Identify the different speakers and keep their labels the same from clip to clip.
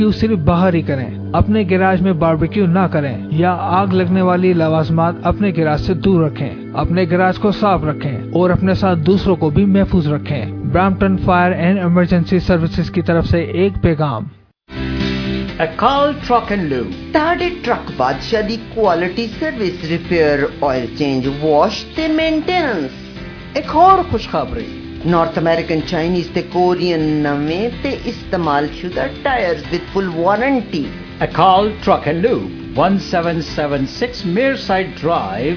Speaker 1: Barbecue सिर्फ बाहर ही करें। अपने गैराज में बारबेक्यू ना करें या आग लगने वाली लवाजमात अपने गैराज से दूर रखें। अपने गैराज को साफ रखें और अपने साथ दूसरों को भी महफूज रखें। Brampton fire and emergency services की तरफ से एक पैगाम।
Speaker 2: Akal Truck and Lube, ਤੁਹਾਡੇ ਟਰੱਕ ਬਾਦਸ਼ਾਹ ਦੀ quality service, repair, oil change, wash ਤੇ ਮੇਨਟੇਨੈਂਸ। ਇੱਕ ਹੋਰ ਖੁਸ਼ਖਬਰੀ, ਨਾਰਥ ਅਮਰੀਕਨ, ਚਾਈਨੀਜ਼ ਤੇ ਕੋਰੀਅਨ ਨਵੇਂ ਤੇ ਇਸਤੇਮਾਲਸ਼ੁਦਾ tyres with full warranty.
Speaker 3: Akal Truck and Lube, 1776 Mearside Drive,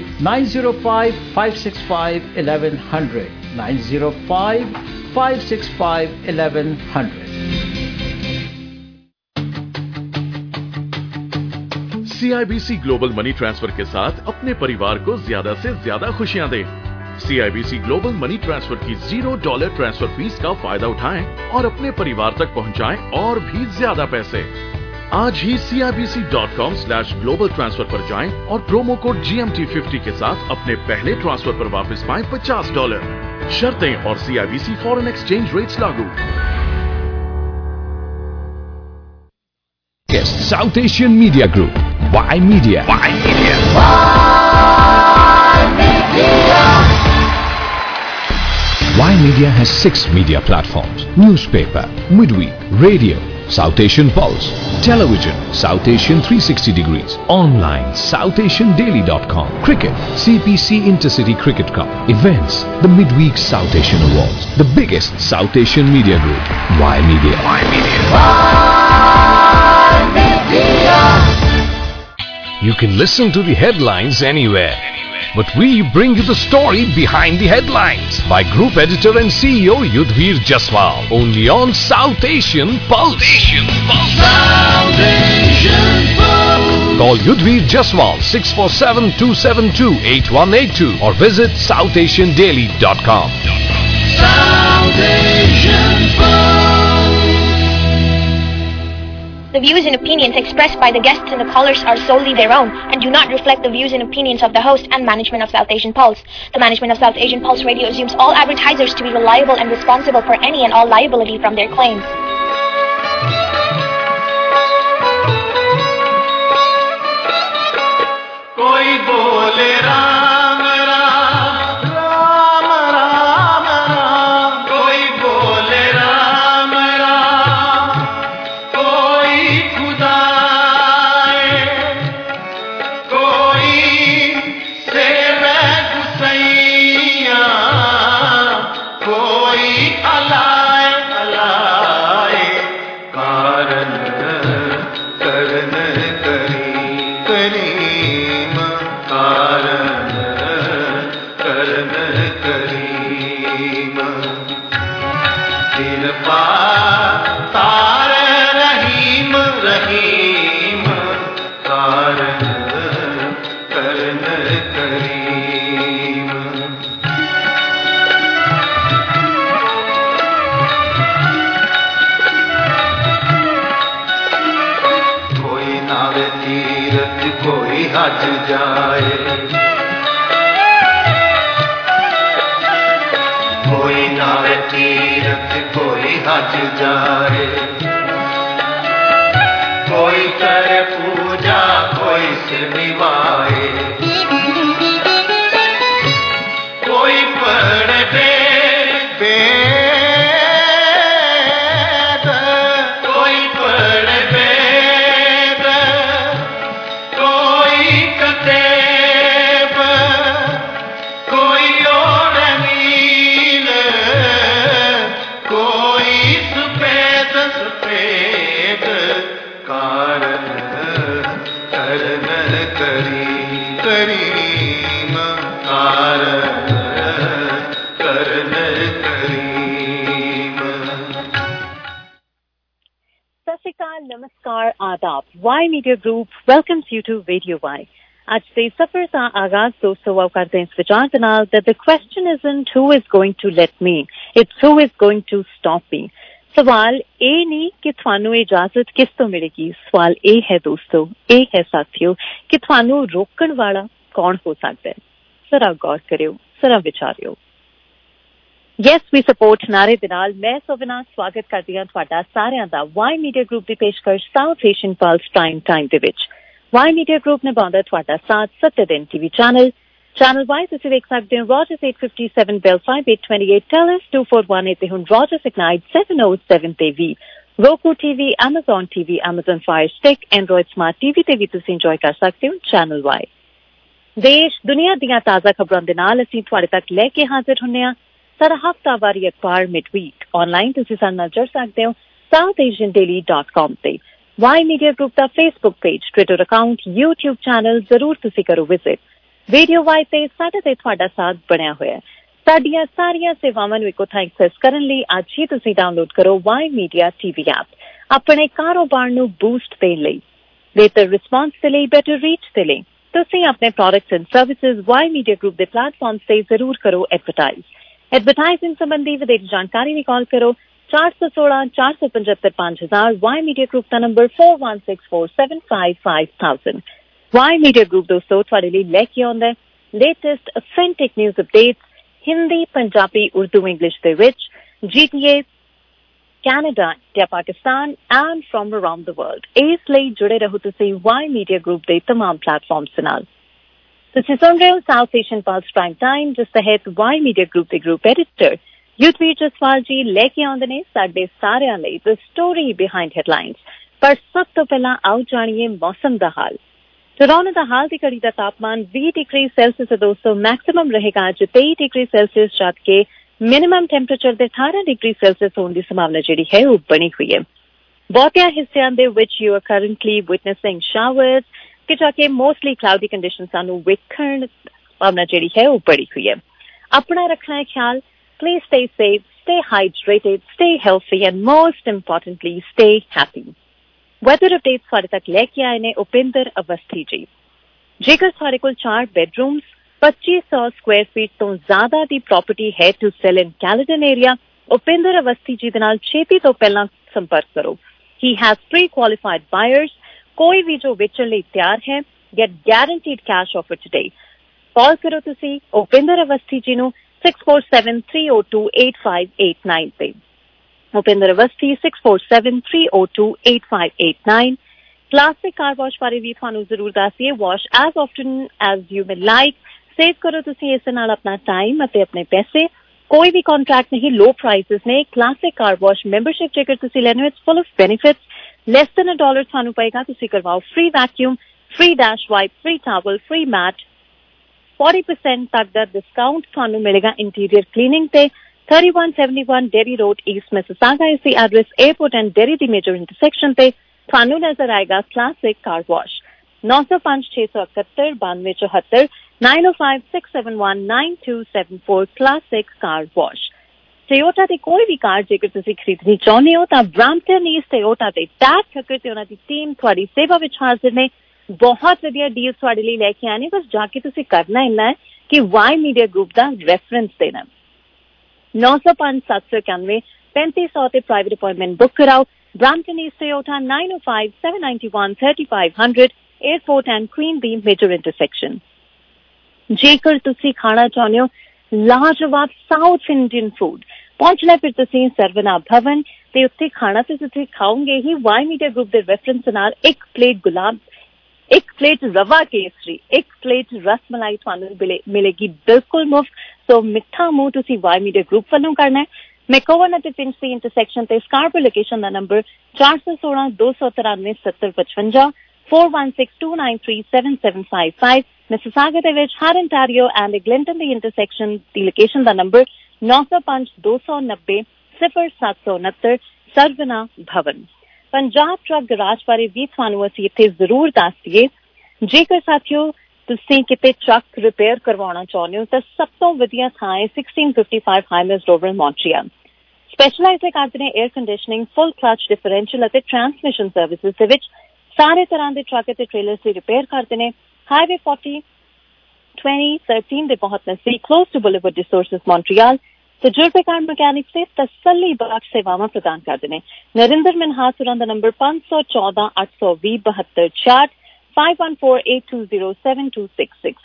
Speaker 3: 905-565-1100, 905-565-1100।
Speaker 4: CIBC global money transfer के साथ अपने परिवार को ज्यादा से ज्यादा खुशियां दें। CIBC ग्लोबल मनी ट्रांसफर की $0 ट्रांसफर फीस का फायदा उठाएं और अपने परिवार तक पहुंचाएं और भी ज्यादा पैसे। आज ही CIBC.com/global transfer पर जाएं और प्रोमो कोड GMT50 के साथ अपने पहले ट्रांसफर पर वापस पाएं $50। शर्तें और CIBC फॉरेन एक्सचेंज रेट्स लागू।
Speaker 5: South Asian Media Group, Y Media. Y Media. Y Media has 6 media platforms: newspaper, midweek, radio, South Asian Pulse, television, South Asian 360 degrees, online, SouthAsianDaily.com, cricket, CPC Intercity Cricket Cup, events, the Midweek South Asian Awards, the biggest South Asian media group, Y Media. Y Media. You can listen to the headlines anywhere, but we bring you the story behind the headlines by Group Editor and CEO Yudhvir Jaswal, only on South Asian Pulse. South Asian Pulse. Call Yudhvir Jaswal 647-272-8182 or visit SouthAsianDaily.com. South Asian Pulse.
Speaker 6: The views and opinions expressed by the guests and the callers are solely their own and do not reflect the views and opinions of the host and management of South Asian Pulse. The management of South Asian Pulse Radio assumes all advertisers to be reliable and responsible for any and all liability from their claims.
Speaker 7: Koi bole Ram Ram, Ram Ram Ram. Koi bole Ram Ram, koi Khuda hai, koi Seve Gusaiya, koi Alai Alai. Karan karan kari kari. कोई हज जाए, कोई नावे तीरथ कोई हज जाए, कोई करे पूजा कोई सिर निभाए, कोई पढ़े वेद, कोई पढ़े वेद, कोई कतेब, कोई और नील, कोई सफेद सफेद। कारण करन करी करीम, कारण करन करीम।
Speaker 8: सत श्री अकाल, नमस्कार, आदाब। Y media group welcomes you to radio Y. आज से सफर का आगाज दोस्तों वो करते हैं इस विचार के नाल that the question isn't who is going to let me, it's who is going to stop me। सवाल ए नहीं कि थानू इजाजत किस तो मिलेगी, सवाल ए है दोस्तों, ए है साथियों कि थानू रोकण वाला कौन हो सकता है। जरा गौर करियो, जरा विचारियो। ਯੈਸ ਵੀ ਸਪੋਰਟ ਨਾਰੇ ਦੇ ਨਾਲ ਮੈਂ ਸੋਵਨਾ ਸਵਾਗਤ ਕਰਦੀ ਹਾਂ ਤੁਹਾਡਾ ਸਾਰਿਆਂ ਦਾ ਵਾਈ ਮੀਡੀਆ ਗਰੁੱਪ ਦੀ ਪੇਸ਼ਕਸ਼ South Asian plus prime time ਦੇ ਵਿੱਚ। ਵਾਈ ਮੀਡੀਆ ਗਰੁੱਪ ਨਿਭਾਉਂਦਾ ਤੁਹਾਡਾ ਸਾਥ ਸੱਤਿਆਦਿਨ ਟੀਵੀ ਚੈਨਲ ਵਾਈ ਤੁਸੀਂ ਵੇਖ ਸਕਦੇ ਹੋ ਰੋਜਰਸ 857 ਬੈਲ 5828 ਟੈਲਸ 2418 ਤੇ ਹੁਣ ਰੋਜਰਸ ਇਗਨਾਈਟ 707 ਤੇ ਵੀ roku TV, Amazon TV, Amazon Fire Stick, Android Smart TV ਤੇ ਵੀ ਤੁਸੀਂ ਇੰਜੋਏ ਕਰ ਸਕਦੇ ਹੋ ਚੈਨਲ ਵਾਈ। ਦੇਸ਼ ਦੁਨੀਆ ਦੀਆਂ ਤਾਜ਼ਾ ਖਬਰਾਂ ਦੇ ਨਾਲ ਅਸੀਂ ਤੁਹਾਡੇ ਤੱਕ ਲੈ ਕੇ ਹਾਜ਼ਰ ਹੁੰਦੇ ਹਾਂ। ਸਾਡਾ ਹਫ਼ਤਾਵਾਰੀ ਅਖਬਾਰ ਮਿਡਵੀਕ ਆਨਲਾਈਨ ਤੁਸੀਂ ਸਾਡੇ ਨਾਲ ਜੁੜ ਸਕਦੇ ਹੋ southasiandaily.com ਤੇ। ਵਾਈ ਮੀਡੀਆ ਗਰੁੱਪ ਦਾ Facebook page, Twitter account, YouTube channel ਜ਼ਰੂਰ ਤੁਸੀਂ ਕਰੋ ਵਿਜ਼ਿਟ। ਰੇਡੀਓ ਵਾਈ ਤੇ ਸਾਡੇ ਤੇ ਤੁਹਾਡਾ ਸਾਥ ਬਣਿਆ ਹੋਇਆ। ਸਾਡੀਆਂ ਸਾਰੀਆਂ ਸੇਵਾਵਾਂ ਨੂੰ ਇੱਕੋ ਥਾਂ ਐਕਸੈਸ ਕਰਨ ਲਈ ਅੱਜ ਹੀ ਤੁਸੀਂ ਡਾਊਨਲੋਡ ਕਰੋ ਵਾਈ ਮੀਡੀਆ ਟੀਵੀ ਐਪ। ਆਪਣੇ ਕਾਰੋਬਾਰ ਨੂੰ ਬੂਸਟ ਦੇਣ ਲਈ, ਬਿਹਤਰ ਰਿਸਪਾਂਸ ਦੇ ਲਈ, ਬੈਟਰ ਰੀਚ ਦੇ ਲਈ ਤੁਸੀਂ ਆਪਣੇ products and services Y media group ਦੇ ਪਲੇਟਫਾਰਮ ਤੇ ਜ਼ਰੂਰ ਕਰੋ ਐਡਵਰਟਾਈਜ਼। ਐਡਵਰਟਾਈਜ਼ਿੰਗ ਸੰਬੰਧੀ ਵਧੇਰੇ ਜਾਣਕਾਰੀ ਲਈ ਕਾਲ ਕਰੋ 416 475 5000। ਵਾਈ ਮੀਡੀਆ ਗਰੁੱਪ ਦਾ ਨੰਬਰ 4164755000। ਵਾਈ ਮੀਡੀਆ ਗਰੁੱਪ ਦੋਸਤੋ ਤੁਹਾਡੇ ਲਈ ਲੈ ਕੇ ਆਉਂਦਾ latest authentic news updates Hindi, Punjabi, Urdu, English ਦੇ ਵਿੱਚ GTA, ਕੈਨੇਡਾ ਜਾਂ Pakistan and from around the world. ਇਸ ਲਈ ਜੁੜੇ ਰਹੋ ਤੁਸੀਂ ਵਾਈ ਮੀਡੀਆ ਗਰੁੱਪ ਦੇ ਤਮਾਮ ਪਲੇਟਫਾਰਮਸ ਨਾਲ। ਤੁਸੀਂ ਸੁਣ ਰਹੇ ਹੋ South Asian plus prime time, ਜਿਸ ਤਹਿਤ ਵਾਈ ਮੀਡੀਆ ਗਰੁੱਪ ਦੇ ਗਰੁੱਪ ਐਡੀਟਰ ਯੂਥਵੀਰ ਜਸਵਾਲ ਜੀ ਲੈ ਕੇ ਆਉਂਦੇ ਨੇ ਸਾਡੇ ਸਾਰਿਆਂ ਲਈ ਦ ਸਟੋਰੀ ਬਿਹਾਈਂਡ ਹੈਡਲਾਈਨਸ। ਪਰ ਸਭ ਤੋਂ ਪਹਿਲਾਂ ਆਓ ਜਾਣੀਏ ਮੌਸਮ ਦਾ ਹਾਲ। ਟੋਰਾਂਟੋ ਦਾ ਹਾਲ ਦੀ ਘੜੀ ਦਾ ਤਾਪਮਾਨ 20 ਡਿਗਰੀ ਸੈਲਸੀਅਸ ਹੈ ਦੋਸਤੋ। ਮੈਕਸਿਮਮ ਰਹੇਗਾ ਅੱਜ 23 ਡਿਗਰੀ ਸੈਲਸੀਅਸ, ਜਦ ਕਿ ਮਿਨੀਮਮ ਟੈਂਪਰੇਚਰ ਦੇ 18 ਡਿਗਰੀ ਸੈਲਸੀਅਸ ਹੋਣ ਦੀ ਸੰਭਾਵਨਾ ਜਿਹੜੀ ਹੈ ਉਹ ਬਣੀ ਹੋਈ ਹੈ। ਬਹੁਤਿਆਂ ਹਿੱਸਿਆਂ ਦੇ ਵਿੱਚ you are currently witnessing showers ਕਿ ਜਾ ਕੇ ਮੋਸਟਲੀ ਕਲਾਉਡੀ ਕੰਡੀਸ਼ਨ ਸਾਨੂੰ ਵੇਖਣ ਸੰਭਾਵਨਾ ਜਿਹੜੀ ਹੈ ਉਹ ਬੜੀ ਹੋਈ ਹੈ। ਆਪਣਾ ਰੱਖਣਾ ਹੈ ਖਿਆਲ। Please stay safe, stay hydrated, stay healthy and most importantly, stay happy. Weather updates ਤੁਹਾਡੇ ਤੱਕ ਲੈ ਕੇ ਆਏ ਨੇ ਉਪਿੰਦਰ ਅਵਸਥੀ ਜੀ। ਜੇਕਰ ਤੁਹਾਡੇ ਕੋਲ 4 ਬੈਡਰੂਮਸ 2500 ਸਕੁਆਇਰ ਫੀਟ ਤੋਂ ਜ਼ਿਆਦਾ ਦੀ ਪ੍ਰਾਪਰਟੀ ਹੈ to sell in Caledon area, Upinder Awasthi ji ਦੇ ਨਾਲ ਛੇਤੀ ਤੋਂ ਪਹਿਲਾਂ ਸੰਪਰਕ ਕਰੋ। He has pre-qualified buyers. ਕੋਈ ਵੀ ਜੋ ਵੇਚਣ ਲਈ ਤਿਆਰ ਹੈ, get guaranteed cash offer today. ਕਾਲ ਕਰੋ ਤੁਸੀਂ ਉਪਿੰਦਰ ਅਵਸਥੀ ਜੀ ਨੂੰ 647-302-8589 ਤੇ। Upinder Awasthi 647-302-8589। Classic car wash ਬਾਰੇ ਵੀ ਤੁਹਾਨੂੰ ਜ਼ਰੂਰ ਦੱਸੀਏ। Wash as often as you may like. Save ਕਰੋ ਤੁਸੀਂ ਇਸ ਨਾਲ ਆਪਣਾ ਟਾਈਮ ਅਤੇ ਆਪਣੇ ਪੈਸੇ। ਕੋਈ ਵੀ ਕੰਟਰੈਕਟ ਨਹੀਂ, ਲੋ ਪ੍ਰਾਈਸਿਸ ਨੇ। ਕਲਾਸਿਕ ਕਾਰ ਵਾਸ਼ ਮੈਂਬਰਸ਼ਿਪ ਜੇਕਰ ਤੁਸੀਂ ਲੈਣੇ ਹੋ, it's full of benefits. Less than $1 ਤੁਹਾਨੂੰ ਪਏਗਾ। ਤੁਸੀਂ ਕਰਵਾਓ free vacuum, free dash wipe, free towel, free mat. 40% ਤੱਕ ਦਾ ਡਿਸਕਾਊਂਟ ਤੁਹਾਨੂੰ ਮਿਲੇਗਾ ਇੰਟੀਰੀਅਰ ਕਲੀਨਿੰਗ ਤੇ। 3171 ਡੇਰੀ ਰੋਡ, ਈਸਟ ਮਿਸਿਸਾਗਾ ਇਸ ਦੀ ਐਡਰੈਸ। 에어ਪੋਰਟ ਐਂਡ ਡੇਰੀ ਦੀ ਮੇਜਰ ਇੰਟਰਸੈਕਸ਼ਨ ਤੇ ਤੁਹਾਨੂੰ ਨਜ਼ਰ ਆਏਗਾ classic car wash. 905-671-9274 905-671-9274 classic car wash. Toyota ਦੀ ਕੋਈ ਵੀ ਕਾਰ ਜੇਕਰ ਤੁਸੀਂ ਖਰੀਦਣੀ ਚਾਹੁੰਦੇ ਹੋ ਤਾਂ ਬ੍ਰਾਂਪਟਨ ਈਸਟ ਟੋਯੋਟਾ ਤੇ ਟੈਗ ਠੱਕਰ ਤੇ ਉਹਨਾਂ ਦੀ ਟੀਮ ਤੁਹਾਡੀ ਸੇਵਾ ਵਿੱਚ ਹਾਜ਼ਰ ਨੇ। ਬਹੁਤ ਵਧੀਆ ਡੀਲ ਤੁਹਾਡੇ ਲਈ ਲੈ ਕੇ ਆਣੇ। ਬਸ ਜਾ ਕੇ ਤੁਸੀਂ ਕਰਨਾ ਇੰਨਾ ਹੈ ਕਿ ਵਾਈ ਮੀਡੀਆ ਗਰੁੱਪ ਦਾ ਰੈਫਰੈਂਸ ਦੇਣਾ। 905-791-3500 ਤੇ ਪ੍ਰਾਈਵੇਟ ਅਪਾਇੰਟਮੈਂਟ ਬੁੱਕ ਕਰਾਓ। Brampton east Toyota 905-791-3500 airport and queen B major intersection. ਜੇਕਰ ਤੁਸੀਂ ਖਾਣਾ ਚਾਹੁੰਦੇ ਹੋ ਲਾਜਵਾਬ ਸਾਊਥ ਇੰਡੀਅਨ ਫੂਡ, ਪਹੁੰਚਣਾ ਫਿਰ ਤੁਸੀਂ ਸਰਵਨਾ ਭਵਨ ਤੇ ਉੱਥੇ ਖਾਣਾ ਤੇ ਤੁਸੀਂ ਖਾਓਗੇ ਹੀ ਵਾਈ ਮੀਡੀਆ ਗਰੁੱਪ ਦੇ ਰੈਫਰੈਂਸ ਨਾਲ। 1 ਪਲੇਟ ਗੁਲਾਬ, 1 ਪਲੇਟ ਰਵਾ ਕੇਸਰੀ, 1 ਪਲੇਟ ਰਸ ਮਲਾਈ ਤੁਹਾਨੂੰ ਮਿਲੇਗੀ ਬਿਲਕੁਲ ਮੁਫਤ। ਸੋ ਮਿੱਠਾ ਮੂੰਹ ਤੁਸੀਂ ਵਾਈ ਮੀਡੀਆ ਗਰੁੱਪ ਵੱਲੋਂ ਕਰਨਾ ਹੈ। ਮੈਕੋਵਨ ਅਤੇ ਫਿੰਸੀ ਇੰਟਰਸੈਕਸ਼ਨ ਤੇ ਸਕਾਰਪੋ ਲੋਕੇਸ਼ਨ ਦਾ ਨੰਬਰ 416-293-7055 416-293-7755। ਮਿਸਿਸਾਗਾ ਦੇ ਵਿੱਚ ਹਰ ਅੰਟਾਰੀਓ ਐਂਡ ਗਲਿੰਟਨ ਦੀ ਇੰਟਰਸੈਕਸ਼ਨ ਦੀ ਲੋਕੇਸ਼ਨ ਦਾ number 905-290-0769 Saravana Bhavan. Punjab truck garage ਬਾਰੇ ਵੀ ਤੁਹਾਨੂੰ ਅਸੀਂ ਇੱਥੇ ਜ਼ਰੂਰ ਦੱਸ ਦਈਏ। ਜੇਕਰ ਸਾਥੀਓ ਤੁਸੀਂ ਕਿਤੇ ਟਰੱਕ ਰਿਪੇਅਰ ਕਰਵਾਉਣਾ ਚਾਹੁੰਦੇ ਹੋ ਤਾਂ ਸਭ ਤੋਂ ਵਧੀਆ ਥਾਂ ਹੈ 1655 ਹਾਈਮਸ ਰੋਵਰ ਮੌਂਟਰੀਅਲ। ਸਪੈਸ਼ਲਾਈਜ਼ ਕਰਦੇ ਨੇ air conditioning, full clutch, differential ਅਤੇ ਟਰਾਂਸਮਿਸ਼ਨ ਸਰਵਿਸਿਜ਼ ਦੇ ਵਿੱਚ। ਸਾਰੇ ਤਰ੍ਹਾਂ ਦੇ ਟਰੱਕ ਅਤੇ ਟ੍ਰੇਲਰਸ ਦੀ ਰਿਪੇਅਰ ਕਰਦੇ ਨੇ। ਹਾਈਵੇ 40-20-13 ਦੇ ਬਹੁਤ ਨਜ਼ਦੀਕ, close to boulevard resources Montreal. ਤਜਰਬੇਕਾਰ ਮਕੈਨਿਕ ਸੇ ਤਸੱਲੀ ਬਖਸ਼ ਸੇਵਾਵਾਂ ਪ੍ਰਦਾਨ ਕਰਦੇ ਨੇ। ਨਰਿੰਦਰ ਮਨਹਾਸ ਹੋਰਾਂ ਦਾ ਨੰਬਰ 514-820-7266 5148207266।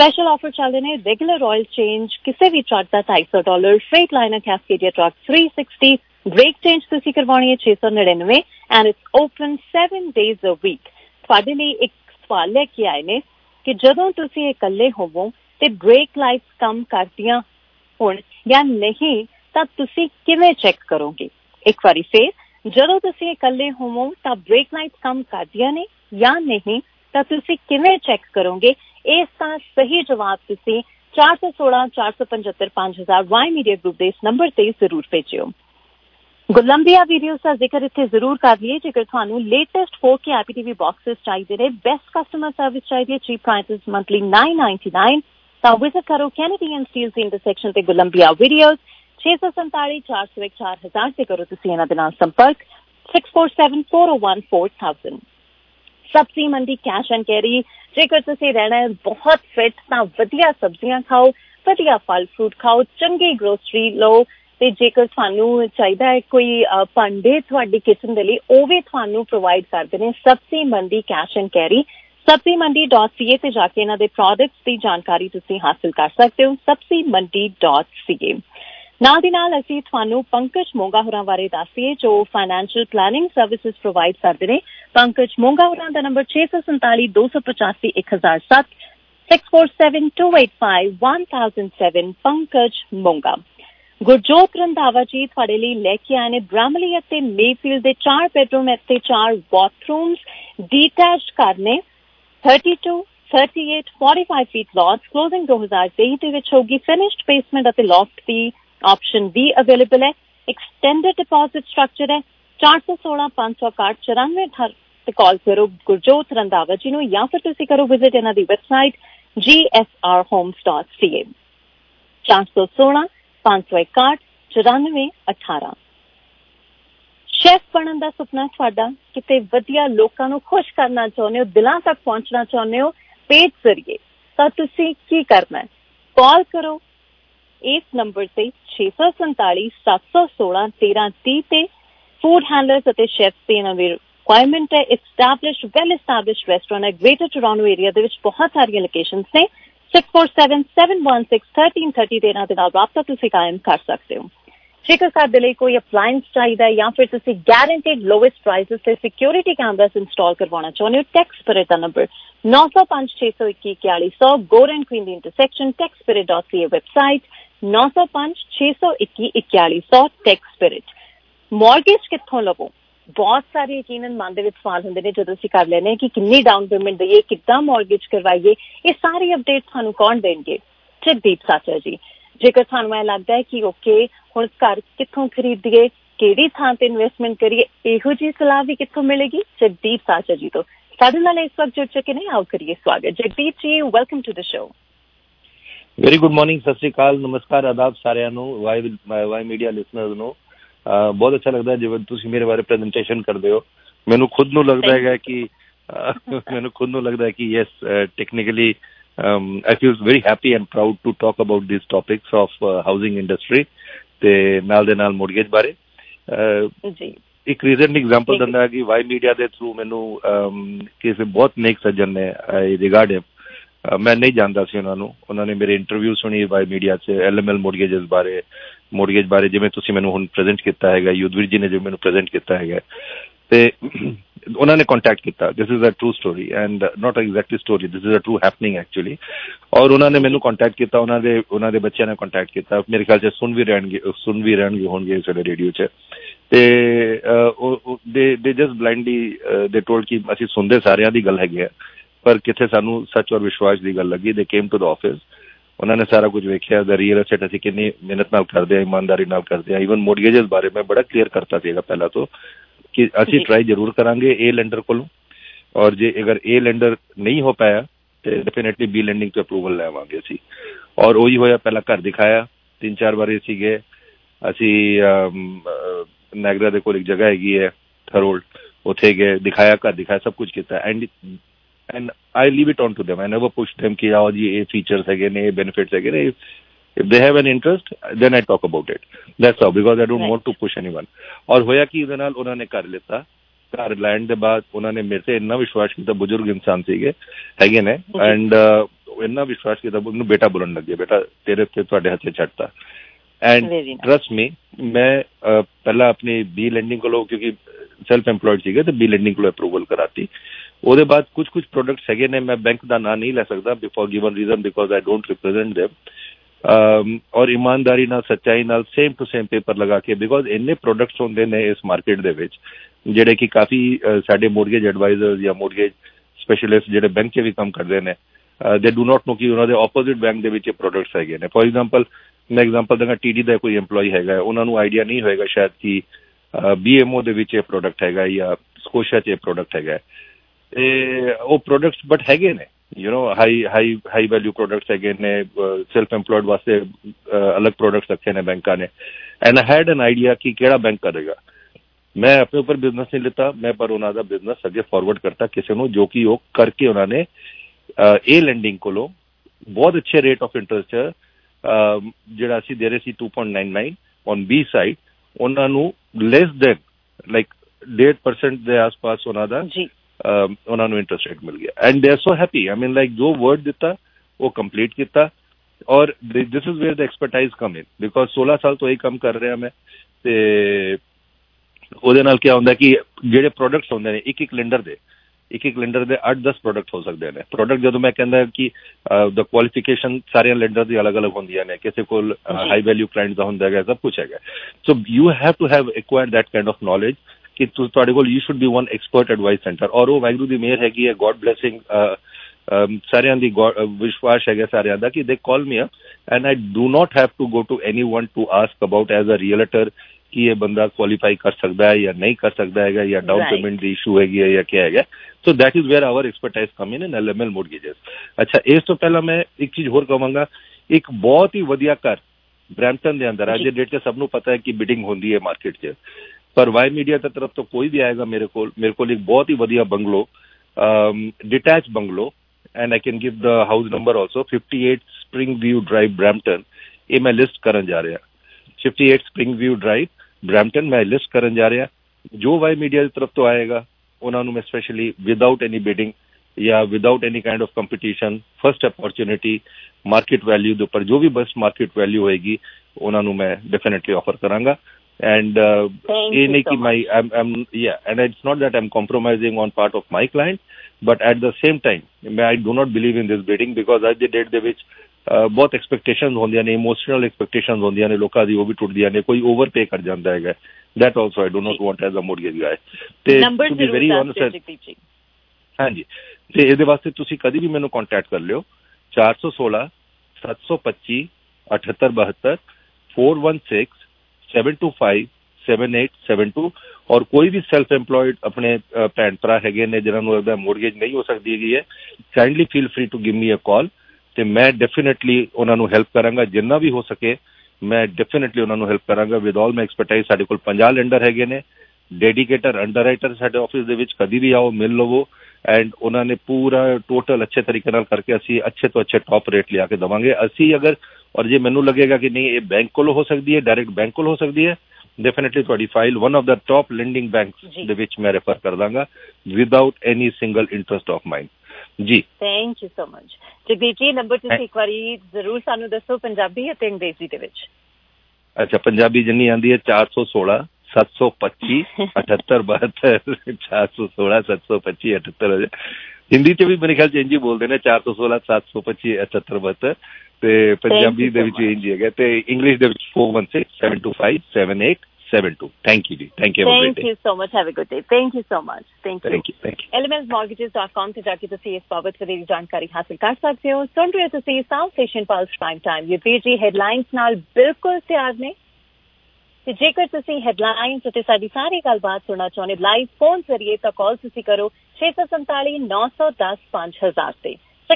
Speaker 8: स्पेशल ऑफर चल रहे हैं। रेगुलर ऑयल चेंज किसी भी ट्रक का $250, Freightliner Cascadia truck 360, brake change तुसी करवानी है 699 and it's open 7 days a week। ਤੁਹਾਡੇ ਲਈ ਇੱਕ ਸਵਾਲ ਲੈ ਕੇ ਆਏ ਨੇ ਕਿ ਜਦੋਂ ਤੁਸੀਂ ਇਕੱਲੇ ਹੋਵੋ ਤੇ ਬ੍ਰੇਕ ਲਾਈਟਸ ਕੰਮ ਕਰਦੀਆਂ ਹੋਣ ਜਾਂ ਨਹੀਂ ਤਾਂ ਤੁਸੀਂ ਕਿਵੇਂ ਚੈੱਕ ਕਰੋਗੇ? ਇੱਕ ਵਾਰੀ ਫੇਰ, ਜਦੋਂ ਤੁਸੀਂ ਇਕੱਲੇ ਹੋਵੋ ਤਾਂ ਬ੍ਰੇਕ ਲਾਈਟਸ ਕੰਮ ਕਰਦੀਆਂ ਨੇ ਜਾਂ ਨਹੀਂ ਤਾਂ ਤੁਸੀਂ ਕਿਵੇਂ ਚੈੱਕ ਕਰੋਗੇ? ਇਸ ਦਾ ਸਹੀ ਜਵਾਬ ਤੁਸੀਂ 416 475 5000 ਵਾਈ ਮੀਡੀਆ ਗਰੁੱਪ ਦੇ ਇਸ ਨੰਬਰ ਤੇ ਜ਼ਰੂਰ ਭੇਜਿਓ। ਕੋਲੰਬੀਆ ਵੀਡੀਓਜ਼ ਦਾ ਜ਼ਿਕਰ ਇੱਥੇ ਜ਼ਰੂਰ ਕਰ ਲਈਏ। ਜੇਕਰ ਤੁਹਾਨੂੰ ਲੇਟੈਸਟ 4K IPTV ਬਾਕਸਿਸ ਚਾਹੀਦੇ ਨੇ, ਬੈਸਟ ਕਸਟਮਰ ਸਰਵਿਸ ਚਾਹੀਦੀ ਹੈ, ਚੀਪ ਪ੍ਰਾਈਸਿਸ, ਮੰਥਲੀ $9.99 ਤਾਂ ਵਿਜ਼ਿਟ ਕਰੋ ਕੈਨੇਡੀ ਐਂਡ ਸਟੀਲਸ ਦੀ ਇੰਟਰਸੈਕਸ਼ਨ ਤੇ ਕੋਲੰਬੀਆ ਵੀਡੀਓਜ਼ 647 401 4000 ਤੇ ਕਰੋ ਤੁਸੀਂ ਇਹਨਾਂ ਦੇ ਨਾਲ ਸੰਪਰਕ 647 401 4000। ਸਬਜ਼ੀ ਮੰਡੀ ਕੈਸ਼ ਐਂਡ ਕੈਰੀ। ਜੇਕਰ ਤੁਸੀਂ ਰਹਿਣਾ ਹੈ ਬਹੁਤ ਫਿਟ ਤਾਂ ਵਧੀਆ ਸਬਜ਼ੀਆਂ ਖਾਓ, ਵਧੀਆ ਫਲ ਫਰੂਟ ਖਾਓ, ਚੰਗੀ ਗਰੋਸਰੀ ਲਓ ਤੇ ਜੇਕਰ ਤੁਹਾਨੂੰ ਚਾਹੀਦਾ ਹੈ ਕੋਈ ਭਾਂਡੇ ਤੁਹਾਡੀ ਕਿਚਨ ਦੇ ਲਈ, ਉਹ ਵੀ ਤੁਹਾਨੂੰ ਪ੍ਰੋਵਾਈਡ ਕਰਦੇ ਨੇ ਸਬਜ਼ੀ ਮੰਡੀ ਕੈਸ਼ ਐਂਡ ਕੈਰੀ। sabziMandi.ca ਤੇ ਜਾ ਕੇ ਇਹਨਾਂ ਦੇ ਪ੍ਰੋਡਕਟਸ ਦੀ ਜਾਣਕਾਰੀ ਤੁਸੀਂ ਹਾਸਿਲ ਕਰ ਸਕਦੇ ਹੋ। sabziMandi.ca। ਨਾਲ ਦੀ ਨਾਲ ਅਸੀਂ ਤੁਹਾਨੂੰ ਪੰਕਜ ਮੋਂਗਾ ਹੋਰਾਂ ਬਾਰੇ ਦੱਸੀਏ ਜੋ ਫਾਈਨੈਂਸ਼ੀਅਲ ਪਲੈਨਿੰਗ ਸਰਵਿਸਿਜ਼ ਪ੍ਰੋਵਾਈਡ ਕਰਦੇ ਨੇ। ਪੰਕਜ ਮੋਂਗਾ ਹੋਰਾਂ ਦਾ ਨੰਬਰ 647 285 1007 647 285 1007। ਪੰਕਜ ਮੋਂਗਾ। ਗੁਰਜੋਤ ਰੰਧਾਵਾ ਜੀ ਤੁਹਾਡੇ ਲਈ ਲੈ ਕੇ ਆਏ ਨੇ ਬ੍ਰਾਹਮਲੀ ਅਤੇ ਮੇਫੀਲਡ ਦੇ 4 ਬੈਡਰੂਮ ਅਤੇ 4 ਬਾਥਰੂਮਸ ਡੀਟੈਚਡ ਘਰ ਨੇ। 32, 38, 45 ਫੀਟ ਲੋਟਸ। ਕਲੋਜ਼ਿੰਗ 2023 ਦੇ ਵਿੱਚ ਹੋਗੀ। ਫਿਨਿਸ਼ਡ ਬੇਸਮੈਂਟ ਅਤੇ ਲੋਫਟ ਦੀ ਆਪਸ਼ਨ ਵੀ ਅਵੇਲੇਬਲ ਹੈ। ਐਕਸਟੈਂਡਡ ਡਿਪੋਜ਼ਿਟ ਸਟਰਕਚਰ ਹੈ। 416 561 94 ਤੇ ਕਾਲ ਕਰੋ ਗੁਰਜੋਤ ਰੰਧਾਵਾ ਜੀ ਨੂੰ ਜਾਂ ਫਿਰ ਤੁਸੀਂ ਕਰੋ ਵਿਜ਼ਿਟ ਇਹਨਾਂ ਦੀ ਵੈਬਸਾਈਟ gsrhomes.ca। 416 561 94 ਸ਼ੈਫ ਬਣਨ ਦਾ ਸੁਪਨਾ ਤੁਹਾਡਾ, ਕਿਤੇ ਵਧੀਆ ਲੋਕਾਂ ਨੂੰ ਖੁਸ਼ ਕਰਨਾ ਚਾਹੁੰਦੇ ਹੋ, ਦਿਲਾਂ ਤੱਕ ਪਹੁੰਚਣਾ ਚਾਹੁੰਦੇ ਹੋ ਪੇਜ ਜ਼ਰੀਏ, ਤਾਂ ਤੁਸੀਂ ਕੀ ਕਰਨਾ ਹੈ? ਕਾਲ ਕਰੋ ਇਸ ਨੰਬਰ ਤੇ 647 716 1330 ਤੇ। ਫੂਡ ਹੈਂਡਲਰਸ ਅਤੇ ਸ਼ੈਫ ਦੀ ਇਹਨਾਂ ਦੀ ਰਿਕੁਆਇਰਮੈਂਟ ਹੈ। ਵੈਲ ਐਸਟੈਬਲਿਸ਼ਡ ਰੈਸਟੋਰੈਂਟ ਹੈ ਗ੍ਰੇਟਰ ਟੋਰਾਂਟੋ ਏਰੀਆ ਦੇ ਵਿੱਚ ਬਹੁਤ ਸਾਰੀਆਂ ਲੋਕੇਸ਼ਨਸ ਨੇ। 647 716 1330 ਦੇ ਇਹਨਾਂ ਦੇ ਨਾਲ ਰਾਬਤਾ ਤੁਸੀਂ ਕਾਇਮ ਕਰ ਸਕਦੇ ਹੋ। ਜੇਕਰ ਸਾਡੇ ਲਈ ਕੋਈ ਅਪਲਾਇੰਸ ਚਾਹੀਦਾ ਹੈ ਜਾਂ ਫਿਰ ਤੁਸੀਂ ਗਾਰੰਟੀਡ ਲੋਐਸਟ ਪ੍ਰਾਈਸਿਸ ਤੇ ਸਿਕਿਉਰਿਟੀ ਕੈਮਰਾਸ ਇੰਸਟਾਲ ਕਰਵਾਉਣਾ ਚਾਹੁੰਦੇ ਹੋ, ਟੈਕਸਪਿਰਿਟ ਦਾ ਨੰਬਰ 905 621 4100 ਗੋਰਨ ਕੁਈਨ ਦੀ ਇੰਟਰਸੈਕਸ਼ਨ। ਟੈਕਸਪਿਰਿਟ.ca ਵੈਬਸਾਈਟ 905 621 4100 ਟੈਕਸਪਿਰਿਟ। ਮੌਰਗੇਜ ਕਿੱਥੋਂ ਲਵੋ? ਬਹੁਤ ਸਾਰੇ ਯਕੀਨਨ ਮਨ ਦੇ ਵਿੱਚ ਸਵਾਲ ਹੁੰਦੇ ਨੇ ਜਦੋਂ ਅਸੀਂ ਕਰ ਲੈਂਦੇ ਕਿ ਕਿੰਨੀ ਡਾਊਨ ਪੇਮੈਂਟ ਦਈਏ, ਕਿੱਦਾਂ ਮੌਰਗੇਜ ਕਰਵਾਈਏ। ਇਹ ਸਾਰੀ ਅਪਡੇਟ ਤੁਹਾਨੂੰ ਕੌਣ ਦੇਣਗੇ? ਜਗਦੀਪ ਸਾਚਾ ਜੀ। ਜੇਕਰ ਤੁਹਾਨੂੰ ਇਹ ਲੱਗਦਾ ਹੈ ਕਿ ਓਕੇ ਹੁਣ ਘਰ ਕਿੱਥੋਂ ਖਰੀਦੀਏ, ਕਿਹੜੀ ਥਾਂ ਤੇ ਇਨਵੈਸਟਮੈਂਟ ਕਰੀਏ, ਇਹੋ ਜਿਹੀ ਸਲਾਹ ਵੀ ਕਿੱਥੋਂ ਮਿਲੇਗੀ? ਜਗਦੀਪ ਸਾਚਾ ਜੀ ਤੋਂ। ਸਾਡੇ ਨਾਲ ਇਸ ਵਕਤ ਜੁੜ ਚੁੱਕੇ ਨੇ, ਆਓ ਕਰੀਏ ਸਵਾਗਤ। Jagdeep ji, welcome to the show.
Speaker 9: Very good morning, Sat ਸ਼੍ਰੀ ਅਕਾਲ, ਨਮਸਕਾਰ, ਆਦਾਬ ਸਾਰਿਆਂ ਨੂੰ, ਵਾਈ ਮੀਡੀਆ ਲਿਸਨਰਸ ਨੂੰ। ਬਹੁਤ ਅੱਛਾ ਲੱਗਦਾ ਜਿਵੇਂ ਤੁਸੀਂ ਮੇਰੇ ਬਾਰੇ ਪ੍ਰੈਜੈਂਟੇਸ਼ਨ ਕਰਦੇ ਹੋ। ਮੈਨੂੰ ਖੁਦ ਨੂੰ ਲੱਗਦਾ ਹੈਗਾ ਕਿ yes, technically I feel very happy and proud to talk about these topics of housing industry ਤੇ ਨਾਲ ਦੇ ਨਾਲ ਮੋਰਗੇਜ ਬਾਰੇ। ਇੱਕ ਰੀਜ਼ਨ ਐਗਜ਼ਾਮਪਲ ਦਿੰਦਾ ਕਿ ਵਾਈ ਮੀਡੀਆ ਦੇ ਥਰੂ ਮੈਨੂੰ ਕਿਸੇ ਬਹੁਤ ਨੇਕ ਸੱਜਣ ਨੇ ਰਿਗਾਰਡ ਮੈਂ ਨਹੀਂ ਜਾਣਦਾ ਸੀ ਉਹਨਾਂ ਨੂੰ, ਉਹਨਾਂ ਨੇ ਮੇਰੇ ਇੰਟਰਵਿਊ ਸੁਣੀ ਵਾਈ ਮੀਡੀਆ 'ਚ LML ਮੋਰਗੇਜ ਬਾਰੇ ਜਿਵੇਂ ਤੁਸੀਂ ਮੈਨੂੰ ਹੁਣ ਪ੍ਰੈਜ਼ੈਂਟ ਕੀਤਾ ਹੈਗਾ, ਯੁੱਧਵੀਰ ਜੀ ਨੇ ਜਿਵੇਂ ਮੈਨੂੰ ਪ੍ਰੈਜ਼ੈਂਟ ਕੀਤਾ ਹੈਗਾ ਤੇ ਉਹਨਾਂ ਨੇ ਕੰਟੈਕਟ ਕੀਤਾ। This is a true story and not exactly story, this is a true happening actually. ਔਰ ਉਹਨਾਂ ਨੇ ਮੈਨੂੰ ਕੰਟੈਕਟ ਕੀਤਾ, ਉਹਨਾਂ ਦੇ ਬੱਚਿਆਂ ਨੇ ਕੰਟੈਕਟ ਕੀਤਾ, ਮੇਰੇ ਖਿਆਲ 'ਚ ਸੁਣ ਵੀ ਰਹਿਣਗੇ ਹੋਣਗੇ ਸਾਡੇ ਰੇਡੀਓ 'ਚ। ਤੇ ਦੇ ਜਸਟ ਬਲਾਈਂਡਲੀ ਦੇ ਟੋਲਡ ਕਿ ਅਸੀਂ ਸੁਣਦੇ ਸਾਰਿਆਂ ਦੀ ਗੱਲ ਹੈਗੀ ਆ ਪਰ ਕਿੱਥੇ ਸਾਨੂੰ ਸੱਚ ਔਰ ਵਿਸ਼ਵਾਸ ਦੀ ਗੱਲ ਲੱਗੀ। ਦੇ ਕੇਮ ਟੂ ਦ ਆਫਿਸ, ਉਹਨਾਂ ਨੇ ਸਾਰਾ ਕੁਝ ਵੇਖਿਆ, ਦਾ ਰੀਅਲ ਐਸਟੇਟ ਅਸੀਂ ਕਿੰਨੀ ਮਿਹਨਤ ਨਾਲ ਕਰਦੇ ਹਾਂ, ਇਮਾਨਦਾਰੀ ਨਾਲ ਕਰਦੇ ਹਾਂ। ਈਵਨ ਮੋਰਗੇਜਸ ਬਾਰੇ ਮੈਂ ਬੜਾ ਕਲੀਅਰ ਕਰਤਾ ਸੀਗਾ ਪਹਿਲਾਂ ਤੋਂ ਕਿ ਅਸੀਂ ਟਰਾਈ ਜ਼ਰੂਰ ਕਰਾਂਗੇ ਏ ਲੈਂਡਰ ਕੋਲੋਂ, ਔਰ ਜੇ ਅਗਰ ਏ ਲੈਂਡਰ ਨਹੀਂ ਹੋ ਪਾਇਆ ਤੇ ਡੈਫੀਨੇਟਲੀ ਬੀ ਲੈਂਡਿੰਗ ਤੋਂ ਅਪਰੂਵਲ ਲੈਵਾਂਗੇ ਅਸੀਂ। ਔਰ ਉਹੀ ਹੋਇਆ, ਪਹਿਲਾਂ ਘਰ ਦਿਖਾਇਆ 3-4 ਵਾਰੀ ਸੀਗੇ ਅਸੀਂ ਨੈਗਰਾ ਦੇ ਕੋਲ ਇੱਕ ਜਗ੍ਹਾ ਹੈਗੀ ਹੈ ਥਰੋਲਡ, ਉੱਥੇ ਗਏ, ਦਿਖਾਇਆ, ਘਰ ਦਿਖਾਇਆ, ਸਭ ਕੁਝ ਕੀਤਾ। And I leave it on to them, I never push them ਕਿ ਆਓ ਜੀ ਇਹ ਫੀਚਰਸ ਹੈਗੇ ਨੇ, ਇਹ ਬੈਨੀਫਿਟਸ ਹੈਗੇ ਨੇ। If they have an interest, then I talk about it. That's all, because I don't want to push anyone. और होया कि ਉਹਦੇ ਨਾਲ ਉਹਨਾਂ ਨੇ ਘਰ ਲਿੱਤਾ। ਘਰ ਲੈਣ ਦੇ ਬਾਅਦ ਉਹਨਾਂ ਨੇ ਮੇਰੇ ਤੇ ਇੰਨਾ ਵਿਸ਼ਵਾਸ ਕੀਤਾ, ਬਜ਼ੁਰਗ ਇਨਸਾਨ ਸੀਗੇ ਹੈਗੇ ਨੇ, ਐਂਡ ਇੰਨਾ ਵਿਸ਼ਵਾਸ ਕੀਤਾ, ਉਹਨੂੰ ਬੇਟਾ ਬੋਲਣ ਲੱਗੇ, ਬੇਟਾ ਤੇਰੇ ਤੇ ਤੁਹਾਡੇ ਹੱਥੇ ਛੱਡਤਾ। ਐਂਡ ਟਰਸਟ ਮੀ, ਮੈਂ ਪਹਿਲਾਂ ਆਪਣੀ ਬੀ ਲੈਂਡਿੰਗ ਕੋਲੋਂ, ਕਿਉਂਕਿ ਸੈਲਫ ਐਮਪਲੋਇਡ ਸੀਗੇ, ਤੇ ਬੀ ਲੈਂਡਿੰਗ ਕੋਲੋਂ ਅਪਰੂਵਲ ਕਰਾਤੀ। ਉਹਦੇ ਬਾਅਦ ਕੁਝ ਪ੍ਰੋਡਕਟਸ ਹੈਗੇ ਨੇ, ਮੈਂ ਬੈਂਕ ਦਾ ਨਾਂ ਨਹੀਂ ਲੈ ਸਕਦਾ for given reason because I don't represent them, ਔਰ ਇਮਾਨਦਾਰੀ ਨਾਲ, ਸੱਚਾਈ ਨਾਲ ਸੇਮ ਟੂ ਸੇਮ ਪੇਪਰ ਲਗਾ ਕੇ, ਬਿਕॉज ਇੰਨੇ ਪ੍ਰੋਡਕਟਸ ਹੁੰਦੇ ਨੇ ਇਸ ਮਾਰਕੀਟ ਦੇ ਵਿੱਚ ਜਿਹੜੇ ਕਿ ਕਾਫੀ ਸਾਡੇ ਮੋਰਗੇਜ ਐਡਵਾਈਜ਼ਰ ਜਾਂ ਮੋਰਗੇਜ ਸਪੈਸ਼ਲਿਸਟ ਜਿਹੜੇ ਬੈਂਕ 'ਚ ਵੀ ਕੰਮ ਕਰਦੇ ਨੇ, ਦੇ ਡੂ ਨਾਟ ਨੋ ਕਿ ਉਹਨਾਂ ਦੇ ਆਪੋਜ਼ਿਟ ਬੈਂਕ ਦੇ ਵਿੱਚ ਇਹ ਪ੍ਰੋਡਕਟਸ ਹੈਗੇ ਨੇ। ਫॉर एग्जांपल ਮੈਂ ਐਗਜ਼ਾਮਪਲ ਦਾਂਗਾ, TD ਦਾ ਕੋਈ EMPLOYE ਹੈਗਾ, ਉਹਨਾਂ ਨੂੰ ਆਈਡੀਆ ਨਹੀਂ ਹੋਏਗਾ ਸ਼ਾਇਦ ਕਿ BMO ਦੇ ਵਿੱਚ ਇਹ ਪ੍ਰੋਡਕਟ ਹੈਗਾ ਜਾਂ ਸਕੋਸ਼ੀਆ 'ਚ ਇਹ ਪ੍ਰੋਡਕਟ ਹੈਗਾ। ਤੇ ਉਹ ਪ੍ਰੋਡਕਟਸ ਬਟ ਹੈਗੇ ਨੇ, ਹਾਈ ਵੈਲਿਊ ਪ੍ਰੋਡਕਟਸ ਹੈਗੇ ਨੇ, ਸੈਲਫ ਐਮਪਲੋਇਡ ਵਾਸਤੇ ਅਲੱਗ ਪ੍ਰੋਡਕਟਸ ਰੱਖੇ ਨੇ ਬੈਂਕਾਂ ਨੇ। And I had an idea ਕਿ ਕਿਹੜਾ ਬੈਂਕ ਕਰੇਗਾ। ਮੈਂ ਆਪਣੇ ਉੱਪਰ ਬਿਜ਼ਨਸ ਨਹੀਂ ਲਿੱਤਾ, ਮੈਂ ਪਰ ਉਹਨਾਂ ਦਾ ਬਿਜ਼ਨਸ ਅੱਗੇ ਫਾਰਵਰਡ ਕਰਤਾ ਕਿਸੇ ਨੂੰ, ਜੋ ਕਿ ਉਹ ਕਰਕੇ ਉਹਨਾਂ ਨੇ ਇਹ ਲੈਂਡਿੰਗ ਕੋਲੋਂ ਬਹੁਤ ਅੱਛੇ ਰੇਟ ਆਫ ਇੰਟਰਸਟ ਜਿਹੜਾ ਅਸੀਂ ਦੇ ਰਹੇ ਸੀ 2.99 ਔਨ ਬੀ ਸਾਈਡ, ਉਹਨਾਂ ਨੂੰ ਲੈਸ ਦੈਨ ਲਾਈਕ 1.5% ਦੇ ਆਸ-ਪਾਸ ਉਹਨਾਂ ਦਾ ਉਹਨਾਂ ਨੂੰ ਇੰਟਰਸਟ ਰੇਟ ਮਿਲ ਗਿਆ। And they are so happy. I mean like ਜੋ ਵਰਡ ਦਿੱਤਾ ਉਹ ਕੰਪਲੀਟ ਕੀਤਾ। ਔਰ this is where the expertise come in, because 16 ਸਾਲ ਤੋਂ ਇਹ ਕੰਮ ਕਰ ਰਿਹਾ ਮੈਂ। ਤੇ ਉਹਦੇ ਨਾਲ ਕੀ ਹੁੰਦਾ ਕਿ ਜਿਹੜੇ ਪ੍ਰੋਡਕਟਸ ਹੁੰਦੇ ਨੇ ਇੱਕ ਲੈਂਡਰ ਦੇ 8-10 ਪ੍ਰੋਡਕਟ ਹੋ ਸਕਦੇ ਨੇ। ਪ੍ਰੋਡਕਟ ਜਦੋਂ ਮੈਂ ਕਹਿੰਦਾ ਕਿ ਦ ਕੁਆਲੀਫਿਕੇਸ਼ਨ ਸਾਰੀਆਂ ਲੈਂਡਰ ਦੀ ਅਲੱਗ-ਅਲੱਗ ਹੁੰਦੀਆਂ ਨੇ, ਕਿਸੇ ਕੋਲ ਹਾਈ ਵੈਲਿਊ ਕਲਾਇੰਟ ਦਾ ਹੁੰਦਾ ਹੈਗਾ, ਸਭ ਕੁਛ ਹੈਗਾ। So you have to have acquired that kind of knowledge ਕਿ ਤੁਹਾਡੇ ਕੋਲ you should be one expert advice centre. ਔਰ ਉਹ ਵਾਹਿਗੁਰੂ ਦੀ ਮਿਹਰ ਹੈਗੀ ਹੈ, ਗੋਡ ਬਲੈਸਿੰਗ, ਸਾਰਿਆਂ ਦੀ ਵਿਸ਼ਵਾਸ ਹੈਗਾ ਸਾਰਿਆਂ ਦਾ ਕਿ they call me up and I do not have to go to anyone to ask about as a realtor ਕਿ ਇਹ ਬੰਦਾ ਕੁਆਲੀਫਾਈ ਕਰ ਸਕਦਾ ਹੈ ਜਾਂ ਨਹੀਂ ਕਰ ਸਕਦਾ ਹੈਗਾ, ਜਾਂ ਡਾਊਨ ਪੇਮੈਂਟ ਦੀ ਇਸ਼ੂ ਹੈਗੀ ਹੈ ਜਾਂ ਕੀ ਹੈਗਾ। So that is where our expertise come in LML mortgages. ਅੱਛਾ, ਇਸ ਤੋਂ ਪਹਿਲਾਂ ਮੈਂ ਇੱਕ ਚੀਜ਼ ਹੋਰ ਕਹਾਂਗਾ। ਇੱਕ ਬਹੁਤ ਹੀ ਵਧੀਆ ਘਰ ਬਰੈਂਪਟਨ ਦੇ ਅੰਦਰ ਅੱਜ ਦੇ ਡੇਟ 'ਚ ਸਭ ਨੂੰ ਪਤਾ ਹੈ ਕਿ ਬਿਡਿੰਗ ਹੁੰਦੀ ਹੈ ਮਾਰਕੀਟ 'ਚ, ਪਰ ਵਾਈ ਮੀਡੀਆ ਦੀ ਤਰਫ ਤੋਂ ਕੋਈ ਵੀ ਆਏਗਾ ਮੇਰੇ ਕੋਲ ਇੱਕ ਬਹੁਤ ਹੀ ਵਧੀਆ bungalow, detach bungalow, and I can give the house number also, 58 Spring View Drive Brampton. ये मैं लिस्ट करन जा रहा, 58 स्प्रिंग व्यू ड्राइव ब्रैम्पटन मैं लिस्ट करन जा रहा। जो वाई मीडिया की तरफ तो आएगा उन्होंने मैं स्पेशली विदाउट एनी बिडिंग या without any kind of competition, first opportunity, market value के ऊपर जो भी बेस्ट मार्केट वैल्यू होएगी उन्होंने मैं डेफिनेटली ऑफर करांगा। And and it's not that I'm compromising on part of my client, but at the same time I do not believe in this bidding, because as the date ਦੇ ਵਿੱਚ ਬਹੁਤ expectations ਹੁੰਦੀਆਂ ਨੇ, emotional expectations ਹੁੰਦੀਆਂ ਨੇ ਲੋਕਾਂ ਦੀ, ਉਹ ਵੀ ਟੁੱਟਦੀਆਂ ਨੇ, ਕੋਈ ਓਵਰ ਪੇ ਕਰ ਜਾਂਦਾ ਹੈਗਾ। that also I do not want as a mortgage guy। ਤੇ to be very honest, ਹਾਂਜੀ, ਤੇ ਇਹਦੇ ਵਾਸਤੇ ਤੁਸੀਂ ਕਦੀ ਵੀ ਮੈਨੂੰ ਕੰਟੈਕਟ ਕਰ ਲਿਓ 416 725 7872 416 725 7872। और कोई भी सैल्फ एम्पलॉयड अपने भैन भरा है ने जिन्होंने लगता मोरगेज नहीं हो सकती है, kindly feel free to give me a call, तो मैं डेफिनेटली उन्होंने हेल्प करांगा जिन्ना भी हो सके। मैं डेफिनेटली उन्होंने हेल्प करांगा विद ऑल माई एक्सपर्टाइज। साढ़े कोल 50 लेंडर है ने, डेडिकेटर अंडरराइटर साढ़े ऑफिस दे विच कभी भी आओ मिल लवो, एंड उन्होंने पूरा टोटल अच्छे तरीके नाल करके असी अच्छे तो अच्छे टॉप रेट लिया के देवांगे असी। अगर और जे मैनू लगेगा कि नहीं ये बैंक कोलों हो सकती है, डायरेक्ट बैंक कोलों हो सकती है, डेफिनेटली थोड़ी file one of the top lending banks दे विच मैं रेफर कर दांगा without any single interest of mine जी।
Speaker 8: Thank you so much Jagdeep ji. Number तुसीं एक बारी जरूर सानू दसो पंजाबी ते अंग्रेजी दे विच।
Speaker 9: अच्छा, पंजाबी जिन्नी आंदी है 416 725 7872 416 725 78। हिंदी च भी मेरे ख्याल इंज ही बोलते हैं 416 725 7872 ते पंजाबी दे विच इंज है ते इंग्लिश दे विच 416 725 7872। थैंक यू जी, thank you
Speaker 8: so much, have a good day. Thank you so much, thank you. LMSmortgages.com ਤੇ ਜਾ ਕੇ ਤੁਸੀਂ ਇਸ ਬਾਬਤ ਵਧੇਰੀ ਜਾਣਕਾਰੀ ਹਾਸਲ ਕਰ ਸਕਦੇ ਹੋ। ਸੁਣ ਰਹੇ ਹੋ ਤੁਸੀਂ South Asian plus prime time. ਇਹ ਜੀ ਹੈਡਲਾਈਨਸ ਨਾਲ ਬਿਲਕੁਲ ਤਿਆਰ ਨੇ, ਤੇ ਜੇਕਰ ਤੁਸੀਂ ਹੈਡਲਾਈਨਸ ਅਤੇ ਸਾਡੀ ਸਾਰੀ ਗੱਲਬਾਤ ਸੁਣਨਾ ਚਾਹੁੰਦੇ ਲਾਈਵ ਫੋਨ ਜ਼ਰੀਏ ਤਾਂ ਕਾਲ ਤੁਸੀਂ ਕਰੋ 647 910 5000 ਤੇ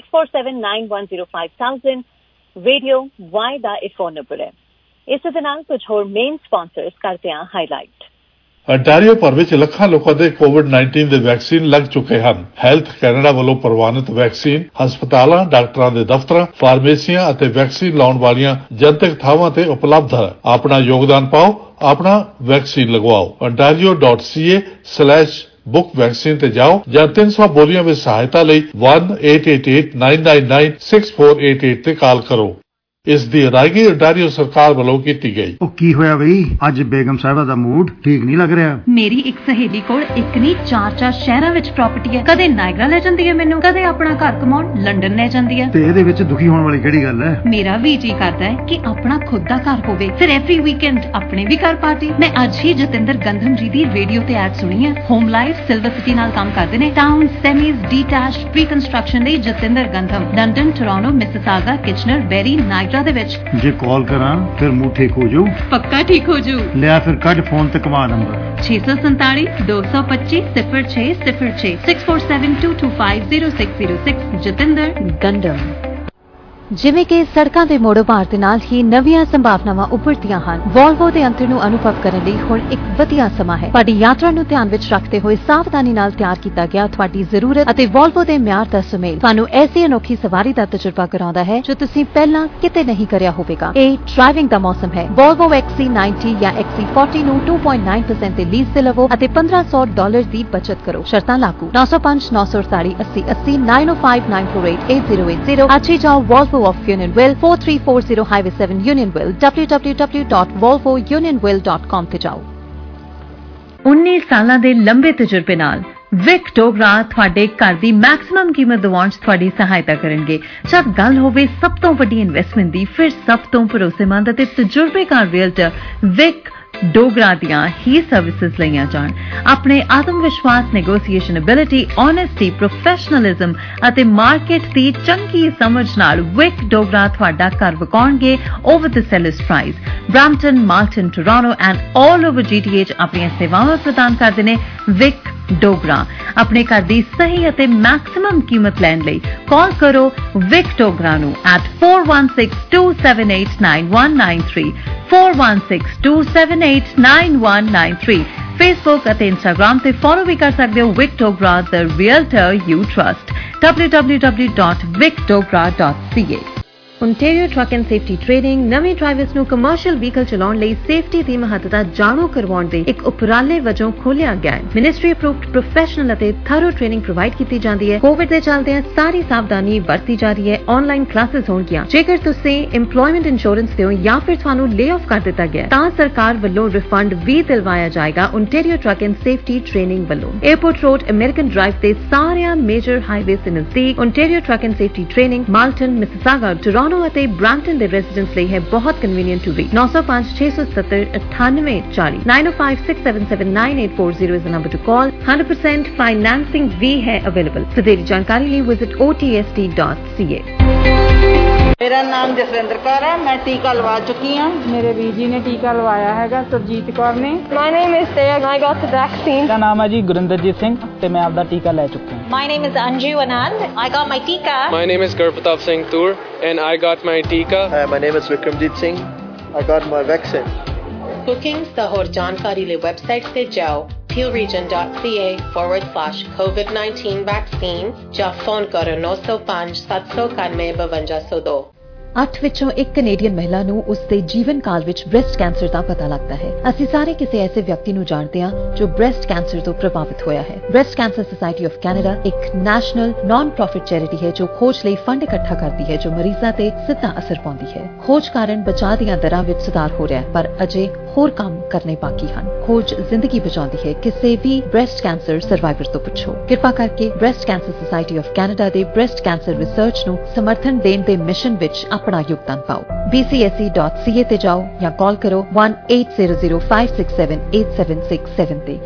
Speaker 8: 6479105000। ਰੇਡੀਓ ਵਾਈ ਦਾ ਇਹ ਫੋਨ ਨੰਬਰ ਹੈ। ਇਸੇ ਦੇ ਨਾਲ ਕੁਝ ਹੋਰ ਮੇਨ ਸਪਾਂਸਰਸ ਕਰਦੇ ਹਾਂ ਹਾਈਲਾਈਟ।
Speaker 10: ਅੰਟਾਰੀਓ ਭਰ ਵਿੱਚ ਲੱਖਾਂ ਲੋਕਾਂ ਦੇ ਕੋਵਿਡ-19 ਦੇ ਵੈਕਸੀਨ ਲੱਗ ਚੁੱਕੇ ਹਨ। ਹੈਲਥ ਕੈਨੇਡਾ ਵੱਲੋਂ ਪ੍ਰਵਾਨਿਤ ਵੈਕਸੀਨ ਹਸਪਤਾਲਾਂ, ਡਾਕਟਰਾਂ ਦੇ ਦਫ਼ਤਰਾਂ, ਫਾਰਮੇਸੀਆਂ ਅਤੇ ਵੈਕਸੀਨ ਲਾਉਣ ਵਾਲੀਆਂ ਜਨਤਕ ਥਾਵਾਂ ਤੇ ਉਪਲਬਧ ਹੈ। ਆਪਣਾ ਯੋਗਦਾਨ ਪਾਓ, ਆਪਣਾ ਵੈਕਸੀਨ ਲਗਵਾਓ। ontario.ca/ बुक वैक्सीन ते जाओ या 300 बोलियां में सहायता ਲਈ 1-888-999-6488 ਤੇ ਕਾਲ ਕਰੋ। ਇਸ ਦੀ ਅਦਾਇਗੀ ontario ਸਰਕਾਰ ਵੱਲੋਂ ਕੀਤੀ ਗਈ।
Speaker 11: ਉਹ ਕੀ ਹੋਇਆ ਬਈ, ਅੱਜ ਬੇਗਮ ਸਾਹਿਬਾ ਦਾ ਮੂਡ ਠੀਕ ਨਹੀਂ ਲੱਗ ਰਿਹਾ।
Speaker 12: ਮੇਰੀ ਇੱਕ ਸਹੇਲੀ ਕੋਲ ਇੱਕ ਨਹੀਂ 4 ਸ਼ਹਿਰਾਂ ਵਿੱਚ ਪ੍ਰਾਪਰਟੀ ਹੈ। ਕਦੇ ਨਾਇਗਰਾ ਲੈ ਜਾਂਦੀ ਹੈ ਮੈਨੂੰ, ਕਦੇ ਆਪਣਾ ਘਰ ਕਮਾਉਣ ਲੰਡਨ ਲੈ ਜਾਂਦੀ ਹੈ।
Speaker 11: ਤੇ ਇਹਦੇ ਵਿੱਚ ਦੁਖੀ ਹੋਣ ਵਾਲੀ ਕਿਹੜੀ ਗੱਲ ਹੈ?
Speaker 12: ਮੇਰਾ ਵੀ ਜੀ ਕਰਦਾ ਹੈ ਕਿ ਆਪਣਾ ਖੁਦ ਦਾ ਘਰ ਹੋਵੇ, ਫਿਰ ਐਵਰੀ ਵੀਕਐਂਡ ਆਪਣੇ ਵੀ ਘਰ ਪਾਰਟੀ। ਮੈਂ ਅੱਜ ਹੀ ਜਤਿੰਦਰ ਗੰਧਮ ਜੀ ਦੀ ਰੇਡੀਓ ਤੇ ਐਡ ਸੁਣੀ ਹੈ। ਹੋਮ ਲਾਈਫ ਸਿਲਵਰ ਸਿਟੀ ਨਾਲ ਕੰਮ ਕਰਦੇ ਨੇ। Town semis detached pre construction ਲਈ Jatinder Gandham, London, Toronto, Mississauga, Kitchener, Barrie, Niagara ਦੇ ਵਿੱਚ।
Speaker 11: ਜੇ ਕਾਲ ਕਰਾਂ ਫਿਰ ਮੂੰਹ ਠੀਕ ਹੋ ਜਾਊ?
Speaker 12: ਪੱਕਾ ਠੀਕ ਹੋ ਜਾਊ।
Speaker 11: ਲਿਆ ਫਿਰ ਕੱਢ ਫੋਨ ਤੇ ਕਮਾ ਨੰਬਰ
Speaker 12: 647-225-0606 6472250606 ਜਤਿੰਦਰ ਗੰਡਮ। ਜਿਵੇਂ ਕਿ ਸੜਕਾਂ ਦੇ ਮੋੜੋ ਭਾਰ ਦੇ ਨਾਲ ਹੀ ਨਵੀਆਂ ਸੰਭਾਵਨਾਵਾਂ ਉੱਭਰਦੀਆਂ ਹਨ, ਵੋਲਵੋ ਦੇ ਅੰਤਰ ਨੂੰ ਅਨੁਭਵ ਕਰਨ ਲਈ ਹੁਣ ਇੱਕ ਵਧੀਆ ਸਮਾਂ ਹੈ। ਤੁਹਾਡੀ ਯਾਤਰਾ ਨੂੰ ਧਿਆਨ ਵਿੱਚ ਰੱਖਦੇ ਹੋਏ ਸਾਵਧਾਨੀ ਨਾਲ ਤਿਆਰ ਕੀਤਾ ਗਿਆ ਤੁਹਾਡੀ ਜ਼ਰੂਰਤ ਅਤੇ ਵੋਲਵੋ ਦੇ ਮਿਆਰ ਦਾ ਸੁਮੇਲ ਤੁਹਾਨੂੰ ਐਸੀ ਅਨੋਖੀ ਸਵਾਰੀ ਦਾ ਤਜਰਬਾ ਕਰਾਉਂਦਾ ਹੈ ਜੋ ਤੁਸੀਂ ਪਹਿਲਾਂ ਕਿਤੇ ਨਹੀਂ ਕਰਿਆ ਹੋਵੇਗਾ। ਇਹ ਡਰਾਈਵਿੰਗ ਦਾ ਮੌਸਮ ਹੈ। ਵੋਲਵੋ XC90 ਜਾਂ XC40 ਨੂੰ 2.9% ਤੇ ਲੀਜ਼ ਤੇ ਲਵੋ ਅਤੇ $1,500 ਦੀ ਬਚਤ ਕਰੋ। ਸ਼ਰਤਾਂ ਲਾਗੂ। 905-948-8080 905-948-8080। ਅੱਜ ਹੀ ਜਾਓ Volvo of Unionville, 4340 Highway 7 Unionville, www.volvounionville.com ਤੇ ਜਾਓ। 19 ਸਾਲਾਂ ਦੇ ਲੰਬੇ ਤਜਰਬੇ ਨਾਲ ਵਿਕ ਡੋਗਰਾ ਤੁਹਾਡੇ ਘਰ ਦੀ ਮੈਕਸਿਮਮ ਕੀਮਤ ਦਿਵਾਉਣ 'ਚ ਤੁਹਾਡੀ ਸਹਾਇਤਾ ਕਰਨਗੇ। ਜਦ ਗੱਲ ਹੋਵੇ ਸਭ ਤੋਂ ਵੱਡੀ ਇਨਵੈਸਟਮੈਂਟ ਦੀ, ਫਿਰ ਸਭ ਤੋਂ ਭਰੋਸੇਮੰਦ ਅਤੇ ਤਜਰਬੇਕਾਰ ਰੀਅਲਟਰ ਵਿਕ ਡੋਗਰਾ ਦੀਆਂ ਹੀ ਸਰਵਿਸਿਜ਼ ਲਈਆਂ ਜਾਣ। ਆਪਣੇ ਆਤਮ ਵਿਸ਼ਵਾਸ, ਨੈਗੋਸੀਏਸ਼ਨ ਐਬਿਲਿਟੀ, ਓਨੈਸਟੀ, ਪ੍ਰੋਫੈਸ਼ਨਲਿਜ਼ਮ ਅਤੇ ਮਾਰਕੀਟ ਦੀ ਚੰਗੀ ਸਮਝ ਨਾਲ ਵਿਕ ਡੋਗਰਾ ਤੁਹਾਡਾ ਘਰ ਵਿਕਾਉਣਗੇ over the sellers price. Brampton, Malton, Toronto and all over GTA 'ਚ ਆਪਣੀਆਂ ਸੇਵਾਵਾਂ ਪ੍ਰਦਾਨ ਕਰਦੇ ਨੇ ਵਿਕ ਡੋਗਰਾ। ਆਪਣੇ ਘਰ ਦੀ ਸਹੀ ਅਤੇ ਮੈਕਸਿਮਮ ਕੀਮਤ ਲੈਣ ਲਈ ਕਾਲ ਕਰੋ ਵਿਕ ਡੋਗਰਾ ਨੂੰ at 416-278-9193 416-278-9193। ਫੇਸਬੁੱਕ ਅਤੇ ਇੰਸਟਾਗ੍ਰਾਮ ਤੇ ਫੋਲੋ ਵੀ ਕਰ ਸਕਦੇ ਹੋ Vic Dogra the realtor you trust www.vicdogra.ca। Ontario Truck and Safety Training ਨਵੇਂ ਡਰਾਈਵਰਸ ਨੂੰ ਕਮਰਸ਼ੀਅਲ ਵਹੀਕਲ ਚਲਾਉਣ ਲਈ ਸੇਫਟੀ ਦੀ ਮਹੱਤਤਾ ਜਾਣੂ ਕਰਵਾਉਣ ਦੇ ਇੱਕ ਉਪਰਾਲੇ ਵਜੋਂ ਖੋਲ੍ਹਿਆ ਗਿਆ ਹੈ। ਮਿਨਿਸਟਰੀ ਅਪਰੂਵਡ ਪ੍ਰੋਫੈਸ਼ਨਲ ਅਤੇ ਥਰੋ ਟ੍ਰੇਨਿੰਗ ਪ੍ਰੋਵਾਈਡ ਕੀਤੀ ਜਾਂਦੀ ਹੈ। ਕੋਵਿਡ ਦੇ ਚੱਲਦਿਆਂ ਸਾਰੀ ਸਾਵਧਾਨੀ ਵਰਤੀ ਜਾ ਰਹੀ ਹੈ। ਆਨਲਾਈਨ ਕਲਾਸਿਸ ਹੋਣਗੀਆਂ। ਜੇਕਰ ਤੁਸੀਂ EMPLOYMENT ਇੰਸ਼ੋਰੈਂਸ ਦਿਓ ਜਾਂ ਫਿਰ ਤੁਹਾਨੂੰ ਲੇ ਆਫ ਕਰ ਦਿੱਤਾ ਗਿਆ ਤਾਂ ਸਰਕਾਰ ਵੱਲੋਂ ਰਿਫੰਡ ਵੀ ਦਿਲਵਾਇਆ ਜਾਏਗਾ। Ontario Truck and Safety Training ਵੱਲੋਂ 에어ਪੋਰਟ ਰੋਡ, ਅਮਰੀਕਨ ਡਰਾਈਵ ਤੇ ਸਾਰਿਆਂ ਮੇਜਰ ਹਾਈਵੇਜ਼ ਦੇ ਨਜ਼ਦੀਕ Ontario Truck and Safety Training, Malton, Mississauga, Toronto ਅਤੇ ਬ੍ਰੈਂਪਟਨ ਦੇ ਰੈਜ਼ੀਡੈਂਟਸ ਲਈ ਹੈ ਬਹੁਤ convenient to reach. 905-670-9840 905-677-9840 is the number to call. 100% financing ਵੀ ਹੈ ਅਵੇਲੇਬਲ। ਵਧੇਰੀ ਜਾਣਕਾਰੀ ਲਈ ਵਿਜ਼ਿਟ otsd.ca।
Speaker 13: ਮੇਰਾ ਨਾਮ ਜਸਵਿੰਦਰ ਕੌਰ ਹੈ। ਮੈਂ ਟੀਕਾ ਲਵਾ ਚੁੱਕੀ ਹਾਂ। ਮੇਰੇ ਵੀਰ ਜੀ ਨੇ ਟੀਕਾ ਲਵਾਇਆ ਹੈਗਾ, ਸੁਰਜੀਤ ਕੌਰ ਨੇ। My name is Taya. I got the vaccine.
Speaker 14: ਮੇਰਾ ਨਾਮ ਹੈ ਜੀ ਗੁਰਿੰਦਰਜੀਤ ਸਿੰਘ ਤੇ ਮੈਂ ਆਪਦਾ ਟੀਕਾ ਲੈ ਚੁੱਕਾ ਹਾਂ।
Speaker 15: My name is Anju Anand. I got my tika.
Speaker 16: My name is Gurpratap Singh Toor and I got my tika.
Speaker 17: My name is Vikramjit Singh. I got my vaccine.
Speaker 18: Bookings the ਹੋਰ ਜਾਣਕਾਰੀ ਲਈ website ਤੇ ਜਾਓ peel-region.ca/COVID-19 vaccine ਜਾਂ phone ਕਰੋ 905-791-5202।
Speaker 12: 8 ਵਿੱਚੋਂ 1 Canadian ਮਹਿਲਾ ਨੂੰ ਉਸਦੇ ਜੀਵਨ ਕਾਲ ਵਿੱਚ ਬ੍ਰੈਸਟ ਕੈਂਸਰ ਦਾ ਪਤਾ ਲੱਗਦਾ ਹੈ। ਅਸੀਂ ਸਾਰੇ ਕਿਸੇ ਐਸੇ ਵਿਅਕਤੀ ਨੂੰ ਜਾਣਦੇ ਹਾਂ ਜੋ ਬ੍ਰੈਸਟ ਕੈਂਸਰ ਤੋਂ ਪ੍ਰਭਾਵਿਤ ਹੋਇਆ ਹੈ। Breast cancer society of Canada ਇੱਕ ਨੈਸ਼ਨਲ ਨਾਨ ਪ੍ਰੋਫਿਟ ਚੈਰਿਟੀ ਹੈ ਜੋ ਖੋਜ ਲਈ ਫੰਡ ਇਕੱਠਾ ਕਰਦੀ ਹੈ ਜੋ ਮਰੀਜ਼ਾਂ ਤੇ ਸਿੱਧਾ ਅਸਰ ਪਾਉਂਦੀ ਹੈ। ਖੋਜ ਕਾਰਨ ਬਚਾਅ ਦੀਆਂ ਦਰਾਂ ਵਿੱਚ ਸੁਧਾਰ ਹੋ ਰਿਹਾ ਹੈ ਪਰ ਅਜੇ ਹੋਰ ਕੰਮ ਕਰਨੇ ਬਾਕੀ ਹਨ। ਖੋਜ ਜ਼ਿੰਦਗੀ ਬਚਾਉਂਦੀ ਹੈ। ਕਿਸੇ ਵੀ ਬ੍ਰੈਸਟ ਕੈਂਸਰ ਸਰਵਾਈਵਰ ਤੋਂ ਪੁੱਛੋ। ਕਿਰਪਾ ਕਰਕੇ breast cancer society of Canada ਦੇ ਬ੍ਰੈਸਟ ਕੈਂਸਰ ਰਿਸਰਚ ਨੂੰ ਸਮਰਥਨ ਦੇਣ ਦੇ ਮਿਸ਼ਨ ਵਿੱਚ ਆਪਣਾ ਯੋਗਦਾਨ ਪਾਓ। bcsc.ca ਤੇ ਜਾਓ ਜਾਂ ਕਾਲ ਕਰੋ 1-800-567-8767 ਤੇ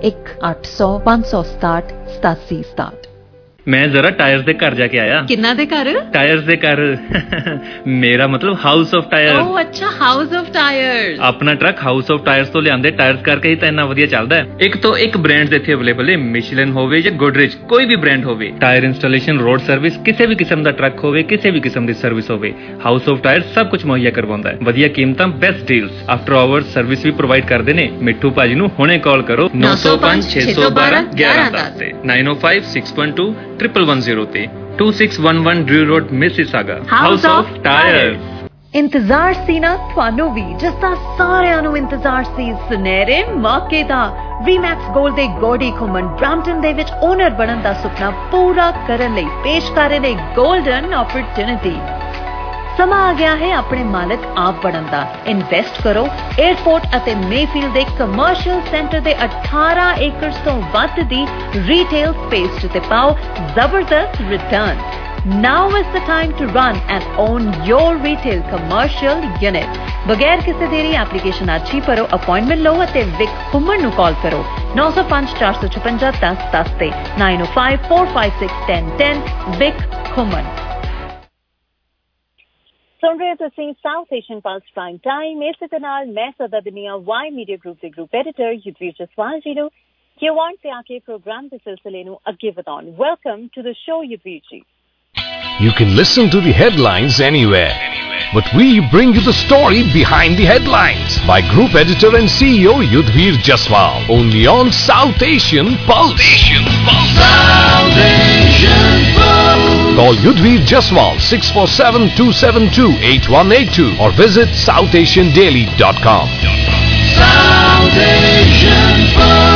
Speaker 12: 1-800-567-8767।
Speaker 19: ਮੈਂ ਜ਼ਰਾ ਟਾਇਰਸ ਦੇ ਘਰ ਜਾ ਕੇ ਆਇਆ।
Speaker 12: ਕਿੰਨਾ ਦੇ ਘਰ?
Speaker 19: ਟਾਇਰਸ ਦੇ ਘਰ ਮੇਰਾ ਮਤਲਬ ਹਾਊਸ ਆਫ ਟਾਇਰ।
Speaker 12: ਓ ਅੱਛਾ, ਹਾਊਸ ਆਫ ਟਾਇਰਸ।
Speaker 19: ਆਪਣਾ ਟਰੱਕ ਹਾਊਸ ਆਫ ਟਾਇਰਸ ਤੋਂ ਲਿਆਂਦੇ ਟਾਇਰਸ ਕਰਕੇ ਹੀ ਤਾਂ ਇੰਨਾ ਵਧੀਆ ਚੱਲਦਾ ਹੈ। ਇੱਕ ਤੋਂ ਇੱਕ ਬ੍ਰਾਂਡਸ ਇੱਥੇ ਅਵੇਲੇਬਲ ਹੈ। ਮਿਸ਼ਲਨ ਹੋਵੇ ਜਾਂ ਗੋਡਰੇਜ, ਕੋਈ ਵੀ ਬ੍ਰਾਂਡ ਹੋਵੇ। ਟਾਇਰ ਇੰਸਟਾਲੇਸ਼ਨ, ਰੋਡ ਸਰਵਿਸ, ਕਿਸੇ ਵੀ ਕਿਸਮ ਦਾ ਟਰੱਕ ਹੋਵੇ, ਕਿਸੇ ਵੀ ਕਿਸਮ ਦੀ ਸਰਵਿਸ ਹੋਵੇ, ਹਾਊਸ ਆਫ ਟਾਇਰ ਸਭ ਕੁਝ ਮੁਹੱਈਆ ਕਰਵਾਉਂਦਾ ਹੈ। ਵਧੀਆ ਕੀਮਤਾਂ, best deals, after hours service ਵੀ ਪ੍ਰੋਵਾਈਡ ਕਰਦੇ ਨੇ। ਮਿੱਠੂ ਭਾਜੀ ਨੂੰ ਹੁਣੇ ਕਾਲ ਕਰੋ 905-612-1110 ਤੇ 905-612-1110 ਤੇ 2611 Drew Road, Mississauga. House of tyre.
Speaker 12: ਇੰਤਜ਼ਾਰ ਸੀ ਨਾ ਤੁਹਾਨੂੰ ਵੀ, ਜਿਸ ਦਾ ਸਾਰਿਆਂ ਨੂੰ ਇੰਤਜ਼ਾਰ ਸੀ ਸੁਨਹਿਰੇ ਮੌਕੇ ਦਾ। ਰੀਮੈਕਸ ਗੋਲਡ ਦੇ ਗੋਡੀ ਘੁੰਮਣ ਬ੍ਰੈਂਪਟਨ ਦੇ ਵਿੱਚ ਓਨਰ ਬਣਨ ਦਾ ਸੁਪਨਾ ਪੂਰਾ ਕਰਨ ਲਈ ਪੇਸ਼ ਕਰ ਰਹੇ ਨੇ ਗੋਲਡਨ ਓਪਰਚੁਨਿਟੀ। ਸਮਾਂ ਆ ਗਿਆ ਹੈ ਆਪਣੇ ਮਾਲਕ ਆਪ ਬਣਨ ਦਾ। ਇਨਵੈਸਟ ਕਰੋ 에ਅਰਪੋਰਟ ਅਤੇ ਮੇਫੀਲਡ ਦੇ ਕਮਰਸ਼ੀਅਲ ਸੈਂਟਰ ਦੇ 18 ਏਕੜ ਤੋਂ ਵੱਧ ਦੀ ਰੀਟੇਲ ਸਪੇਸ ਤੇ ਪਾਓ ਜ਼ਬਰਦਸਤ return. Now is the time to run and own your retail commercial unit. बगैर किसी देरी एप्लीकेशन आज ही भरो, अपॉइंटमेंट लो ਅਤੇ ਵਿਕ ਘੁੰਮਣ ਨੂੰ ਕਾਲ ਕਰੋ 905 456 1010 ਤੇ 905 456 1010 ਵਿਕ ਘੁੰਮਣ।
Speaker 8: ਸੁਣ ਰਹੇ ਤੁਸੀਂ South Asian plus prime time. ਇਸੇ ਦੇ ਨਾਲ ਮੈਂ ਸਦਾ ਦੁਨੀਆ ਵਾਈ ਮੀਡੀਆ ਗਰੁੱਪ ਦੇ ਗਰੁੱਪ ਐਡੀਟਰ ਯੁਧਵੀਰ ਜਸਵਾਲ ਜੀ ਨੂੰ ਕਿਉਂ ਤੇ ਆ ਕੇ ਪ੍ਰੋਗਰਾਮ ਦੇ ਸਿਲਸਿਲੇ ਨੂੰ ਅੱਗੇ ਵਧਾਉਣ। Welcome to the show Yudhvir ji.
Speaker 5: You can listen to the headlines anywhere, but we bring you the story behind the headlines by Group Editor and CEO Yudhvir Jaswal, only on South Asian Pulse. South Asian Pulse. Call Yudhvir Jaswal 647-272-8182 or visit southasiandaily.com. South Asian Pulse.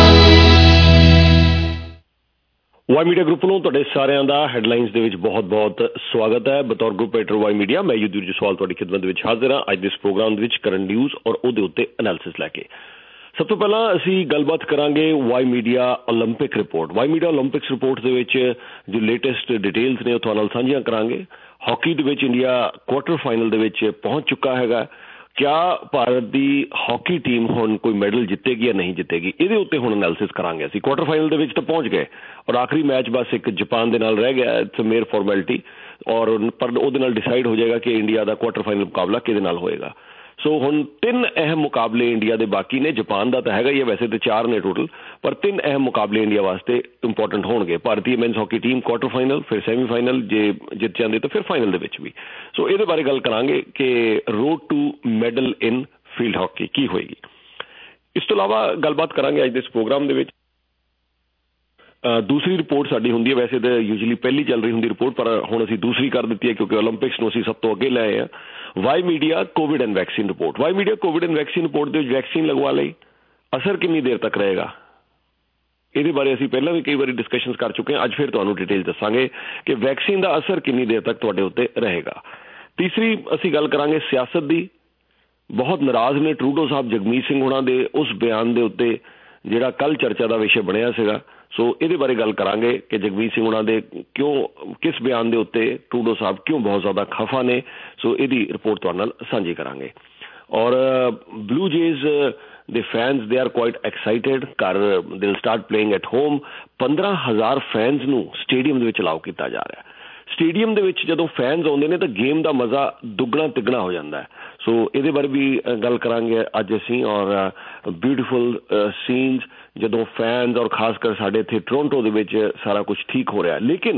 Speaker 20: Y media Group ਨੂੰ ਤੁਹਾਡੇ ਸਾਰਿਆਂ ਦਾ headlines ਦੇ ਵਿੱਚ ਬਹੁਤ-ਬਹੁਤ ਸਵਾਗਤ ਹੈ। ਬਤੌਰ group editor Y media ਮੈਂ ਯੁਧਵੀਰ ਜਸਵਾਲ ਤੁਹਾਡੀ ਖਿਦਮਤ ਦੇ ਵਿੱਚ ਹਾਜ਼ਰ ਹਾਂ ਅੱਜ ਦੇ ਇਸ ਪ੍ਰੋਗਰਾਮ ਦੇ ਵਿੱਚ ਕਰੰਟ ਨਿਊਜ਼ ਔਰ ਉਹਦੇ ਉੱਤੇ ਐਨਾਲਿਸਿਸ ਲੈ ਕੇ। ਸਭ ਤੋਂ ਪਹਿਲਾਂ ਅਸੀਂ ਗੱਲਬਾਤ ਕਰਾਂਗੇ Y Media Olympic report. Y Media Olympics report ਦੇ ਵਿੱਚ ਜੋ ਲੇਟੈਸਟ ਡਿਟੇਲਸ ਨੇ ਉਹ ਤੁਹਾਡੇ ਨਾਲ ਸਾਂਝੀਆਂ ਕਰਾਂਗੇ। ਹਾਕੀ ਦੇ ਵਿੱਚ ਇੰਡੀਆ ਕੁਆਟਰ ਫਾਈਨਲ ਦੇ ਵਿੱਚ ਪਹੁੰਚ ਚੁੱਕਾ ਹੈਗਾ। ਕਿਆ ਭਾਰਤ ਦੀ ਹਾਕੀ ਟੀਮ ਹੁਣ ਕੋਈ ਮੈਡਲ ਜਿੱਤੇਗੀ ਜਾਂ ਨਹੀਂ ਜਿੱਤੇਗੀ, ਇਹਦੇ ਉੱਤੇ ਹੁਣ ਐਨਾਲਿਸਿਸ ਕਰਾਂਗੇ ਅਸੀਂ। ਕੁਆਟਰ ਫਾਈਨਲ ਦੇ ਵਿੱਚ ਤਾਂ ਪਹੁੰਚ ਗਏ ਔਰ ਆਖਰੀ ਮੈਚ ਬਸ ਇੱਕ ਜਾਪਾਨ ਦੇ ਨਾਲ ਰਹਿ ਗਿਆ, ਇਟਸ ਮੇਅਰ ਫਾਰਮੈਲਿਟੀ ਔਰ ਪਰ ਉਹਦੇ ਨਾਲ ਡਿਸਾਈਡ ਹੋ ਜਾਏਗਾ ਕਿ ਇੰਡੀਆ ਦਾ ਕੁਆਟਰ ਫਾਈਨਲ ਮੁਕਾਬਲਾ ਕਿਹਦੇ ਨਾਲ ਹੋਏਗਾ। ਸੋ ਹੁਣ 3 ਅਹਿਮ ਮੁਕਾਬਲੇ ਇੰਡੀਆ ਦੇ ਬਾਕੀ ਨੇ। ਜਾਪਾਨ ਦਾ ਤਾਂ ਹੈਗਾ ਹੀ ਹੈ, ਵੈਸੇ ਤਾਂ 4 ਨੇ ਟੋਟਲ, ਪਰ 3 ਅਹਿਮ ਮੁਕਾਬਲੇ ਇੰਡੀਆ ਵਾਸਤੇ ਇੰਪੋਰਟੈਂਟ ਹੋਣਗੇ। ਭਾਰਤੀ men's hockey team quarter final, ਫਿਰ ਸੈਮੀਫਾਈਨਲ, ਜੇ ਜਿੱਤ ਜਾਂਦੇ ਤਾਂ ਫਿਰ ਫਾਈਨਲ ਦੇ ਵਿੱਚ ਵੀ। ਸੋ ਇਹਦੇ ਬਾਰੇ ਗੱਲ ਕਰਾਂਗੇ ਕਿ road to medal in field hockey ਕੀ ਹੋਏਗੀ। ਇਸ ਤੋਂ ਇਲਾਵਾ ਗੱਲਬਾਤ ਕਰਾਂਗੇ ਅੱਜ ਦੇ ਇਸ ਪ੍ਰੋਗਰਾਮ ਦੇ ਵਿੱਚ। ਦੂਸਰੀ ਰਿਪੋਰਟ ਸਾਡੀ ਹੁੰਦੀ ਹੈ, ਵੈਸੇ ਤਾਂ ਯੂਜਲੀ ਪਹਿਲੀ ਚੱਲ ਰਹੀ ਹੁੰਦੀ ਰਿਪੋਰਟ, ਪਰ ਹੁਣ ਅਸੀਂ ਦੂਸਰੀ ਕਰ ਦਿੱਤੀ ਹੈ ਕਿਉਂਕਿ ਓਲੰਪਿਕਸ ਨੂੰ ਅਸੀਂ ਸਭ ਤੋਂ ਅੱਗੇ ਲੈ ਆਏ ਹਾਂ। Y media Covid and vaccine report. Y media Covid and vaccine report ਦੇ ਵਿੱਚ ਵੈਕਸੀਨ ਲਗਵਾ ਲਈ ਅਸਰ ਕਿੰਨੀ ਦੇਰ ਤੱਕ ਰਹੇਗਾ, ਇਹਦੇ ਬਾਰੇ ਅਸੀਂ ਪਹਿਲਾਂ ਵੀ ਕਈ ਵਾਰੀ ਡਿਸਕਸ਼ਨਸ ਕਰ ਚੁੱਕੇ ਹਾਂ। ਅੱਜ ਫਿਰ ਤੁਹਾਨੂੰ ਡਿਟੇਲ ਦੱਸਾਂਗੇ ਕਿ ਵੈਕਸੀਨ ਦਾ ਅਸਰ ਕਿੰਨੀ ਦੇਰ ਤੱਕ ਤੁਹਾਡੇ ਉੱਤੇ ਰਹੇਗਾ। ਤੀਸਰੀ ਅਸੀਂ ਗੱਲ ਕਰਾਂਗੇ ਸਿਆਸਤ ਦੀ। ਬਹੁਤ ਨਾਰਾਜ਼ ਨੇ ਟਰੂਡੋ ਸਾਹਿਬ ਜਗਮੀਤ ਸਿੰਘ ਹੋਣਾ ਦੇ ਉਸ ਬਿਆਨ ਦੇ ਉੱਤੇ ਜਿਹੜਾ ਕੱਲ੍ਹ ਚਰਚਾ ਦਾ ਵਿਸ਼ੇ ਬਣਿਆ ਸੀਗਾ। ਸੋ ਇਹਦੇ ਬਾਰੇ ਗੱਲ ਕਰਾਂਗੇ ਕਿ ਜਗਮੀਤ ਸਿੰਘ ਹੋਣਾ ਦੇ ਕਿਸ ਬਿਆਨ ਦੇ ਉੱਤੇ ਟਰੂਡੋ ਸਾਹਿਬ ਕਿਉਂ ਬਹੁਤ ਜ਼ਿਆਦਾ ਖਫਾ ਨੇ। ਸੋ ਇਹਦੀ ਰਿਪੋਰਟ ਤੁਹਾਡੇ ਨਾਲ ਸਾਂਝੀ ਕਰਾਂਗੇ। ਔਰ ਬਲੂ ਜੇਜ਼ ਦੇ fans they are quite excited. They will start playing at home. 15,000 fans ਨੂੰ ਸਟੇਡੀਅਮ ਦੇ ਵਿੱਚ ਅਲਾਓ ਕੀਤਾ ਜਾ ਰਿਹਾ। ਸਟੇਡੀਅਮ ਦੇ ਵਿੱਚ ਜਦੋਂ ਫੈਨਸ ਆਉਂਦੇ ਨੇ ਤਾਂ ਗੇਮ ਦਾ ਮਜ਼ਾ ਦੁੱਗਣਾ ਤਿੱਗਣਾ ਹੋ ਜਾਂਦਾ ਹੈ। ਸੋ ਇਹਦੇ ਬਾਰੇ ਵੀ ਗੱਲ ਕਰਾਂਗੇ ਅੱਜ ਅਸੀਂ। ਔਰ ਬਿਊਟੀਫੁਲ ਸੀਨਸ ਜਦੋਂ ਫੈਨਸ ਔਰ ਖਾਸ ਕਰ ਸਾਡੇ ਇੱਥੇ ਟੋਰਾਂਟੋ ਦੇ ਵਿੱਚ ਸਾਰਾ ਕੁਝ ਠੀਕ ਹੋ ਰਿਹਾ। ਲੇਕਿਨ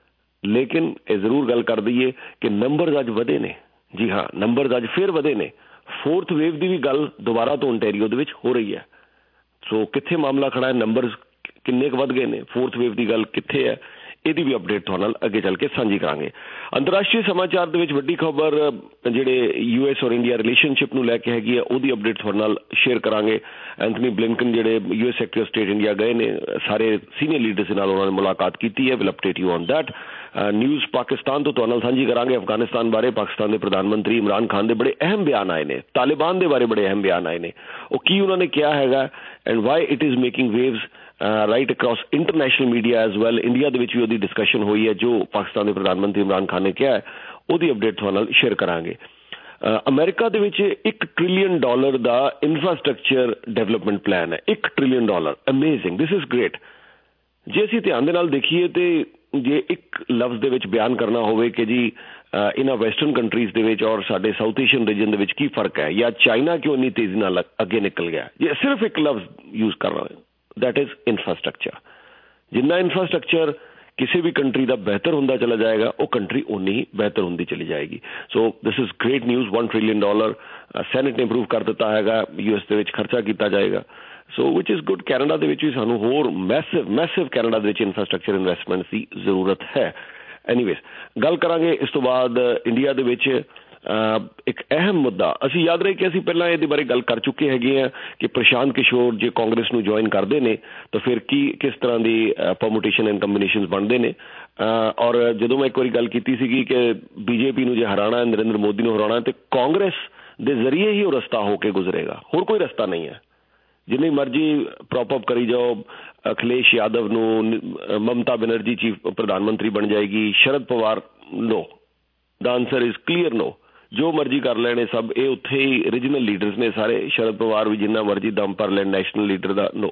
Speaker 20: ਇਹ ਜ਼ਰੂਰ ਗੱਲ ਕਰ ਦਈਏ ਕਿ ਨੰਬਰਜ਼ ਅੱਜ ਵਧੇ ਨੇ। ਜੀ ਹਾਂ, ਨੰਬਰਜ਼ ਅੱਜ ਫਿਰ ਵਧੇ ਨੇ। 4th ਵੇਵ ਦੀ ਵੀ ਗੱਲ ਦੁਬਾਰਾ ਤੋਂ ਓਨਟਾਰੀਓ ਦੇ ਵਿੱਚ ਹੋ ਰਹੀ ਹੈ। ਸੋ ਕਿੱਥੇ ਮਾਮਲਾ ਖੜਾ ਹੈ, ਨੰਬਰਜ਼ ਕਿੰਨੇ ਕੁ ਵੱਧ ਗਏ ਨੇ, 4th ਵੇਵ ਦੀ ਗੱਲ ਕਿੱਥੇ ਹੈ, ਇਹਦੀ ਵੀ ਅਪਡੇਟ ਤੁਹਾਡੇ ਨਾਲ ਅੱਗੇ ਚੱਲ ਕੇ ਸਾਂਝੀ ਕਰਾਂਗੇ। ਅੰਤਰਰਾਸ਼ਟਰੀ ਸਮਾਚਾਰ ਦੇ ਵਿੱਚ ਵੱਡੀ ਖਬਰ ਜਿਹੜੇ US ਔਰ ਇੰਡੀਆ ਰਿਲੇਸ਼ਨਸ਼ਿਪ ਨੂੰ ਲੈ ਕੇ ਹੈਗੀ ਹੈ, ਉਹਦੀ ਅਪਡੇਟ ਤੁਹਾਡੇ ਨਾਲ ਸ਼ੇਅਰ ਕਰਾਂਗੇ। ਐਂਥਨੀ ਬਲਿੰਕਨ ਜਿਹੜੇ US secretary of state India ਗਏ ਨੇ, ਸਾਰੇ ਸੀਨੀਅਰ ਲੀਡਰਸ ਦੇ ਨਾਲ ਉਹਨਾਂ ਨੇ ਮੁਲਾਕਾਤ ਕੀਤੀ ਹੈ। Will update you on that. News Pakistan ਤੋਂ ਤੁਹਾਡੇ ਨਾਲ ਸਾਂਝੀ ਕਰਾਂਗੇ। ਅਫਗਾਨਿਸਤਾਨ ਬਾਰੇ ਪਾਕਿਸਤਾਨ ਦੇ ਪ੍ਰਧਾਨ ਮੰਤਰੀ ਇਮਰਾਨ ਖਾਨ ਦੇ ਬੜੇ ਅਹਿਮ ਬਿਆਨ ਆਏ ਨੇ। ਤਾਲਿਬਾਨ ਦੇ ਬਾਰੇ ਬੜੇ ਅਹਿਮ ਬਿਆਨ ਆਏ ਨੇ। ਉਹ ਕੀ ਉਹਨਾਂ ਨੇ ਕਿਹਾ ਹੈਗਾ and why it is making waves right across international media as well. India ਦੇ ਵਿੱਚ ਵੀ ਉਹਦੀ ਡਿਸਕਸ਼ਨ ਹੋਈ ਹੈ। ਜੋ ਪਾਕਿਸਤਾਨ ਦੇ ਪ੍ਰਧਾਨ ਮੰਤਰੀ ਇਮਰਾਨ ਖਾਨ ਨੇ ਕਿਹਾ ਹੈ ਉਹਦੀ ਅਪਡੇਟ ਤੁਹਾਡੇ ਨਾਲ ਸ਼ੇਅਰ ਕਰਾਂਗੇ। ਅਮਰੀਕਾ ਦੇ ਵਿੱਚ $1 ਟ੍ਰਿਲੀਅਨ ਦਾ ਇਨਫਰਾਸਟਰਕਚਰ ਡਿਵੈਲਪਮੈਂਟ ਪਲਾਨ ਹੈ। $1 trillion. Amazing, this is great. ਜੇ ਅਸੀਂ ਧਿਆਨ ਦੇ ਨਾਲ ਦੇਖੀਏ ਤੇ ਜੇ ਇੱਕ ਲਫ਼ਜ਼ ਦੇ ਵਿੱਚ ਬਿਆਨ ਕਰਨਾ ਹੋਵੇ ਕਿ ਜੀ ਇਹਨਾਂ ਵੈਸਟਰਨ ਕੰਟਰੀਜ਼ ਦੇ ਵਿੱਚ ਔਰ ਸਾਡੇ ਸਾਊਥ ਏਸ਼ੀਅਨ ਰੀਜਨ ਦੇ ਵਿੱਚ ਕੀ ਫਰਕ ਹੈ ਜਾਂ ਚਾਈਨਾ ਕਿਉਂ ਇੰਨੀ ਤੇਜ਼ੀ ਨਾਲ ਅੱਗੇ ਨਿਕਲ ਗਿਆ, ਜੇ ਸਿਰਫ ਇੱਕ ਲਫ਼ਜ਼ ਯੂਜ਼ ਕਰਨਾ ਹੋਵੇ that is infrastructure। ਜਿੰਨਾ ਇਨਫਰਾਸਟਰਕਚਰ ਕਿਸੇ ਵੀ ਕੰਟਰੀ ਦਾ ਬਿਹਤਰ ਹੁੰਦਾ ਚਲਾ ਜਾਏਗਾ ਉਹ ਕੰਟਰੀ ਉਨੀ ਹੀ ਬਿਹਤਰ ਹੁੰਦੀ ਚਲੀ ਜਾਏਗੀ। So this is great news. $1 trillion senate ਨੇ ਅਪਰੂਵ ਕਰ ਦਿੱਤਾ ਹੈਗਾ। US ਦੇ ਵਿੱਚ ਖਰਚਾ ਕੀਤਾ ਜਾਏਗਾ। So which is good. Canada ਦੇ ਵਿੱਚ ਵੀ ਸਾਨੂੰ ਹੋਰ ਮੈਸਿਵ ਕੈਨੇਡਾ ਦੇ ਵਿੱਚ ਇਨਫਰਾਸਟਰਕਚਰ ਇਨਵੈਸਟਮੈਂਟ ਦੀ ਜ਼ਰੂਰਤ ਹੈ। ਐਨੀਵੇਜ਼ ਗੱਲ ਕਰਾਂਗੇ। ਇਸ ਤੋਂ ਬਾਅਦ ਇੰਡੀਆ ਦੇ ਵਿੱਚ ਇੱਕ ਅਹਿਮ ਮੁੱਦਾ ਅਸੀਂ ਯਾਦ ਰਹੇ ਕਿ ਅਸੀਂ ਪਹਿਲਾਂ ਇਹਦੇ ਬਾਰੇ ਗੱਲ ਕਰ ਚੁੱਕੇ ਹੈਗੇ ਹਾਂ ਕਿ ਪ੍ਰਸ਼ਾਂਤ ਕਿਸ਼ੋਰ ਜੇ ਕਾਂਗਰਸ ਨੂੰ ਜੁਆਇਨ ਕਰਦੇ ਨੇ ਤਾਂ ਫਿਰ ਕਿਸ ਤਰ੍ਹਾਂ ਦੀ ਪਰਮੂਟੇਸ਼ਨ ਐਂਡ ਕੰਬੀਨੇਸ਼ਨ ਬਣਦੇ ਨੇ। ਔਰ ਜਦੋਂ ਮੈਂ ਇੱਕ ਵਾਰੀ ਗੱਲ ਕੀਤੀ ਸੀਗੀ ਕਿ ਬੀਜੇਪੀ ਨੂੰ ਜੇ ਹਰਾਉਣਾ, ਨਰਿੰਦਰ ਮੋਦੀ ਨੂੰ ਹਰਾਉਣਾ, ਤੇ ਕਾਂਗਰਸ ਦੇ ਜ਼ਰੀਏ ਹੀ ਉਹ ਰਸਤਾ ਹੋ ਕੇ ਗੁਜ਼ਰੇਗਾ, ਹੋਰ ਕੋਈ ਰਸਤਾ ਨਹੀਂ ਹੈ। ਜਿੰਨੀ ਮਰਜ਼ੀ ਪ੍ਰੋਪ ਅਪ ਕਰੀ ਜਾਓ, ਅਖਿਲੇਸ਼ ਯਾਦਵ ਨੂੰ, ਮਮਤਾ ਬੈਨਰਜੀ ਚੀਫ ਪ੍ਰਧਾਨ ਮੰਤਰੀ ਬਣ ਜਾਏਗੀ, Sharad Pawar, no, the answer is clear no. ਜੋ ਮਰਜ਼ੀ ਕਰ ਲੈਣੇ ਸਭ, ਇਹ ਉੱਥੇ ਹੀ ਰੀਜਨਲ ਲੀਡਰਸ ਨੇ ਸਾਰੇ। ਸ਼ਰਦ ਪਵਾਰ ਵੀ ਜਿੰਨਾ ਮਰਜ਼ੀ ਦਮ ਭਰ ਲੈਣ ਨੈਸ਼ਨਲ ਲੀਡਰ ਦਾ, ਨੋ।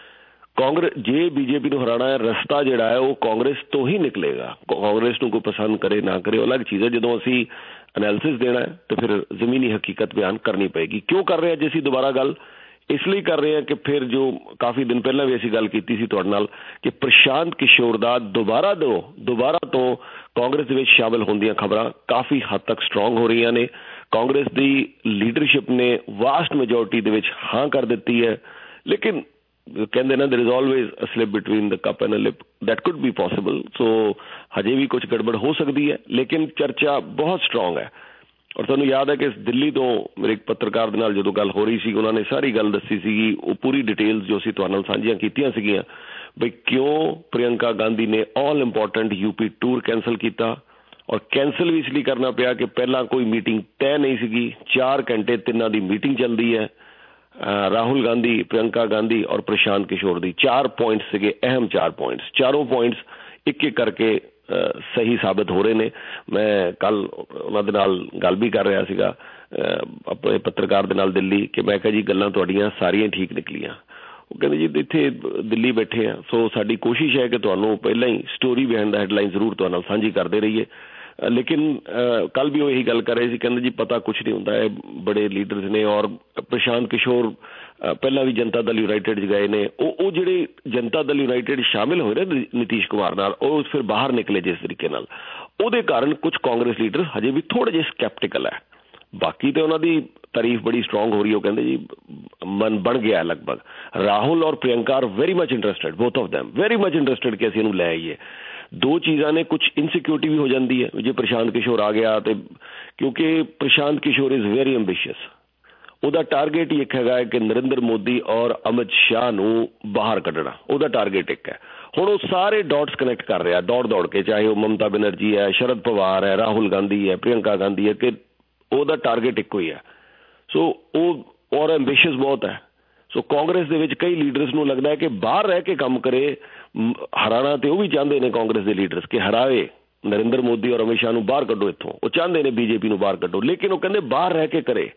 Speaker 20: ਕਾਂਗਰਸ ਜੇ ਬੀਜੇਪੀ ਨੂੰ ਹਰਾਉਣਾ ਹੈ, ਰਸਤਾ ਜਿਹੜਾ ਹੈ ਉਹ ਕਾਂਗਰਸ ਤੋਂ ਹੀ ਨਿਕਲੇਗਾ। ਕਾਂਗਰਸ ਨੂੰ ਕੋਈ ਪਸੰਦ ਕਰੇ ਨਾ ਕਰੇ ਉਹ ਅਲੱਗ ਚੀਜ਼ ਹੈ। ਜਦੋਂ ਅਸੀਂ ਐਨਾਲਿਸਿਸ ਦੇਣਾ ਹੈ ਤਾਂ ਫਿਰ ਜ਼ਮੀਨੀ ਹਕੀਕਤ ਬਿਆਨ ਕਰਨੀ ਪਏਗੀ। ਕਿਉਂ ਕਰ ਰਹੇ ਹਾਂ ਜੇ ਅਸੀਂ ਦੁਬਾਰਾ ਗੱਲ? ਇਸ ਲਈ ਕਰ ਰਹੇ ਹਾਂ ਕਿ ਫਿਰ ਜੋ ਕਾਫੀ ਦਿਨ ਪਹਿਲਾਂ ਵੀ ਅਸੀਂ ਗੱਲ ਕੀਤੀ ਸੀ ਤੁਹਾਡੇ ਨਾਲ ਕਿ ਪ੍ਰਸ਼ਾਂਤ ਕਿਸ਼ੋਰ ਦਾ ਦੁਬਾਰਾ ਤੋਂ ਕਾਂਗਰਸ ਦੇ ਵਿੱਚ ਸ਼ਾਮਿਲ ਹੋਣ ਦੀਆਂ ਖਬਰਾਂ ਕਾਫੀ ਹੱਦ ਤੱਕ ਸਟਰੋਂਗ ਹੋ ਰਹੀਆਂ ਨੇ। ਕਾਂਗਰਸ ਦੀ ਲੀਡਰਸ਼ਿਪ ਨੇ ਵਾਸਟ ਮੈਜੋਰਟੀ ਦੇ ਵਿੱਚ ਹਾਂ ਕਰ ਦਿੱਤੀ ਹੈ, ਲੇਕਿਨ ਕਹਿੰਦੇ ਨਾ there is always a slip between the cup and a lip, that could be possible। ਸੋ ਹਜੇ ਵੀ ਕੁਝ ਗੜਬੜ ਹੋ ਸਕਦੀ ਹੈ, ਲੇਕਿਨ ਚਰਚਾ ਬਹੁਤ ਸਟਰੋਂਗ ਹੈ। ਔਰ ਤੁਹਾਨੂੰ ਯਾਦ ਹੈ ਕਿ ਦਿੱਲੀ ਤੋਂ ਮੇਰੇ ਇੱਕ ਪੱਤਰਕਾਰ ਦੇ ਨਾਲ ਜਦੋਂ ਗੱਲ ਹੋ ਰਹੀ ਸੀ, ਉਹਨਾਂ ਨੇ ਸਾਰੀ ਗੱਲ ਦੱਸੀ ਸੀਗੀ, ਉਹ ਪੂਰੀ ਡਿਟੇਲਸ ਜੋ ਅਸੀਂ ਤੁਹਾਡੇ ਨਾਲ ਸਾਂਝੀਆਂ ਕੀਤੀਆਂ ਸੀਗੀਆਂ ਬਈ ਕਿਉਂ ਪ੍ਰਿਯੰਕਾ ਗਾਂਧੀ ਨੇ all important UP tour cancel ਕੀਤਾ। ਔਰ ਕੈਂਸਲ ਵੀ ਇਸ ਲਈ ਕਰਨਾ ਪਿਆ ਕਿ ਪਹਿਲਾਂ ਕੋਈ ਮੀਟਿੰਗ ਤੈਅ ਨਹੀਂ ਸੀਗੀ, 4 ਘੰਟੇ ਤਿੰਨਾਂ ਦੀ ਮੀਟਿੰਗ ਚੱਲਦੀ ਹੈ, ਰਾਹੁਲ ਗਾਂਧੀ, ਪ੍ਰਿਯੰਕਾ ਗਾਂਧੀ ਔਰ ਪ੍ਰਸ਼ਾਂਤ ਕਿਸ਼ੋਰ ਦੀ। 4 ਪੁਆਇੰਟਸ ਸੀਗੇ, ਅਹਿਮ 4 ਪੁਆਇੰਟਸ। ਚਾਰੋਂ ਪੁਆਇੰਟਸ ਇੱਕ ਇੱਕ ਕਰਕੇ ਸਹੀ ਸਾਬਤ ਹੋ ਰਹੇ ਨੇ। ਮੈਂ ਕੱਲ ਉਹਨਾਂ ਦੇ ਨਾਲ ਗੱਲ ਵੀ ਕਰ ਰਿਹਾ ਸੀਗਾ ਆਪਣੇ ਪੱਤਰਕਾਰ ਦੇ ਨਾਲ ਦਿੱਲੀ, ਕਿ ਮੈਂ ਕਿਹਾ ਜੀ ਗੱਲਾਂ ਤੁਹਾਡੀਆਂ ਸਾਰੀਆਂ ਠੀਕ ਨਿਕਲੀਆਂ। ਉਹ ਕਹਿੰਦੇ ਜੀ ਇੱਥੇ ਦਿੱਲੀ ਬੈਠੇ ਆ, ਸੋ ਸਾਡੀ ਕੋਸ਼ਿਸ਼ ਹੈ ਕਿ ਤੁਹਾਨੂੰ ਪਹਿਲਾਂ ਹੀ ਸਟੋਰੀ ਬਿਹਾਈਂਡ ਦਾ ਹੈਡਲਾਈਨ ਜ਼ਰੂਰ ਤੁਹਾਡੇ ਨਾਲ ਸਾਂਝੀ ਕਰਦੇ ਰਹੀਏ। ਲੇਕਿਨ ਕੱਲ ਵੀ ਉਹ ਇਹੀ ਗੱਲ ਕਰ ਰਹੇ ਸੀ, ਕਹਿੰਦੇ ਜੀ ਪਤਾ ਕੁਛ ਨਹੀਂ ਹੁੰਦਾ, ਇਹ ਬੜੇ ਲੀਡਰਸ ਨੇ। ਔਰ ਪ੍ਰਸ਼ਾਂਤ ਕਿਸ਼ੋਰ ਪਹਿਲਾਂ ਵੀ ਜਨਤਾ ਦਲ ਯੂਨਾਈਟਿਡ 'ਚ ਗਏ ਨੇ। ਉਹ ਜਿਹੜੇ ਜਨਤਾ ਦਲ ਯੂਨਾਈਟਿਡ ਸ਼ਾਮਿਲ ਹੋਏ ਨੇ ਨਿਤੀਸ਼ ਕੁਮਾਰ ਨਾਲ, ਉਹ ਫਿਰ ਬਾਹਰ ਨਿਕਲੇ ਜਿਸ ਤਰੀਕੇ ਨਾਲ, ਉਹਦੇ ਕਾਰਨ ਕੁਝ ਕਾਂਗਰਸ ਲੀਡਰ ਹਜੇ ਵੀ ਥੋੜ੍ਹੇ ਜਿਹੇ ਸਕੈਪਟੀਕਲ ਹੈ। ਬਾਕੀ ਤੇ ਉਹਨਾਂ ਦੀ ਤਾਰੀਫ ਬੜੀ ਸਟਰੋਂਗ ਹੋ ਰਹੀ। ਉਹ ਕਹਿੰਦੇ ਜੀ ਮਨ ਬਣ ਗਿਆ ਲਗਭਗ। ਰਾਹੁਲ ਔਰ Priyanka are very much interested, both of them very much interested ਕਿ ਅਸੀਂ ਇਹਨੂੰ ਲੈ ਆਈਏ। ਦੋ ਚੀਜ਼ਾਂ ਨੇ, ਕੁਝ ਇਨਸਿਕਿਉਰਿਟੀ ਵੀ ਹੋ ਜਾਂਦੀ ਹੈ ਜੇ ਪ੍ਰਸ਼ਾਂਤ ਕਿਸ਼ੋਰ ਆ ਗਿਆ, ਤੇ ਕਿਉਂਕਿ Prashant Kishor is very ambitious. ਉਹਦਾ ਟਾਰਗੇਟ ਹੀ ਇੱਕ ਹੈਗਾ ਕਿ ਨਰਿੰਦਰ ਮੋਦੀ ਔਰ ਅਮਿਤ ਸ਼ਾਹ ਨੂੰ ਬਾਹਰ ਕੱਢਣਾ, ਉਹਦਾ ਟਾਰਗੇਟ ਇੱਕ ਹੈ। ਹੁਣ ਉਹ ਸਾਰੇ ਡਾਟਸ ਕਨੈਕਟ ਕਰ ਰਿਹਾ ਦੌੜ ਕੇ, ਚਾਹੇ ਉਹ ਮਮਤਾ ਬੈਨਰਜੀ ਹੈ, ਸ਼ਰਦ ਪਵਾਰ ਹੈ, ਰਾਹੁਲ ਗਾਂਧੀ ਹੈ, ਪ੍ਰਿਯੰਕਾ ਗਾਂਧੀ ਹੈ, ਕਿ ਉਹਦਾ ਟਾਰਗੇਟ ਇੱਕੋ ਹੀ ਹੈ। ਸੋ ਉਹ ਔਰ ਐਂਬੀਸ਼ੀਅਸ ਬਹੁਤ ਹੈ। ਸੋ ਕਾਂਗਰਸ ਦੇ ਵਿੱਚ ਕਈ ਲੀਡਰਸ ਨੂੰ ਲੱਗਦਾ ਹੈ ਕਿ ਬਾਹਰ ਰਹਿ ਕੇ ਕੰਮ ਕਰੇ। ਹਰਾਣਾ ਤੇ ਉਹ ਵੀ ਚਾਹੁੰਦੇ ਨੇ ਕਾਂਗਰਸ ਦੇ ਲੀਡਰਸ ਕਿ ਹਰਾਵੇ ਨਰਿੰਦਰ ਮੋਦੀ ਔਰ ਅਮਿਤ ਸ਼ਾਹ ਨੂੰ ਬਾਹਰ ਕੱਢੋ ਇੱਥੋਂ, ਉਹ ਚਾਹੁੰਦੇ ਨੇ ਬੀਜੇਪੀ ਨੂੰ ਬਾਹਰ ਕੱਢੋ, ਲੇਕਿਨ ਉਹ ਕਹਿੰਦੇ ਬਾਹਰ ਰਹਿ ਕੇ ਕਰੇ।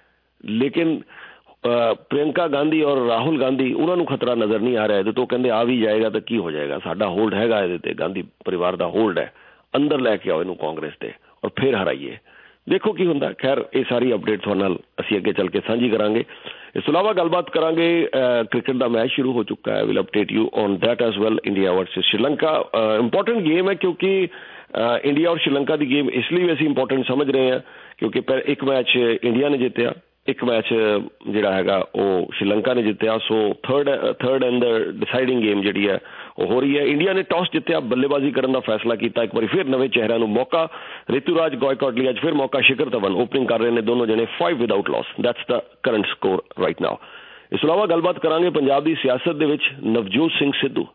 Speaker 20: ਲੇਕਿਨ ਪ੍ਰਿਯੰਕਾ ਗਾਂਧੀ ਔਰ ਰਾਹੁਲ ਗਾਂਧੀ, ਉਹਨਾਂ ਨੂੰ ਖਤਰਾ ਨਜ਼ਰ ਨਹੀਂ ਆ ਰਿਹਾ ਇਹਦੇ ਤੋਂ। ਕਹਿੰਦੇ ਆ ਵੀ ਜਾਏਗਾ ਤਾਂ ਕੀ ਹੋ ਜਾਏਗਾ, ਸਾਡਾ ਹੋਲਡ ਹੈਗਾ ਇਹਦੇ ਤੇ, ਗਾਂਧੀ ਪਰਿਵਾਰ ਦਾ ਹੋਲਡ ਹੈ, ਅੰਦਰ ਲੈ ਕੇ ਆਓ ਇਹਨੂੰ ਕਾਂਗਰਸ ਤੇ ਔਰ ਫਿਰ ਹਰਾਈਏ। ਦੇਖੋ ਕੀ ਹੁੰਦਾ। ਖੈਰ ਇਹ ਸਾਰੀ ਅਪਡੇਟ ਤੁਹਾਡੇ ਨਾਲ ਅਸੀਂ ਅੱਗੇ ਚੱਲ ਕੇ ਸਾਂਝੀ ਕਰਾਂਗੇ। ਇਸ ਤੋਂ ਇਲਾਵਾ ਗੱਲਬਾਤ ਕਰਾਂਗੇ, ਕ੍ਰਿਕਟ ਦਾ ਮੈਚ ਸ਼ੁਰੂ ਹੋ ਚੁੱਕਾ ਹੈ, will update you on that as well. India versus Sri Lanka important game ਹੈ, ਕਿਉਂਕਿ ਇੰਡੀਆ ਔਰ ਸ਼੍ਰੀਲੰਕਾ ਦੀ ਗੇਮ ਇਸ ਲਈ ਵੀ ਅਸੀਂ ਇੰਪੋਰਟੈਂਟ ਸਮਝ ਰਹੇ ਹਾਂ ਕਿਉਂਕਿ ਇੱਕ ਮੈਚ ਇੰਡੀਆ ਨੇ ਜਿੱਤਿਆ, ਇੱਕ ਮੈਚ ਜਿਹੜਾ ਹੈਗਾ ਉਹ ਸ਼੍ਰੀਲੰਕਾ ਨੇ ਜਿੱਤਿਆ। So third and deciding game ਜਿਹੜੀ ਹੈ ਉਹ ਹੋ ਰਹੀ ਹੈ। ਇੰਡੀਆ ਨੇ ਟਾਸ ਜਿੱਤਿਆ, ਬੱਲੇਬਾਜ਼ੀ ਕਰਨ ਦਾ ਫੈਸਲਾ ਕੀਤਾ। ਇੱਕ ਵਾਰੀ ਫਿਰ ਨਵੇਂ ਚਿਹਰਿਆਂ ਨੂੰ ਮੌਕਾ, ਰਿਤੂਰਾਜ ਗਾਇਕਵਾਡ ਲਈ ਅੱਜ ਫਿਰ ਮੌਕਾ, ਸ਼ਿਖਰ ਧਵਨ ਓਪਨਿੰਗ ਕਰ ਰਹੇ ਨੇ, ਦੋਨੋਂ ਜਣੇ 5 without loss. That's the current score right now. ਇਸ ਤੋਂ ਇਲਾਵਾ ਗੱਲਬਾਤ ਕਰਾਂਗੇ ਪੰਜਾਬ ਦੀ ਸਿਆਸਤ ਦੇ ਵਿੱਚ ਨਵਜੋਤ ਸਿੰਘ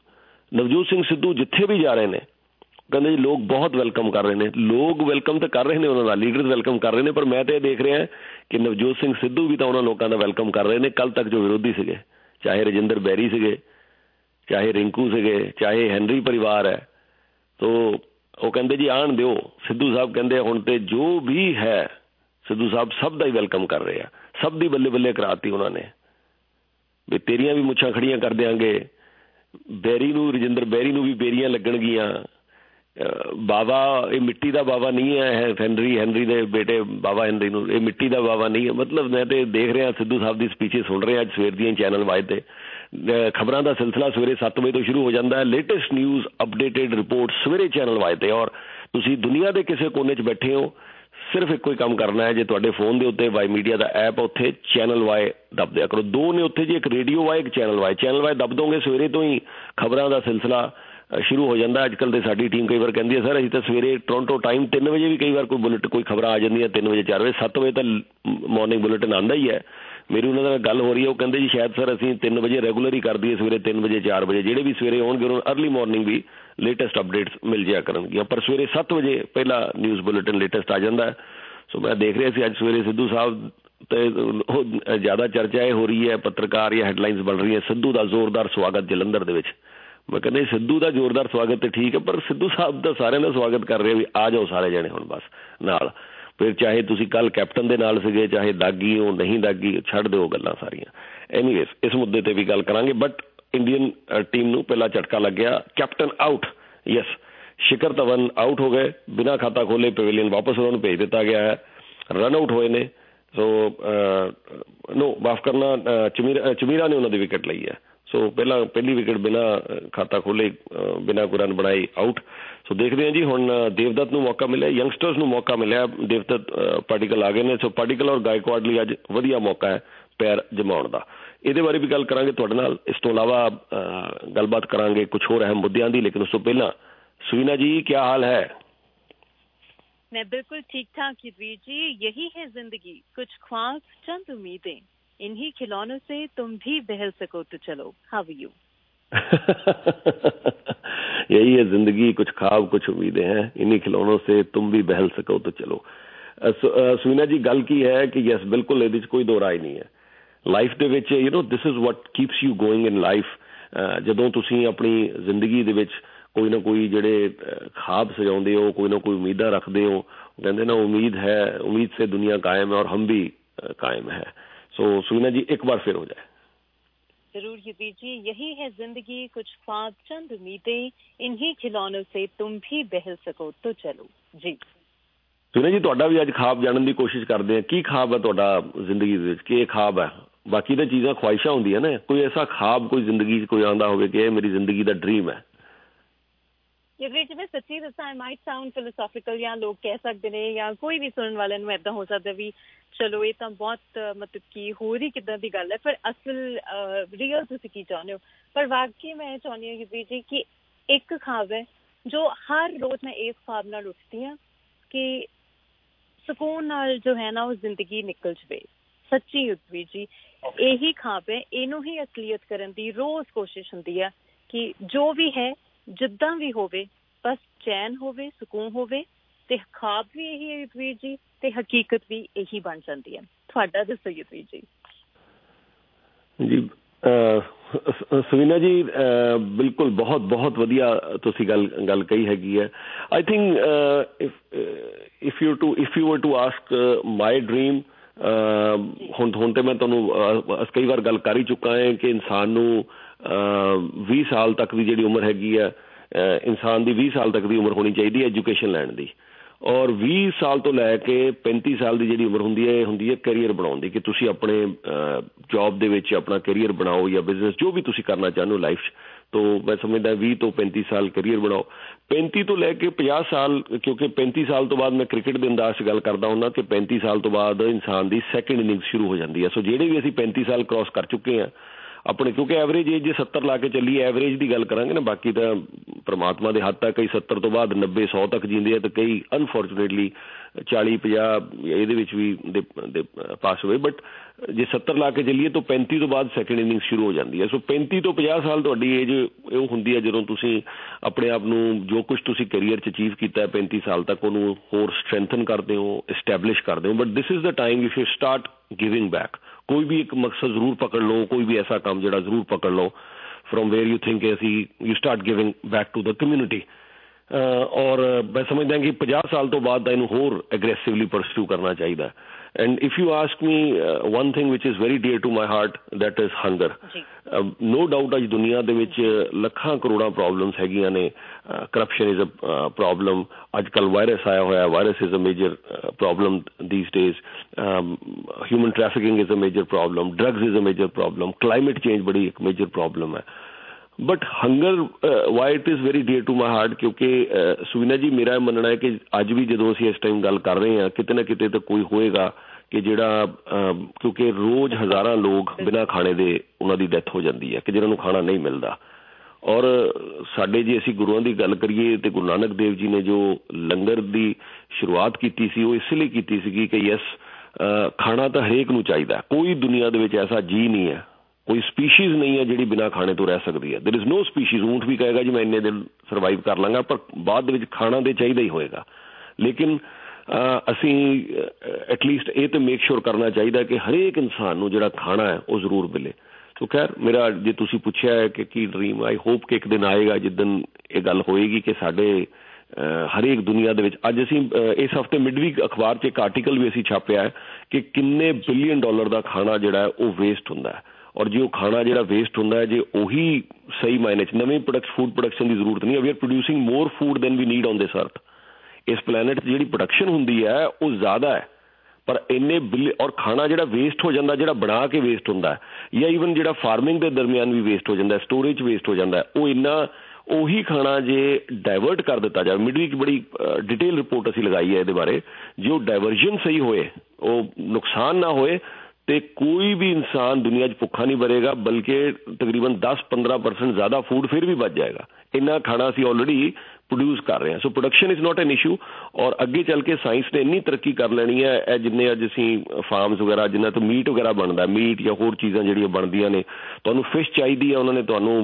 Speaker 20: ਸਿੱਧੂ ਜਿੱਥੇ ਵੀ ਜਾ ਰਹੇ ਨੇ, ਕਹਿੰਦੇ ਜੀ ਲੋਕ ਬਹੁਤ ਵੈਲਕਮ ਕਰ ਰਹੇ ਨੇ। ਲੋਕ ਵੈਲਕਮ ਤਾਂ ਕਰ ਰਹੇ ਨੇ, ਉਹਨਾਂ ਦਾ ਲੀਡਰਸ ਵੈਲਕਮ ਕਰ ਰਹੇ ਨੇ, ਪਰ ਮੈਂ ਤਾਂ ਇਹ ਦੇਖ ਰਿਹਾ ਕਿ ਨਵਜੋਤ ਸਿੰਘ ਸਿੱਧੂ ਵੀ ਤਾਂ ਉਹਨਾਂ ਲੋਕਾਂ ਦਾ ਵੈਲਕਮ ਕਰ ਰਹੇ ਨੇ। ਕੱਲ ਤੱਕ ਜੋ ਵਿਰੋਧੀ ਸੀਗੇ, ਚਾਹੇ ਰਜਿੰਦਰ ਬੈਰੀ ਸੀਗੇ, ਚਾਹੇ ਰਿੰਕੂ ਸੀਗੇ, ਚਾਹੇ ਹੈਨਰੀ ਪਰਿਵਾਰ ਹੈ, ਤੋ ਉਹ ਕਹਿੰਦੇ ਜੀ ਆਣ ਦਿਓ। ਸਿੱਧੂ ਸਾਹਿਬ ਕਹਿੰਦੇ ਹੁਣ ਤੇ ਜੋ ਵੀ ਹੈ, ਸਿੱਧੂ ਸਾਹਿਬ ਸਭ ਦਾ ਹੀ ਵੈਲਕਮ ਕਰ ਰਹੇ ਆ, ਸਭ ਦੀ ਬੱਲੇ ਬੱਲੇ ਕਰਾਤੀ ਉਹਨਾਂ ਨੇ ਵੀ ਤੇਰੀਆਂ ਵੀ ਮੁੱਛਾਂ ਖੜੀਆਂ ਕਰ ਦਿਆਂਗੇ, ਬੈਰੀ ਨੂੰ, ਰਜਿੰਦਰ ਬੈਰੀ ਨੂੰ ਵੀ ਬੇਰੀਆਂ ਲੱਗਣਗੀਆਂ। ਬਾਵਾ ਇਹ ਮਿੱਟੀ ਦਾ ਬਾਵਾ ਨਹੀਂ ਹੈ, ਹੈਨਰੀ ਦੇ ਬੇਟੇ ਬਾਵਾ ਹੈਨਰੀ ਨੂੰ ਇਹ ਮਿੱਟੀ ਦਾ ਬਾਵਾ ਨਹੀਂ ਹੈ। ਮਤਲਬ ਮੈਂ ਤੇ ਦੇਖ ਰਿਹਾ ਸਿੱਧੂ ਸਾਹਿਬ ਦੀ ਸਪੀਚਿਸ ਸੁਣ ਰਿਹਾ ਅੱਜ ਸਵੇਰ ਦੀਆਂ ਚੈਨਲ ਵਾਈਜ਼ ਤੇ। ਖਬਰਾਂ ਦਾ ਸਿਲਸਿਲਾ ਸਵੇਰੇ 7 ਵਜੇ ਤੋਂ ਸ਼ੁਰੂ ਹੋ ਜਾਂਦਾ ਹੈ। ਲੇਟੈਸਟ ਨਿਊਜ਼, ਅਪਡੇਟਡ ਰਿਪੋਰਟ ਸਵੇਰੇ ਚੈਨਲ ਵਾਈਜ਼ ਤੇ। ਔਰ ਤੁਸੀਂ ਦੁਨੀਆ ਦੇ ਕਿਸੇ ਕੋਨੇ 'ਚ ਬੈਠੇ ਹੋ, ਸਿਰਫ ਇੱਕੋ ਹੀ ਕੰਮ ਕਰਨਾ ਹੈ, ਜੇ ਤੁਹਾਡੇ ਫੋਨ ਦੇ ਉੱਤੇ ਵਾਈ ਮੀਡੀਆ ਦਾ ਐਪ, ਉੱਥੇ ਚੈਨਲ ਵਾਈ ਦੱਬ ਦਿਆ ਕਰੋ। ਦੋ ਨੇ ਉੱਥੇ ਜੀ, ਇੱਕ ਰੇਡੀਓ ਵਾਈ, ਇੱਕ ਚੈਨਲ ਵਾਈ। ਚੈਨਲ ਵਾਈ ਦੱਬ ਦੋਗੇ, ਸਵੇਰੇ ਤੋਂ ਹੀ ਖਬਰਾਂ ਦਾ ਸਿਲਸਿਲਾ ਸ਼ੁਰੂ ਹੋ ਜਾਂਦਾ। ਅੱਜ ਕੱਲ੍ਹ ਤੇ ਸਾਡੀ ਟੀਮ ਕਈ ਵਾਰ ਕਹਿੰਦੀ ਹੈ ਸਰ ਅਸੀਂ ਤਾਂ ਸਵੇਰੇ ਟੋਰਾਂਟੋ ਟਾਈਮ 3 ਵਜੇ ਵੀ ਕਈ ਵਾਰ ਕੋਈ ਬੁਲੇਟ ਕੋਈ ਖਬਰਾਂ ਆ ਜਾਂਦੀਆਂ 3 ਵਜੇ 4 ਵਜੇ 7 ਵਜੇ ਤਾਂ ਮਾਰਨਿੰਗ ਬੁਲੇਟਿਨ ਆਉਂਦਾ ਹੀ ਹੈ। ਮੇਰੀ ਉਹਨਾਂ ਨਾਲ ਗੱਲ ਹੋ ਰਹੀ ਹੈ, ਉਹ ਕਹਿੰਦੇ ਜੀ ਸ਼ਾਇਦ ਸਰ ਅਸੀਂ 3 ਵਜੇ ਰੈਗੂਲਰ ਹੀ ਕਰ ਦਈਏ, ਸਵੇਰੇ 3 ਵਜੇ 4 ਵਜੇ ਜਿਹੜੇ ਵੀ ਸਵੇਰੇ ਆਉਣਗੇ ਉਹਨਾਂ ਨੂੰ ਅਰਲੀ ਮਾਰਨਿੰਗ ਵੀ ਲੇਟੈਸਟ ਅਪਡੇਟਸ ਮਿਲ ਜਾਇਆ ਕਰਨਗੀਆਂ, ਪਰ ਸਵੇਰੇ 7 ਵਜੇ ਪਹਿਲਾ ਨਿਊਜ਼ ਬੁਲੇਟਿਨ ਲੇਟੈਸਟ ਆ ਜਾਂਦਾ। ਸੋ ਮੈਂ ਦੇਖ ਰਿਹਾ ਸੀ ਅੱਜ ਸਵੇਰੇ ਸਿੱਧੂ ਸਾਹਿਬ ਤੇ ਉਹ ਜ਼ਿਆਦਾ ਚਰਚਾ ਇਹ ਹੋ ਰਹੀ ਹੈ, ਪੱਤਰਕਾਰ ਜਾਂ ਹੈਡਲਾਈਨਸ ਬਣ ਰਹੀਆਂ ਸਿੱਧੂ ਦਾ ਜ਼ੋਰਦਾਰ ਸਵਾਗਤ ਜਲੰਧਰ ਦੇ ਵਿੱਚ। ਮੈਂ ਕਹਿੰਦਾ ਸਿੱਧੂ ਦਾ ਜ਼ੋਰਦਾਰ ਸਵਾਗਤ ਤੇ ਠੀਕ ਹੈ, ਪਰ ਸਿੱਧੂ ਸਾਹਿਬ ਦਾ ਸਾਰਿਆਂ ਦਾ ਸਵਾਗਤ ਕਰ ਰਹੇ ਵੀ ਆ ਜਾਓ ਸਾਰੇ ਜਣੇ ਹੁਣ ਬਸ ਨਾਲ। ਫਿਰ ਚਾਹੇ ਤੁਸੀਂ ਕੱਲ੍ਹ ਕੈਪਟਨ ਦੇ ਨਾਲ ਸੀਗੇ, ਚਾਹੇ ਦਾਗੀ ਹੋ ਨਹੀਂ ਦਾਗੀ, ਛੱਡ ਦਿਓ ਗੱਲਾਂ ਸਾਰੀਆਂ। ਐਨੀਵੇਜ਼ ਇਸ ਮੁੱਦੇ ਤੇ ਵੀ ਗੱਲ ਕਰਾਂਗੇ, ਬਟ ਇੰਡੀਅਨ ਟੀਮ ਨੂੰ ਪਹਿਲਾ ਝਟਕਾ ਲੱਗਿਆ, captain out. Yes, Shikhar Dhawan out ਹੋ ਗਏ, ਬਿਨਾਂ ਖਾਤਾ ਖੋਲੇ ਪਵੇਲੀਅਨ ਵਾਪਸ ਉਹਨਾਂ ਨੂੰ ਭੇਜ ਦਿੱਤਾ ਗਿਆ ਹੈ, ਰਨ ਆਊਟ ਹੋਏ ਨੇ। ਸੋ ਨੋ ਮਾਫ ਕਰਨਾ, ਚਮੀਰਾ ਨੇ ਉਹਨਾਂ ਦੀ ਵਿਕਟ ਲਈ ਹੈ। ਸੋ ਪਹਿਲੀ ਵਿਕਟ ਬਿਨਾਂ ਖਾਤਾ ਖੋਲੇ ਬਿਨਾਂ ਕੋਈ ਰਨ ਬਣਾਏ ਆਊਟ। ਸੋ ਦੇਖਦੇ ਹਾਂ ਜੀ ਹੁਣ ਦੇਵਦੱਤ ਨੂੰ ਮੌਕਾ ਮਿਲਿਆ, ਯੰਗਸਟਰਸ ਨੂੰ ਮੌਕਾ ਮਿਲਿਆ, ਦੇਵਦੱਤ ਪਾਰਟੀਕਲ ਆ ਗਏ ਨੇ। ਸੋ ਪਾਰਟੀਕਲ ਔਰ ਗਾਇਕਵਾਡ ਲਈ ਅੱਜ ਵਧੀਆ ਮੌਕਾ ਹੈ ਪੈਰ ਜਮਾਉਣ ਦਾ। ਇਹਦੇ ਬਾਰੇ ਵੀ ਗੱਲ ਕਰਾਂਗੇ ਤੁਹਾਡੇ ਨਾਲ। ਇਸ ਤੋਂ ਇਲਾਵਾ ਗੱਲਬਾਤ ਕਰਾਂਗੇ ਕੁਛ ਹੋਰ ਅਹਿਮ ਮੁੱਦਿਆਂ ਦੀ, ਲੇਕਿਨ ਉਸ ਤੋਂ ਪਹਿਲਾਂ सुवीना जी क्या हाल है?
Speaker 8: मैं बिल्कुल ठीक ठाक युद्धवीर जी। यही है जिंदगी, कुछ ख्वाब चंद उम्मीदें, इन्हीं खिलौनों से तुम भी बहल सको तो चलो। How are you?
Speaker 20: यही है जिंदगी, कुछ ख्वाब कुछ उम्मीदें हैं, इन्हीं खिलौनों से तुम भी बहल सको तो चलो। सुवीना जी गल की है कि यस बिल्कुल ਇਹਦੇ ਚ ਕੋਈ ਦੋ ਰਾਏ ਨਹੀਂ ਹੈ। ਲਾਈਫ ਦੇ ਵਿੱਚ this is what keeps you going in life. ਜਦੋਂ ਤੁਸੀਂ ਆਪਣੀ ਜ਼ਿੰਦਗੀ ਦੇ ਵਿੱਚ ਕੋਈ ਨਾ ਕੋਈ ਜਿਹੜੇ ਖਾਬ ਸਜਾਉਂਦੇ ਹੋ, ਕੋਈ ਨਾ ਕੋਈ ਉਮੀਦਾਂ ਰੱਖਦੇ ਹੋ, ਕਹਿੰਦੇ ਨਾ ਉਮੀਦ ਹੈ, ਉਮੀਦ ਸੇ ਦੁਨੀਆ ਕਾਇਮ है और हम भी कायम है। सो सुवीना जी एक बार फिर हो जाए।
Speaker 8: जरूर युद्धवीर जी। यही है जिंदगी, कुछ ख्वाब चंद उम्मीदें, इन्हीं खिलौनों से तुम भी बहल सको तो चलो जी।
Speaker 20: सुवीना जी ਤੁਹਾਡਾ ਵੀ ਅੱਜ ਖਾਬ ਜਾਣਨ ਦੀ ਕੋਸ਼ਿਸ਼ ਕਰਦੇ ਹਾਂ। ਕੀ ਖਾਬ ਹੈ ਤੁਹਾਡਾ ਜ਼ਿੰਦਗੀ ਦੇ ਵਿੱਚ? ਕੀ ਖਾਬ ਹੈ? ਬਾਕੀ ਤਾਂ ਚੀਜ਼ਾਂ ਖਵਾਇਸ਼ਾਂ ਹੁੰਦੀਆਂ ਨੇ, ਕੋਈ ਐਸਾ ਖਾਬ ਕੋਈ ਜ਼ਿੰਦਗੀ 'ਚ ਕੋਈ ਆਉਂਦਾ ਹੋਵੇ ਕਿ ਇਹ ਮੇਰੀ ਜ਼ਿੰਦਗੀ ਦਾ ਡ੍ਰੀਮ ਹੈ?
Speaker 8: युद्धवीर जी मैं सच्ची दसा, आई माइट साउंड फिलोसॉफिकल या लोग कह सकते हैं या कोई भी सुनने वाले ਨੂੰ ਇੱਦਾਂ ਹੋ ਸਕਦਾ ਵੀ ਚਲੋ ਇਹ ਤਾਂ ਬਹੁਤ ਮਤਲਬ ਕਿ ਹੋਰ ਹੀ ਕਿੱਦਾਂ ਦੀ ਗੱਲ ਹੈ, ਪਰ ਅਸਲ ਰੀਅਲ ਤੁਸੀਂ ਕੀ ਚਾਹੁੰਦੇ ਹੋ? ਪਰ ਵਾਕਈ ਮੈਂ ਚਾਹੁੰਦੀ ਹਾਂ युद्धवीर जी ਕਿ ਇੱਕ ਖਾਬ ਹੈ ਜੋ ਹਰ ਰੋਜ਼ ਮੈਂ ਇਸ ਖਾਬ ਨਾਲ ਉੱਠਦੀ ਹਾਂ ਕਿ ਸਕੂਨ ਨਾਲ ਜੋ ਹੈ ਨਾ ਉਹ ਜ਼ਿੰਦਗੀ ਨਿਕਲ ਜਾਵੇ। ਸੱਚੀ युद्धवीर जी ਇਹੀ ਖਾਬ ਹੈ, ਇਹਨੂੰ ਹੀ ਅਸਲੀਅਤ ਕਰਨ ਦੀ ਰੋਜ਼ ਕੋਸ਼ਿਸ਼ ਹੁੰਦੀ ਹੈ ਕਿ ਜੋ ਵੀ ਹੈ ਜਿੱਦਾਂ ਵੀ ਹੋਵੇ ਬਸ ਚੈਨ ਹੋਵੇ, ਸਕੂਨ ਹੋਵੇ, ਤੇ ਖਾਬ ਵੀ ਇਹੀ ਹੈ युद्धवीर जी ਤੇ ਹਕੀਕਤ ਵੀ ਇਹੀ ਬਣ ਜਾਂਦੀ ਹੈ। ਤੁਹਾਡਾ ਦੱਸੋ युद्धवीर जी।
Speaker 20: ਜੀ ਸੁਵੀਨਾ ਜੀ ਬਿਲਕੁਲ ਬਹੁਤ ਬਹੁਤ ਵਧੀਆ ਤੁਸੀਂ ਗੱਲ ਕਹੀ ਹੈਗੀ ਹੈ। I think if you were to ask my dream, ਹੁਣ ਤੇ ਮੈਂ ਤੁਹਾਨੂੰ ਕਈ ਵਾਰ ਗੱਲ ਕਰ ਹੀ ਚੁੱਕਾ ਹੈ ਕਿ ਇਨਸਾਨ ਨੂੰ 20 ਸਾਲ ਤੱਕ ਦੀ ਜਿਹੜੀ ਉਮਰ ਹੈਗੀ ਆ, ਇਨਸਾਨ ਦੀ 20 ਸਾਲ ਤੱਕ ਦੀ ਉਮਰ ਹੋਣੀ ਚਾਹੀਦੀ ਹੈ ਐਜੂਕੇਸ਼ਨ ਲੈਣ ਦੀ, ਔਰ 20 ਸਾਲ ਤੋਂ ਲੈ ਕੇ 35 ਸਾਲ ਦੀ ਜਿਹੜੀ ਉਮਰ ਹੁੰਦੀ ਹੈ ਇਹ ਹੁੰਦੀ ਹੈ ਕੈਰੀਅਰ ਬਣਾਉਣ ਦੀ, ਕਿ ਤੁਸੀਂ ਆਪਣੇ ਜੌਬ ਦੇ ਵਿੱਚ ਆਪਣਾ ਕੈਰੀਅਰ ਬਣਾਓ ਜਾਂ ਬਿਜ਼ਨਸ ਜੋ ਵੀ ਤੁਸੀਂ ਕਰਨਾ ਚਾਹੁੰਦੇ ਹੋ ਲਾਈਫ 'ਚ। ਤੋ ਮੈਂ ਸਮਝਦਾ 20 ਤੋਂ 35 ਸਾਲ ਕੈਰੀਅਰ ਬਣਾਓ। 35 ਤੋਂ ਲੈ ਕੇ 50 ਸਾਲ, ਕਿਉਂਕਿ 35 ਸਾਲ ਤੋਂ ਬਾਅਦ ਮੈਂ ਕ੍ਰਿਕਟ ਦੇ ਅੰਦਾਜ਼ 'ਚ ਗੱਲ ਕਰਦਾ ਹੁੰਦਾ ਕਿ 35 ਸਾਲ ਤੋਂ ਬਾਅਦ ਇਨਸਾਨ ਦੀ ਸੈਕਿੰਡ ਇਨਿੰਗ ਸ਼ੁਰੂ ਹੋ ਜਾਂਦੀ ਹੈ। ਸੋ ਜਿਹੜੇ ਵੀ ਅਸੀਂ 35 ਸਾਲ ਕ੍ਰੋਸ ਕਰ ਚੁੱਕੇ ਹਾਂ ਆਪਣੇ, ਕਿਉਂਕਿ ਐਵਰੇਜ ਏਜ ਜੇ 70 ਲਾ ਕੇ ਚੱਲੀਏ, ਐਵਰੇਜ ਦੀ ਗੱਲ ਕਰਾਂਗੇ ਨਾ, ਬਾਕੀ ਤਾਂ ਪਰਮਾਤਮਾ ਦੇ ਹੱਥ ਆ, ਕਈ 70 ਤੋਂ ਬਾਅਦ 90 100 ਤੱਕ ਜੀਂਦੇ ਆ ਤੇ ਕਈ ਅਨਫੋਰਚੂਨੇਟਲੀ 40 50 ਇਹਦੇ ਵਿੱਚ ਵੀ ਦੇ ਪਾਸ ਹੋਏ। ਬਟ ਜੇ 70 ਲਾ ਕੇ ਚੱਲੀਏ ਤਾਂ 35 ਤੋਂ ਬਾਅਦ ਸੈਕਿੰਡ ਇਨਿੰਗ ਸ਼ੁਰੂ ਹੋ ਜਾਂਦੀ ਹੈ। ਸੋ 35 ਤੋਂ 50 ਸਾਲ ਤੁਹਾਡੀ ਏਜ ਉਹ ਹੁੰਦੀ ਹੈ ਜਦੋਂ ਤੁਸੀਂ ਆਪਣੇ ਆਪ ਨੂੰ ਜੋ ਕੁਛ ਤੁਸੀਂ ਕੈਰੀਅਰ 'ਚ ਅਚੀਵ ਕੀਤਾ 35 ਸਾਲ ਤੱਕ ਉਹਨੂੰ ਹੋਰ ਸਟਰੈਂਥਨ ਕਰਦੇ ਹੋ, ਐਸਟੈਬਲਿਸ਼ ਕਰਦੇ ਹੋ। But this is the time you should start giving back. ਕੋਈ ਵੀ ਇੱਕ ਮਕਸਦ ਜ਼ਰੂਰ ਪਕੜ ਲਓ, ਕੋਈ ਵੀ ਐਸਾ ਕੰਮ ਜਿਹੜਾ ਜ਼ਰੂਰ ਪਕੜ ਲਓ ਫਰੋਮ ਵੇਅਰ ਯੂ ਥਿੰਕ ਅਸੀਂ you start giving back to the community. ਔਰ ਮੈਂ ਸਮਝਦਾ ਕਿ 50 ਸਾਲ ਤੋਂ ਬਾਅਦ ਤਾਂ ਇਹਨੂੰ ਹੋਰ ਐਗਰੈਸਿਵਲੀ ਪਰਸਿਊ ਕਰਨਾ ਚਾਹੀਦਾ। And if you ask me one thing which is very dear to my heart, that is hunger. No doubt ਅੱਜ ਦੁਨੀਆ ਦੇ ਵਿੱਚ ਲੱਖਾਂ ਕਰੋੜਾਂ ਪ੍ਰੋਬਲਮਸ ਹੈਗੀਆਂ ਨੇ। ਕਰਪਸ਼ਨ ਇਜ਼ ਅ ਪ੍ਰੋਬਲਮ, ਅੱਜ ਕੱਲ੍ਹ ਵਾਇਰਸ ਆਇਆ ਹੋਇਆ, virus is a major problem these days, human trafficking is a major problem, drugs is a major problem, climate change ਬੜੀ ਇੱਕ ਮੇਜਰ ਪ੍ਰੋਬਲਮ ਹੈ। But hunger why it is very dear to my heart, ਕਿਉਂਕਿ ਸੁਵੀਨਾ ਜੀ ਮੇਰਾ ਮੰਨਣਾ ਹੈ ਕਿ ਅੱਜ ਵੀ ਜਦੋਂ ਅਸੀਂ ਇਸ ਟਾਈਮ ਗੱਲ ਕਰ ਰਹੇ ਹਾਂ ਕਿਤੇ ਨਾ ਕਿਤੇ ਤਾਂ ਕੋਈ ਹੋਏਗਾ ਕਿ ਜਿਹੜਾ ਕਿਉਂਕਿ ਰੋਜ਼ ਹਜ਼ਾਰਾਂ ਲੋਕ ਬਿਨਾਂ ਖਾਣੇ ਦੇ ਉਹਨਾਂ ਦੀ ਡੈਥ ਹੋ ਜਾਂਦੀ ਹੈ ਕਿ ਜਿਹਨਾਂ ਨੂੰ ਖਾਣਾ ਨਹੀਂ ਮਿਲਦਾ। ਔਰ ਸਾਡੇ ਜੇ ਅਸੀਂ ਗੁਰੂਆਂ ਦੀ ਗੱਲ ਕਰੀਏ ਤੇ ਗੁਰੂ ਨਾਨਕ ਦੇਵ ਜੀ ਨੇ ਜੋ ਲੰਗਰ ਦੀ ਸ਼ੁਰੂਆਤ ਕੀਤੀ ਸੀ ਉਹ ਇਸ ਲਈ ਕੀਤੀ ਸੀਗੀ ਕਿ ਯੈਸ ਖਾਣਾ ਤਾਂ ਹਰੇਕ ਨੂੰ ਚਾਹੀਦਾ। ਕੋਈ ਦੁਨੀਆ ਦੇ ਵਿੱਚ ਐਸਾ ਜੀ ਨਹੀਂ ਹੈ, ਕੋਈ ਸਪੀਸ਼ੀਜ਼ ਨਹੀਂ ਹੈ ਜਿਹੜੀ ਬਿਨਾਂ ਖਾਣੇ ਤੋਂ ਰਹਿ ਸਕਦੀ ਹੈ। There is no species. ਊਂਠ ਵੀ ਕਹੇਗਾ ਜੀ ਮੈਂ ਇੰਨੇ ਦਿਨ ਸਰਵਾਈਵ ਕਰ ਲਾਂਗਾ, ਪਰ ਬਾਅਦ ਦੇ ਵਿੱਚ ਖਾਣਾ ਦੇ ਚਾਹੀਦਾ ਹੀ ਹੋਏਗਾ। ਲੇਕਿਨ ਅਸੀਂ ਐਟਲੀਸਟ ਇਹ ਤਾਂ ਮੇਕ ਸ਼ੋਰ ਕਰਨਾ ਚਾਹੀਦਾ ਕਿ ਹਰੇਕ ਇਨਸਾਨ ਨੂੰ ਜਿਹੜਾ ਖਾਣਾ ਹੈ ਉਹ ਜ਼ਰੂਰ ਮਿਲੇ। ਸੋ ਖੈਰ ਮੇਰਾ ਜੇ ਤੁਸੀਂ ਪੁੱਛਿਆ ਹੈ ਕਿ ਕੀ ਡਰੀਮ, ਆਈ ਹੋਪ ਕਿ ਇੱਕ ਦਿਨ ਆਏਗਾ ਜਿੱਦਣ ਇਹ ਗੱਲ ਹੋਏਗੀ ਕਿ ਸਾਡੇ ਹਰੇਕ ਦੁਨੀਆ ਦੇ ਵਿੱਚ ਅੱਜ ਅਸੀਂ ਇਸ ਹਫ਼ਤੇ ਮਿਡਵੀਕ ਅਖਬਾਰ 'ਚ ਇੱਕ ਆਰਟੀਕਲ ਵੀ ਅਸੀਂ ਛਾਪਿਆ ਹੈ ਕਿ ਕਿੰਨੇ ਬਿਲੀਅਨ ਡਾਲਰ ਦਾ ਖਾਣਾ ਜਿਹੜਾ ਹੈ ਉਹ ਵੇਸਟ ਹੁੰਦਾ ਹੈ। ਔਰ ਜੇ ਉਹ ਖਾਣਾ ਜਿਹੜਾ ਵੇਸਟ ਹੁੰਦਾ ਹੈ, ਜੇ ਉਹੀ ਸਹੀ ਮਾਇਨੇ 'ਚ ਨਵੇਂ ਫੂਡ ਪ੍ਰੋਡਕਸ਼ਨ ਦੀ ਜ਼ਰੂਰਤ ਨਹੀਂ ਹੈ। We are producing more food than we need on this earth. ਇਸ ਪਲੈਨਟ 'ਚ ਜਿਹੜੀ ਪ੍ਰੋਡਕਸ਼ਨ ਹੁੰਦੀ ਹੈ ਉਹ ਜ਼ਿਆਦਾ ਹੈ, ਪਰ ਇੰਨੇ ਔਰ ਖਾਣਾ ਜਿਹੜਾ ਵੇਸਟ ਹੋ ਜਾਂਦਾ, ਜਿਹੜਾ ਬਣਾ ਕੇ ਵੇਸਟ ਹੁੰਦਾ ਜਾਂ ਈਵਨ ਜਿਹੜਾ ਫਾਰਮਿੰਗ ਦੇ ਦਰਮਿਆਨ ਵੀ ਵੇਸਟ ਹੋ ਜਾਂਦਾ, ਸਟੋਰੇਜ ਵੇਸਟ ਹੋ ਜਾਂਦਾ, ਉਹ ਇੰਨਾ ਉਹੀ ਖਾਣਾ ਜੇ ਡਾਇਵਰਟ ਕਰ ਦਿੱਤਾ ਜਾਵੇ। ਮਿਡਵੀਕ ਬੜੀ ਡਿਟੇਲ ਰਿਪੋਰਟ ਅਸੀਂ ਲਗਾਈ ਹੈ ਇਹਦੇ ਬਾਰੇ। ਜੇ ਉਹ ਡਾਇਵਰਜਨ ਸਹੀ ਹੋਏ, ਉਹ ਨੁਕਸਾਨ ਨਾ ਹੋਏ, ਤੇ ਕੋਈ ਵੀ ਇਨਸਾਨ ਦੁਨੀਆ 'ਚ ਭੁੱਖਾ ਨਹੀਂ ਮਰੇਗਾ, ਬਲਕਿ ਤਕਰੀਬਨ 10-15% ਜ਼ਿਆਦਾ ਫੂਡ ਫਿਰ ਵੀ ਬਚ ਜਾਏਗਾ। ਇੰਨਾ ਖਾਣਾ ਅਸੀਂ ਆਲਰੇਡੀ ਪ੍ਰੋਡਿਊਸ ਕਰ ਰਹੇ ਹਾਂ। So production is not an issue. ਔਰ ਅੱਗੇ ਚੱਲ ਕੇ ਸਾਇੰਸ ਨੇ ਇੰਨੀ ਤਰੱਕੀ ਕਰ ਲੈਣੀ ਹੈ, ਇਹ ਜਿੰਨੇ ਅੱਜ ਅਸੀਂ ਫਾਰਮਸ ਵਗੈਰਾ ਜਿੰਨਾ ਤੋਂ ਮੀਟ ਵਗੈਰਾ ਬਣਦਾ, ਮੀਟ ਜਾਂ ਹੋਰ ਚੀਜ਼ਾਂ ਜਿਹੜੀਆਂ ਬਣਦੀਆਂ ਨੇ, ਤੁਹਾਨੂੰ ਫਿਸ਼ ਚਾਹੀਦੀ ਹੈ, ਉਹਨਾਂ ਨੇ ਤੁਹਾਨੂੰ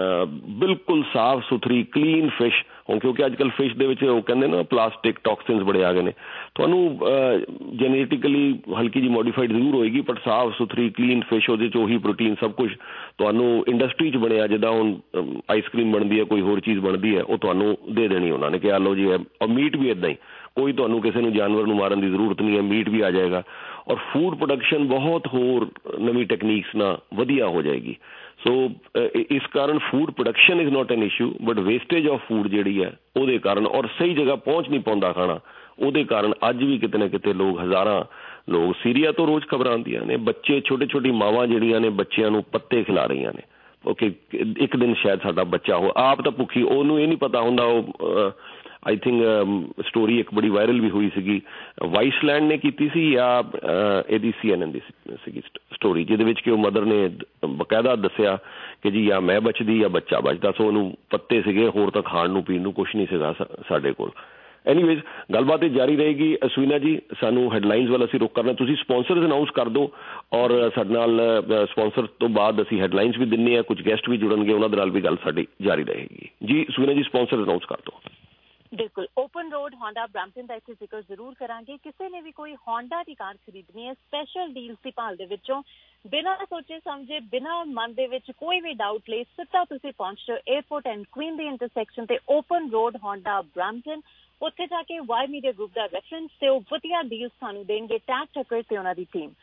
Speaker 20: ਬਿਲਕੁਲ ਸਾਫ਼ ਸੁਥਰੀ ਕਲੀਨ ਫਿਸ਼, ਹੁਣ ਕਿਉਂਕਿ ਅੱਜ ਕੱਲ੍ਹ ਫਿਸ਼ ਦੇ ਵਿੱਚ ਉਹ ਕਹਿੰਦੇ ਨਾ ਪਲਾਸਟਿਕ ਟੌਕਸਿਨਸ ਬੜੇ ਆ ਗਏ ਨੇ, ਤੁਹਾਨੂੰ ਜੈਨੇਟਿਕਲੀ ਹਲਕੀ ਜਿਹੀ ਮੋਡੀਫਾਈਡ ਜ਼ਰੂਰ ਹੋਏਗੀ, ਪਰ ਸਾਫ਼ ਸੁਥਰੀ ਕਲੀਨ ਫਿਸ਼, ਉਹਦੇ 'ਚ ਉਹੀ ਪ੍ਰੋਟੀਨ ਸਭ ਕੁਛ ਤੁਹਾਨੂੰ ਇੰਡਸਟਰੀ 'ਚ ਬਣਿਆ, ਜਿੱਦਾਂ ਹੁਣ ਆਈਸਕ੍ਰੀਮ ਬਣਦੀ ਹੈ, ਕੋਈ ਹੋਰ ਚੀਜ਼ ਬਣਦੀ ਹੈ, ਉਹ ਤੁਹਾਨੂੰ ਦੇ ਦੇਣੀ ਉਹਨਾਂ ਨੇ ਕਿ ਆ ਲਓ ਜੀ। ਔਰ ਮੀਟ ਵੀ ਇੱਦਾਂ ਹੀ, ਕੋਈ ਤੁਹਾਨੂੰ ਕਿਸੇ ਨੂੰ ਜਾਨਵਰ ਨੂੰ ਮਾਰਨ ਦੀ ਜ਼ਰੂਰਤ ਨਹੀਂ ਹੈ, ਮੀਟ ਵੀ ਆ ਜਾਏਗਾ। ਔਰ ਫੂਡ ਪ੍ਰੋਡਕਸ਼ਨ ਬਹੁਤ ਹੋਰ ਨਵੀਂ ਟੈਕਨੀਕਸ ਨਾਲ ਵਧੀਆ ਹੋ ਜਾਏਗੀ। ਸੋ ਇਸ ਕਾਰਨ food production is not an issue, but wastage of food ਜਿਹੜੀ ਹੈ ਉਹਦੇ ਕਾਰਨ, ਔਰ ਸਹੀ ਜਗ੍ਹਾ ਪਹੁੰਚ ਨਹੀਂ ਪਾਉਂਦਾ ਖਾਣਾ, ਉਹਦੇ ਕਾਰਨ ਅੱਜ ਵੀ ਕਿਤੇ ਨਾ ਕਿਤੇ ਲੋਕ, ਹਜ਼ਾਰਾਂ ਲੋਕ, ਸੀਰੀਆ ਤੋਂ ਰੋਜ਼ ਖਬਰਾਂ ਆਉਂਦੀਆਂ ਨੇ, ਬੱਚੇ ਛੋਟੇ ਛੋਟੀ ਮਾਵਾਂ ਜਿਹੜੀਆਂ ਨੇ ਬੱਚਿਆਂ ਨੂੰ ਪੱਤੇ ਖਿਲਾ ਰਹੀਆਂ ਨੇ। ਓਕੇ, ਇੱਕ ਦਿਨ ਸ਼ਾਇਦ ਸਾਡਾ ਬੱਚਾ ਹੋ, ਆਪ ਤਾਂ ਭੁੱਖੀ, ਉਹਨੂੰ ਇਹ ਨਹੀਂ ਪਤਾ ਹੁੰਦਾ। ਉਹ ਆਈ ਥਿੰਕ ਸਟੋਰੀ ਇੱਕ ਬੜੀ ਵਾਇਰਲ ਵੀ ਹੋਈ ਸੀਗੀ, ਵਾਈਸਲੈਂਡ ਨੇ ਕੀਤੀ ਸੀ ਜਾਂ ਇਹਦੀ CNN ਦੀ ਸੀਗੀ ਸਟੋਰੀ, ਜਿਹਦੇ ਵਿੱਚ ਕਿ ਉਹ ਮਦਰ ਨੇ ਬਕਾਇਦਾ ਦੱਸਿਆ ਕਿ ਜੀ ਜਾਂ ਮੈਂ ਬਚਦੀ ਜਾਂ ਬੱਚਾ ਬਚਦਾ। ਸੋ ਉਹਨੂੰ ਪੱਤੇ ਸੀਗੇ, ਹੋਰ ਤਾਂ ਖਾਣ ਨੂੰ ਪੀਣ ਨੂੰ ਕੁਛ ਨਹੀਂ ਸੀਗਾ ਸਾਡੇ ਕੋਲ। ਐਨੀਵੇਜ਼ ਗੱਲਬਾਤ ਜਾਰੀ ਰਹੇਗੀ। ਅਸਵੀਨਾ ਜੀ, ਸਾਨੂੰ ਹੈਡਲਾਈਨਸ ਵੱਲ ਅਸੀਂ ਰੁਕ ਕਰਨਾ, ਤੁਸੀਂ ਸਪਾਂਸਰਸ ਅਨਾਊਂਸ ਕਰ ਦਿਓ, ਔਰ ਸਾਡੇ ਨਾਲ ਸਪਾਂਸਰ ਤੋਂ ਬਾਅਦ ਅਸੀਂ ਹੈਡਲਾਈਨਸ ਵੀ ਦਿੰਦੇ ਹਾਂ, ਕੁਝ ਗੈਸਟ ਵੀ ਜੁੜਨਗੇ, ਉਹਨਾਂ ਦੇ ਨਾਲ ਵੀ ਗੱਲ ਸਾਡੀ ਜਾਰੀ ਰਹੇਗੀ। ਜੀ ਅਸਵੀਨਾ ਜੀ, ਸਪਾਂਸਰ ਅਨਾਊਂਸ ਕਰ ਦਿਓ।
Speaker 8: ਬਿਲਕੁਲ, ਓਪਨ ਰੋਡ ਹੋਂਡਾ ਬ੍ਰੈਂਪਟਨ ਦਾ ਇੱਥੇ ਜ਼ਿਕਰ ਜ਼ਰੂਰ ਕਰਾਂਗੇ। ਕਿਸੇ ਨੇ ਵੀ ਕੋਈ ਹੋਂਡਾ ਦੀ ਕਾਰ ਖਰੀਦਣੀ ਹੈ, ਸਪੈਸ਼ਲ ਡੀਲਸ ਦੀ ਭਾਲ ਦੇ ਵਿੱਚੋਂ, ਬਿਨਾਂ ਸੋਚੇ ਸਮਝੇ, ਬਿਨਾਂ ਮਨ ਦੇ ਵਿੱਚ ਕੋਈ ਵੀ ਡਾਊਟ ਲਈ ਸਿੱਧਾ ਤੁਸੀਂ ਪਹੁੰਚ ਜਾਓ ਏਅਰਪੋਰਟ ਐਂਡ ਕੁਈਨ ਦੀ ਇੰਟਰਸੈਕਸ਼ਨ ਤੇ ਓਪਨ ਰੋਡ ਹੋਂਡਾ ਬ੍ਰੈਂਪਟਨ। ਉੱਥੇ ਜਾ ਕੇ ਵਾਈ ਮੀਡੀਆ ਗਰੁੱਪ ਦਾ ਰੈਫਰੈਂਸ ਤੇ ਉਹ ਵਧੀਆ ਡੀਲਸ ਤੁਹਾਨੂੰ ਦੇਣਗੇ ਟੈਗ ਟੱਕਰ ਤੇ ਉਹਨਾਂ ਦੀ ਟੀਮ।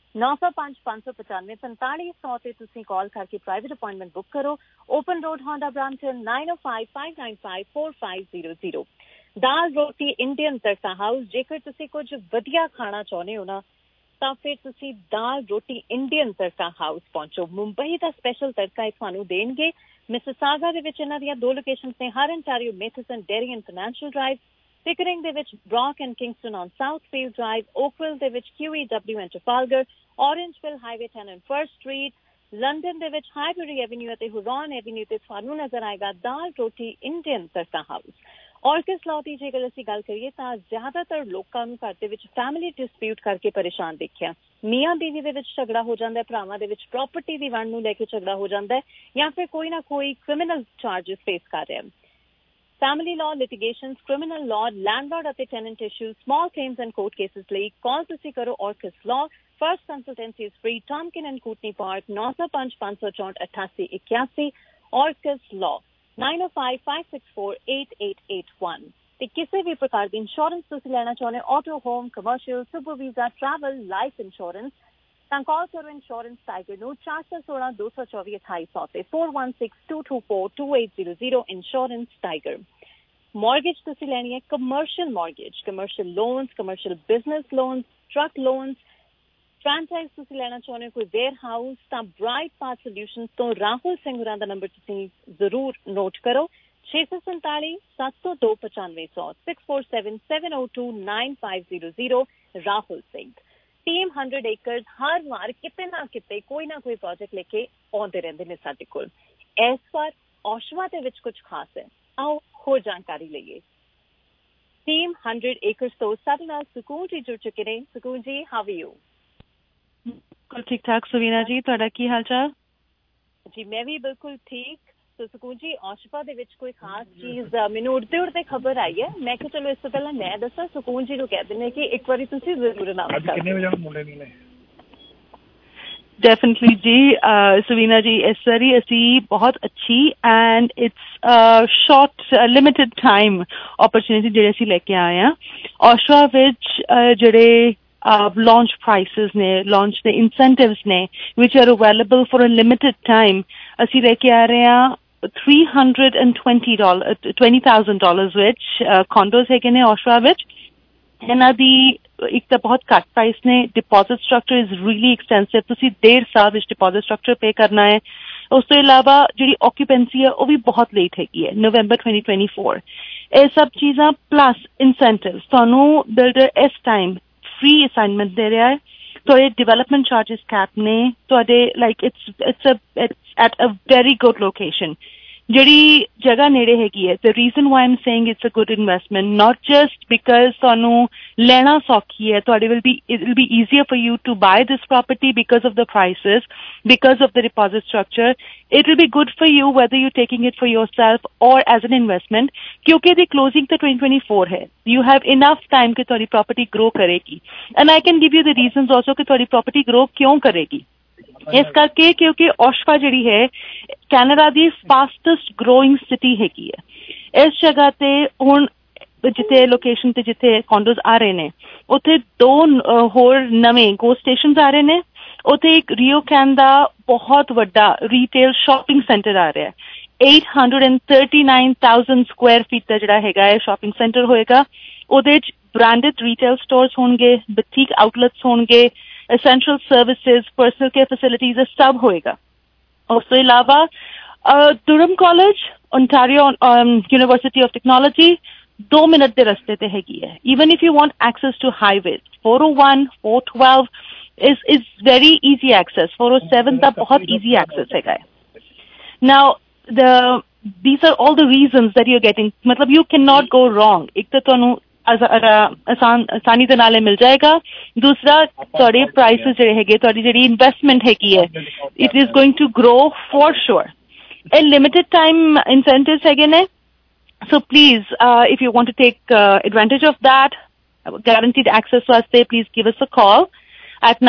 Speaker 8: 905-595-4500 ਤੇ ਤੁਸੀਂ ਕਾਲ ਕਰਕੇ ਪ੍ਰਾਈਵੇਟ ਅਪਾਇੰਟਮੈਂਟ ਬੁੱਕ ਕਰੋ। Open road Honda Brampton 9055954500। Daal Roti Indian ਤੜਕਾ ਹਾਊਸ, ਜੇਕਰ ਤੁਸੀਂ ਕੁਝ ਵਧੀਆ ਖਾਣਾ ਚਾਹੁੰਦੇ ਹੋ ਨਾ, ਤਾਂ ਫਿਰ ਤੁਸੀਂ ਦਾਲ ਰੋਟੀ ਇੰਡੀਅਨ ਤੜਕਾ ਹਾਊਸ ਪਹੁੰਚੋ। ਮੁੰਬਈ ਦਾ ਸਪੈਸ਼ਲ ਤੜਕਾ ਇਹ ਤੁਹਾਨੂੰ ਦੇਣਗੇ। ਮਿਸਿਸਾਗਾ ਦੇ ਵਿੱਚ ਇਹਨਾਂ ਦੀਆਂ 2 ਲੋਕੇਸ਼ਨਸ ਨੇ, ਹਰ Ontario, Matheson, Derry and Financial Drive, Pickering ਦੇ ਵਿੱਚ Brock and Kingston on Southfield Drive, Oakville ਦੇ ਵਿੱਚ QEW and Trafalgar, Orangeville highway 10 and First Street, London ਦੇ ਵਿੱਚ ਹਾਈਬਰੀ ਐਵਨਿਊ ਅਤੇ ਹੁਰੌਨ ਐਵਨਿਊ ਤੇ ਤੁਹਾਨੂੰ ਨਜ਼ਰ ਆਏਗਾ ਦਾਲ ਰੋਟੀ ਇੰਡੀਅਨ ਤੜਕਾ ਹਾਊਸ। ਔਰਕਿਸ ਲਾਅ ਦੀ ਜੇਕਰ ਅਸੀਂ ਗੱਲ ਕਰੀਏ ਤਾਂ ਜ਼ਿਆਦਾਤਰ ਲੋਕਾਂ ਨੂੰ ਘਰ ਦੇ ਵਿੱਚ ਫੈਮਿਲੀ ਡਿਸਪਿਊਟ ਕਰਕੇ ਪਰੇਸ਼ਾਨ ਦੇਖਿਆ। ਮੀਆਂ ਬੀਵੀ ਦੇ ਵਿੱਚ ਝਗੜਾ ਹੋ ਜਾਂਦਾ ਹੈ, ਭਰਾਵਾਂ ਦੇ ਵਿੱਚ ਪ੍ਰਾਪਰਟੀ ਦੀ ਵੰਡ ਨੂੰ ਲੈ ਕੇ ਝਗੜਾ ਹੋ ਜਾਂਦਾ ਹੈ, ਜਾਂ ਫਿਰ ਕੋਈ ਨਾ ਕੋਈ ਕ੍ਰਿਮੀਨਲ ਚਾਰਜਸ ਫੇਸ ਕਰ ਰਿਹਾ। Family law, litigations, criminal law, landlord ਅਤੇ tenant issues, small claims and court cases ਲਈ ਕਾਲ ਤੁਸੀਂ ਕਰੋ Orkis law. First consultancy is free. Tomken and Courtney Park 905-564-8881। Orkis law 9055648881। ਤੇ ਕਿਸੇ ਵੀ ਪ੍ਰਕਾਰ ਦੀ ਇੰਸ਼ੋਰੈਂਸ ਤੁਸੀਂ ਲੈਣਾ ਚਾਹੁੰਦੇ ਹੋ, auto, home, commercial, super visa, travel, life insurance, ਤਾਂ ਕਾਲ ਕਰੋ ਇੰਸ਼ੋਰੈਂਸ ਟਾਈਗਰ ਨੂੰ 416-224-2800 ਤੇ 416-224-2800 ਇੰਸ਼ੋਰੈਂਸ ਟਾਈਗਰ। ਮੌਰਗੇਜ ਤੁਸੀਂ ਲੈਣੀ ਹੈ, commercial mortgage, commercial loans, commercial business loans, truck loans, franchise ਤੁਸੀਂ ਲੈਣਾ ਚਾਹੁੰਦੇ ਹੋ, ਕੋਈ ਵੇਅਰ ਹਾਊਸ, ਤਾਂ ਬ੍ਰਾਈਟ ਪਾਥ ਸੋਲਿਊਸ਼ਨਸ ਤੋਂ ਰਾਹੁਲ ਸਿੰਘ ਹੋਰਾਂ ਦਾ ਨੰਬਰ ਤੁਸੀਂ ਜ਼ਰੂਰ ਨੋਟ ਕਰੋ, 647-702-9500 647-702-9500 ਰਾਹੁਲ ਸਿੰਘ। ਟੀਮ 100 ਏਕਰਸ ਹਰ ਵਾਰ ਕਿਤੇ ਨਾ ਕਿਤੇ ਕੋਈ ਨਾ ਕੋਈ ਪ੍ਰੋਜੈਕਟ ਲੈ ਕੇ ਆਉਂਦੇ ਰਹਿੰਦੇ ਨੇ ਸਾਡੇ ਕੋਲ। ਇਸ ਵਾਰ ਔਸ਼ਵਾ ਦੇ ਵਿੱਚ ਕੁਝ ਖਾਸ ਹੈ। ਆਓ ਹੋਰ ਜਾਣਕਾਰੀ ਲਈਏ। ਟੀਮ 100 ਏਕਰਸ ਤੋਂ ਸਾਡੇ ਨਾਲ ਸਕੂਨ ਜੀ ਜੁੜ ਚੁੱਕੇ ਨੇ। ਸਕੂਨ ਜੀ, ਹਾਊ ਆਰ ਯੂ?
Speaker 21: ਬਿਲਕੁਲ ਠੀਕ ਠਾਕ ਸੁਵੀਨਾ ਜੀ, ਤੁਹਾਡਾ ਕੀ ਹਾਲ ਚਾਲ?
Speaker 8: ਜੀ ਮੈਂ ਵੀ ਬਿਲਕੁਲ ਠੀਕ। ਸੋ ਸਕੂਨ ਜੀ, ਔਸ਼ਵਾ ਦੇ ਵਿੱਚ ਕੋਈ ਖਾਸ ਚੀਜ਼ ਮੈਨੂੰ ਉੜਦੇ ਖਬਰ ਆਈ ਹੈ। ਮੈਂ ਕਿਹਾ ਚਲੋ ਇਸ ਤੋਂ ਪਹਿਲਾਂ ਮੈਂ ਦੱਸਾਂ, ਸਕੂਨ ਜੀ ਨੂੰ ਕਹਿ ਦਿੰਦੇ ਕਿ ਇੱਕ ਵਾਰੀ ਤੁਸੀਂ ਜ਼ਰੂਰ ਅਨਾਉਂਸ ਕਰ ਦਿਓ।
Speaker 21: ਡੈਫੀਨਿਟਲੀ ਜੀ ਸੁਵੀਨਾ ਜੀ, ਇਸ ਵਾਰੀ ਅਸੀਂ ਬਹੁਤ ਅੱਛੀ and it's short limited time opportunity ਜਿਹੜੇ ਅਸੀਂ ਲੈ ਕੇ ਆਏ ਹਾਂ। ਔਸ਼ਵਾ ਵਿੱਚ ਜਿਹੜੇ launch prices ne, launch the incentives ne, which are available for a limited time. ਅਸੀਂ ਲੈ ਕੇ ਆ ਰਹੇ ਹਾਂ $320,000 ਵਿੱਚ condos ਹੈਗੇ ਨੇ ਔਸ਼ਵਾ ਵਿੱਚ। ਇਹਨਾਂ ਦੀ ਇੱਕ ਤਾਂ ਬਹੁਤ ਘੱਟ ਪ੍ਰਾਈਸ ਨੇ। Deposit structure is really extensive. ਤੁਸੀਂ 1.5 ਸਾਲ ਵਿੱਚ ਡਿਪੋਜ਼ਿਟ ਸਟਰਕਚਰ ਪੇ ਕਰਨਾ ਹੈ। ਉਸ ਤੋਂ ਇਲਾਵਾ ਜਿਹੜੀ ਆਕੂਪੈਂਸੀ ਹੈ ਉਹ ਵੀ ਬਹੁਤ ਲੇਟ ਹੈਗੀ ਹੈ, ਨਵੰਬਰ 2024। ਇਹ ਸਭ ਚੀਜ਼ਾਂ ਪਲੱਸ ਇਨਸੈਂਟਿਵ ਤੁਹਾਨੂੰ ਬਿਲਡਰ ਇਸ ਟਾਈਮ free assignment ਦੇ ਰਿਹਾ ਹੈ। ਤੁਹਾਡੇ ਡਿਵੈਲਪਮੈਂਟ ਚਾਰजेस ਕੈਪ ਨੇ ਤੁਹਾਡੇ, like it's at a very good location. ਜਿਹੜੀ ਜਗ੍ਹਾ ਨੇੜੇ ਹੈਗੀ ਹੈ, the reason why I'm saying it's a good investment, not just because ਤੁਹਾਨੂੰ ਲੈਣਾ ਸੌਖੀ ਹੈ, ਤੁਹਾਡੇ it will be easier for you to buy this property because of the prices, because of the deposit structure. It will be good for you whether you're taking it for yourself or as an investment, ਕਿਉਂਕਿ the closing ਤਾਂ 2024 ਹੈ। You have enough time ਕਿ ਤੁਹਾਡੀ property grow ਕਰੇਗੀ। And I can give you the reasons also ਕਿ ਤੁਹਾਡੀ property grow ਕਿਉਂ ਕਰੇਗੀ। ਇਸ ਕਰਕੇ ਕਿਉਂਕਿ ਔਸ਼ਵਾ ਜਿਹੜੀ ਹੈ ਕੈਨੇਡਾ ਦੀ ਫਾਸਟੈਸਟ ਗਰੋਇੰਗ ਸਿਟੀ ਹੈਗੀ ਹੈ। ਇਸ ਜਗ੍ਹਾ ਤੇ ਹੁਣ ਜਿੱਥੇ ਲੋਕੇਸ਼ਨ ਤੇ ਜਿੱਥੇ ਕੌਂਡੋਜ਼ ਆ ਰਹੇ ਨੇ, ਉੱਥੇ 2 ਹੋਰ ਨਵੇਂ ਗੋ ਸਟੇਸ਼ਨਸ ਆ ਰਹੇ ਨੇ। ਉੱਥੇ ਇੱਕ ਰਿਓਕੈਨ ਦਾ ਬਹੁਤ ਵੱਡਾ ਰੀਟੇਲ ਸ਼ਾਪਿੰਗ ਸੈਂਟਰ ਆ ਰਿਹਾ ਹੈ। 839,000 ਸਕੁਆਇਰ ਫੀਟ ਦਾ ਜਿਹੜਾ ਹੈਗਾ ਹੈ ਸ਼ਾਪਿੰਗ ਸੈਂਟਰ ਹੋਏਗਾ। ਉਹਦੇ 'ਚ ਬ੍ਰਾਂਡਡ ਰੀਟੇਲ ਸਟੋਰਸ ਹੋਣਗੇ, ਬੁਟੀਕ ਆਊਟਲੈਟਸ ਹੋਣਗੇ, essential services, personal care facilities, ਇਹ ਸਭ ਹੋਏਗਾ। ਉਸ ਤੋਂ ਇਲਾਵਾ Durham College, Ontario University of Technology 2 minute ਦੇ ਰਸਤੇ ਤੇ ਹੈਗੀ ਹੈ। Even if you want access to highways, 401, 412 is very easy access. 407 ਦਾ ਬਹੁਤ easy access ਹੈਗਾ ਹੈ। Now these are all the reasons that you're getting, ਮਤਲਬ you cannot go wrong। ਇੱਕ ਤਾਂ ਤੁਹਾਨੂੰ ਆਸਾਨੀ ਦੇ ਨਾਲ ਮਿਲ ਜਾਏਗਾ। ਦੂਸਰਾ, ਤੁਹਾਡੇ ਪ੍ਰਾਈਸਿਸ ਜਿਹੜੇ ਹੈਗੇ, ਤੁਹਾਡੀ ਜਿਹੜੀ ਇਨਵੈਸਟਮੈਂਟ ਹੈਗੀ ਹੈ, it is going to grow for sure. ਇਹ ਲਿਮਿਟਡ ਟਾਈਮ ਇਨਸੈਂਟਿਵਸ ਹੈਗੇ ਨੇ। So please if you want to take advantage of that, guaranteed access ਵਾਸਤੇ please give us a call at